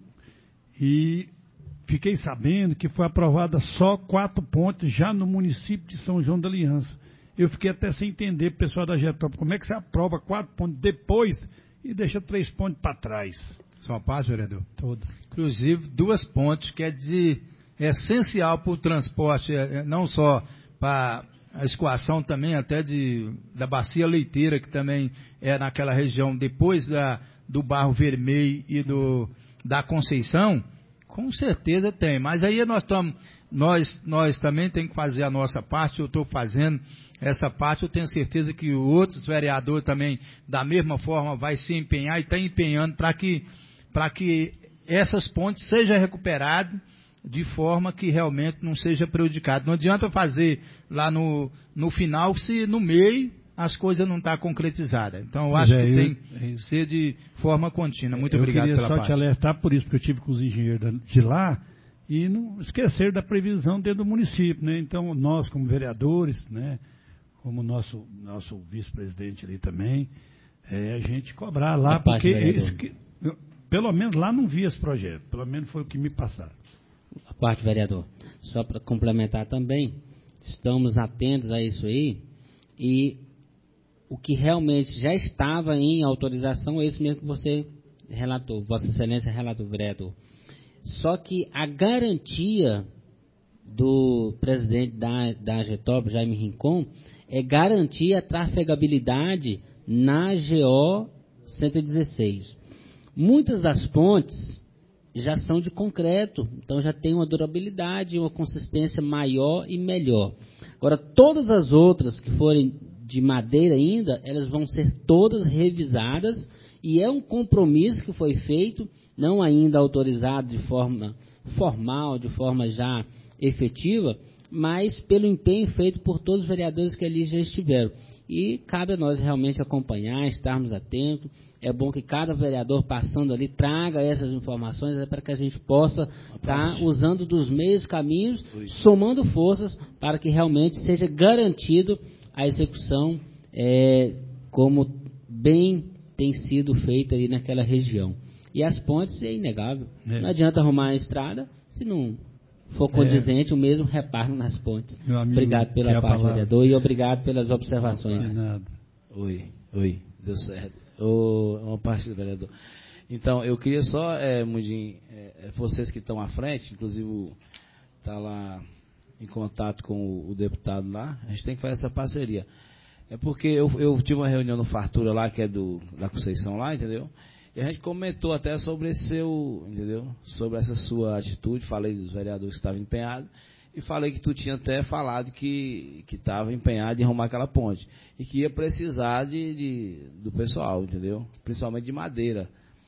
e fiquei sabendo que foi aprovada só quatro pontes já no município de São João da Aliança. Eu fiquei até sem entender, pessoal da Getop, como é que você aprova quatro pontos depois e deixa três pontos para trás? Sua parte, vereador? Toda. Inclusive, duas pontes que é de é essencial para o transporte, não só para a escoação também, até de, da bacia leiteira, que também é naquela região, depois da, do Barro Vermelho e do, da Conceição, com certeza tem. Mas aí nós estamos, nós, nós também temos que fazer a nossa parte, eu estou fazendo essa parte, eu tenho certeza que outros vereadores também, da mesma forma, vai se empenhar e está empenhando para que, para que essas pontes sejam recuperadas de forma que realmente não seja prejudicado. Não adianta fazer lá no, no final se no meio as coisas não estão concretizadas. Então eu acho é, que eu, tem que ser de forma contínua. Muito eu obrigado pela parte. Eu queria só te alertar por isso, porque eu tive com os engenheiros de lá e não esquecer da previsão dentro do município, né? Então nós como vereadores, né, como nosso, nosso vice-presidente ali também, é, a gente cobrar lá, porque esse, eu, pelo menos lá não vi esse projeto, pelo menos foi o que me passaram. A parte, vereador. Só para complementar também, estamos atentos a isso aí, e o que realmente já estava em autorização é isso mesmo que você relatou, Vossa Excelência relatou, vereador. Só que a garantia do presidente da, da AGETOP, Jaime Rincon, é garantir a trafegabilidade na G O cento e dezesseis. Muitas das pontes já são de concreto, então já tem uma durabilidade, uma consistência maior e melhor. Agora, todas as outras que forem de madeira ainda, elas vão ser todas revisadas, e é um compromisso que foi feito, não ainda autorizado de forma formal, de forma já efetiva, mas pelo empenho feito por todos os vereadores que ali já estiveram. E cabe a nós realmente acompanhar, estarmos atentos. É bom que cada vereador passando ali traga essas informações, é para que a gente possa estar tá usando dos meios caminhos, somando forças para que realmente seja garantido a execução é, como bem tem sido feita ali naquela região. E as pontes é inegável. É. Não adianta arrumar a estrada se não for condizente é. o mesmo reparo nas pontes. Obrigado pela parte, vereador, e obrigado pelas observações. Oi, oi, deu certo. Oh, uma parte do vereador. Então, eu queria só, é, Mundinho, é, vocês que estão à frente, inclusive está lá em contato com o, o deputado lá, a gente tem que fazer essa parceria. É porque eu, eu tive uma reunião no Fartura lá, que é do, da Conceição lá, entendeu? E a gente comentou até sobre esse seu, entendeu? Sobre essa sua atitude, falei dos vereadores que estavam empenhados, e falei que tu tinha até falado que estava empenhado em arrumar aquela ponte, e que ia precisar de, de, do pessoal, entendeu? Principalmente de madeira.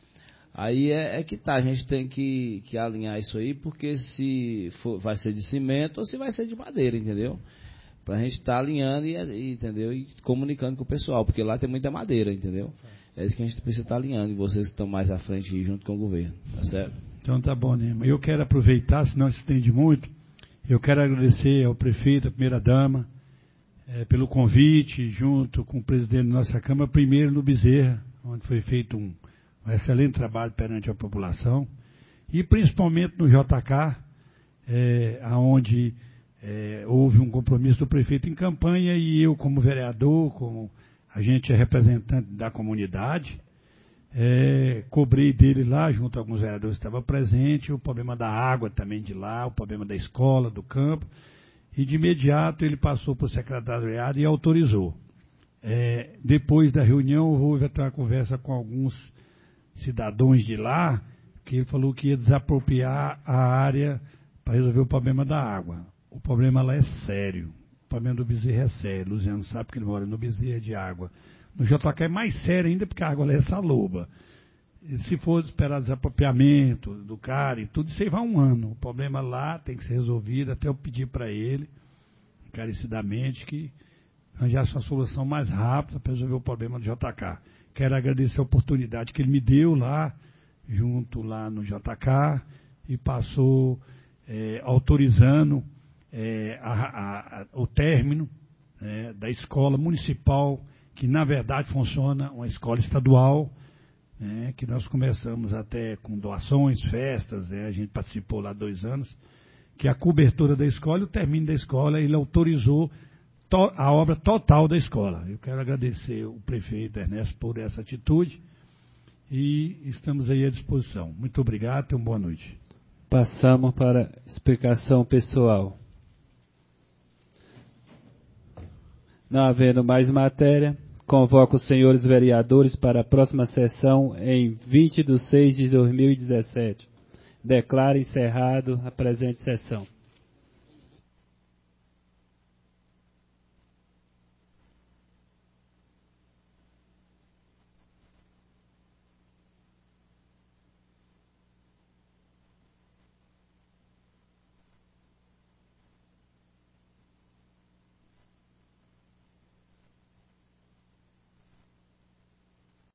Aí é, é que tá, a gente tem que, que alinhar isso aí, porque se for, vai ser de cimento ou se vai ser de madeira, entendeu? Pra gente estar tá alinhando e, e, entendeu? E comunicando com o pessoal, porque lá tem muita madeira, entendeu? É isso que a gente precisa estar tá alinhando, e vocês que estão mais à frente aí, junto com o governo, tá certo? Então tá bom, né? Eu quero aproveitar, senão se estende muito, eu quero agradecer ao prefeito, à primeira-dama, é, pelo convite, junto com o presidente da nossa Câmara, primeiro no Bezerra, onde foi feito um, um excelente trabalho perante a população, e principalmente no J K, é, onde é, houve um compromisso do prefeito em campanha, e eu, como vereador, como a gente é representante da comunidade, é, cobrei dele lá, junto a alguns vereadores que estavam presentes, o problema da água também de lá, o problema da escola, do campo, e de imediato ele passou para o secretariado e autorizou. É, depois da reunião, houve até uma conversa com alguns cidadãos de lá, que ele falou que ia desapropriar a área para resolver o problema da água. O problema lá é sério, o problema do Bezerra é sério, o Luciano sabe que ele mora no Bezerra de água. No J K é mais sério ainda, porque a água lá é saloba. E se for esperar desapropriamento do cara e tudo, isso aí vai um ano. O problema lá tem que ser resolvido, até eu pedir para ele, encarecidamente, que arranjasse uma solução mais rápida para resolver o problema do J K. Quero agradecer a oportunidade que ele me deu lá, junto lá no J K, e passou é, autorizando é, a, a, a, o término é, da escola municipal, que na verdade funciona uma escola estadual, né, que nós começamos até com doações, festas, né, a gente participou lá dois anos, que a cobertura da escola e o término da escola, ele autorizou to, a obra total da escola. Eu quero agradecer o prefeito Ernesto por essa atitude e estamos aí à disposição. Muito obrigado, tenham boa noite. Passamos para explicação pessoal. Não havendo mais matéria, convoco os senhores vereadores para a próxima sessão em vinte de seis de dois mil e dezessete. Declaro encerrado a presente sessão.